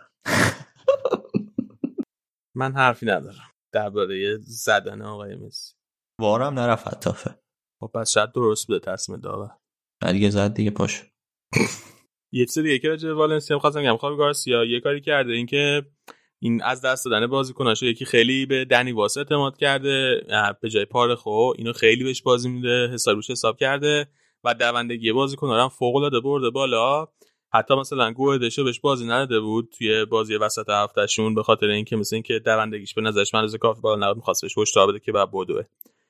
من حرفی ندارم درباره زدن آقای مسی. وارم نرفت حتافه. خب پس شاید درست بوده تصمیم داور. دیگه زد دیگه پاش. یه چیز دیگه که راجع به والنسیا می‌خواستم بگم، خاوی گارسیا یه کاری کرده، این که این از دست دادن بازیکناشه یکی خیلی به دنی واس اعتماد کرده به جای پارخو، اینو خیلی بهش بازی میده، حساب کرده و دوندگی بازیکن‌ها هم فوق‌العاده برده بالا. حتی مثلا گوهدشو بهش بازی نداده بود توی بازی وسط هفتهشون به خاطر اینکه مثلا اینکه دوندگیش به نظرش من از کافی بالا نبود، می‌خواست بهش هشدار بده که بعد بدوه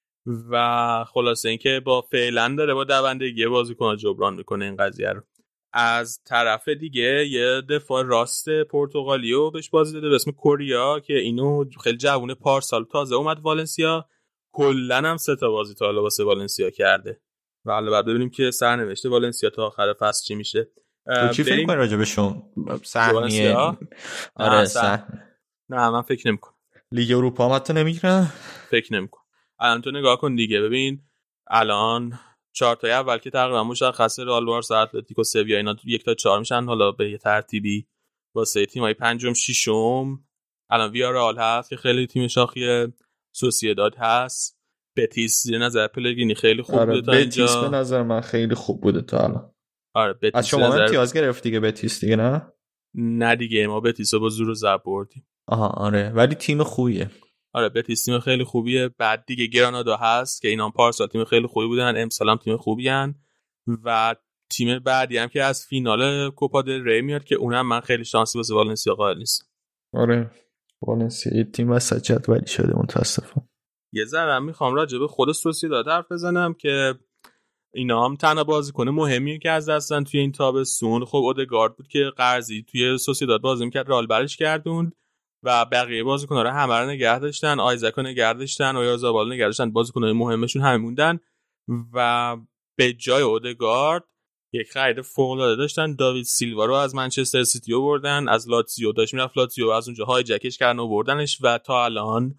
و خلاصه اینکه با فعلا داره با دوندگی بازیکن‌ها جبران میکنه این قضیه رو. از طرف دیگه یه دفاع راست پرتغالیو بهش بازی داده به اسم کوریا که اینو خیلی جوونه، پارسال تازه اومد والنسیا، کلن هم 3 تا بازی تا حالا واسه والنسیا کرده و حالا بعد ببینیم که سرنوشت والنسیا تا آخر فصل چی میشه. تو چی فکر می‌کنی راجع بهشون؟ سهمیه؟ آره نه من فکر نمی‌کنم. لیگ اروپا هم حتی نمیگیرن؟ فکر نمی‌کنم. الان تو نگاه کن دیگه، ببین الان 4 تا اول که تقریبا مشخصه رئال، بارسا، اتلتیکو، سویا اینا 1 تا 4 میشن، حالا به یه ترتیبی واسه تیمای پنجم ششم الان ویارال هست که خیلی تیم شاخیه، سوسییداد هست، بتیس زیر نظر پلگرینی خیلی خوب بوده تا اینجا. بتیس به نظر من خیلی خوب بوده تا الان. آره بتیس از شما امتیاز گرفت دیگه بتیس دیگه نه دیگه ما بتیس رو با زور و زب بردیم. آره ولی تیم خوبیه. آره بتیس تیم خیلی خوبیه. بعد دیگه گرانادا هست که اینا پارسال تیم خیلی خوبی بودن، امسال هم تیم خوبی ان و تیم بعدی هم که از فینال کوپا دل ری میاد که اونم من خیلی شانسی واسه والنسیا قائل نیستم. آره والنسیا یه تیم وسط جدولی شده متاسفم. یه ذره میخوام راجع به خود سوسییداد حرف بزنم که اینا هم تنها بازیکن مهمیه که از دستن توی این تابستون. خب اودگارد بود که قرضی توی سوسییداد بازی میکرد، رئال برش گردوند و بقیه بازیکن‌ها رو همه رو نگه داشتن، آیزاک رو نگه داشتن، اویارزابال رو نگه داشتن، بازیکن‌های مهمشون همه موندن و به جای اودگارد یک خرید فوق‌العاده داشتن. داوید سیلوا رو از منچستر سیتی آوردن، از لاتزیو داشت میرفت لاتزیو از اونجا هایجکش کردن و آوردنش و تا الان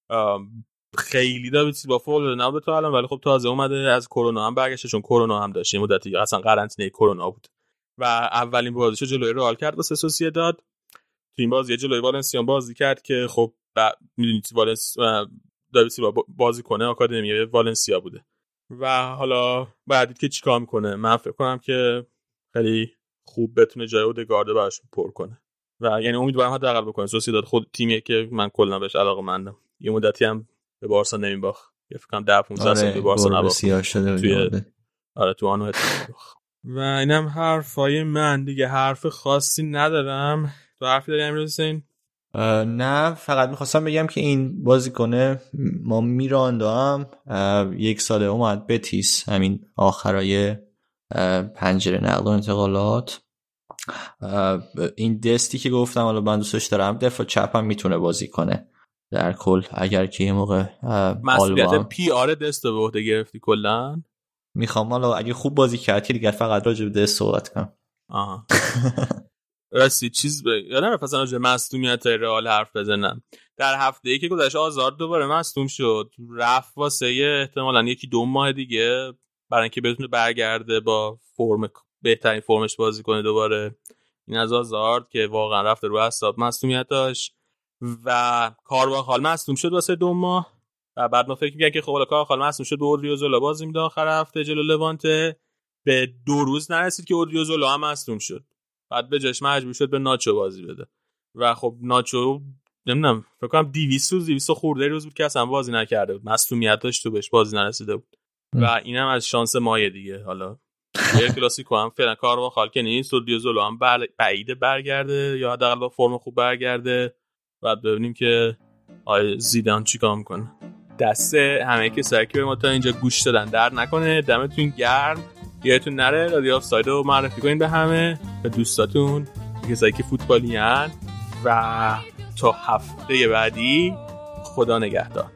خیلی داوید سیلوا فوق‌العاده نبود تا الان، ولی خب تازه اومده، از کرونا هم برگشته چون کرونا هم داشت مدتی اصلا قرنطینه کرونا بود و اولین بازیشو جلوی رئال کرد واسه سوسییداد. تو این بازی جلوی والنسیا بازی کرد که خب میدونید داوید سیلوا بازی کنه آکادمی والنسیا بوده و حالا باید دید که چیکار میکنه. من فکر کنم که خیلی خوب بتونه جای اودگارد براش پر کنه و یعنی امیدوارم حداقل بکنه. سوسییداد خود تیمیه که من کلا بهش علاقه‌مندم. یه مدتی هم به بارسا نمیباخت، فکر کنم 10-15 سال به بارسا نباخت تو آنو و اینم حرفای من دیگه، حرف خاصی ندارم. تو حرفی داری امیر حسین؟ نه فقط میخواستم بگم که این بازیکنه ما میراندا هم 1 ساله اومد بتیس، همین آخرای پنجره نقل و انتقالات. این دستی که گفتم حالا من دوستش دارم، دفاع چپ هم میتونه بازی کنه در کل اگر که یه موقع مسئولیت پی آر دست به عهده گرفتی کلا. میخوام حالا اگه خوب بازی کرد که دیگر فقط راجع به دست صحبت کنم. راستی چیز یادم رفت اصلا راجع به مصدومیت رئال حرف بزنم. در هفته‌ای که گذشت آزار دوباره مصدوم شد، رفت واسه احتمالاً 1-2 ماه دیگه برای اینکه بتونه برگرده با فرم بهترین فرمش بازی کنه دوباره این از هازارد که واقعا رفته رو اعصاب مصدومیتاش و کارواخال مصدوم شد واسه 2 ماه و بعد ما فکر می‌کردیم که خب کارواخال مصدوم شد به اودریوزولا بازی میده آخر هفته جلو لوانته، به 2 روز نرسید که اودریوزولا هم مصدوم شد، بعد به جاش مجبور شد به ناچو بازی بده و خب ناچو نمیدونم فکر کنم 200 خورده روز بود که اصلا بازی نکرده بود، مصدومیت داشت تو بهش بازی نرسیده بود و اینم از شانس مایه دیگه. حالا یه کلاسیکو هم فعلا کارواخال که نیست، اودریوزولا هم بعیده برگرده یا حداقل با فرم خوب برگرده، بعد ببینیم که آیا زیدان چیکار میکنه. دست همه کسایی که ما تا اینجا گوش دادن درد نکنه، دمتون گرم، یادتون نره رادیو آفساید رو معرفی کنین به همه، به دوستاتون، کسایی که فوتبالیان و تا هفته بعدی خدا نگهدار.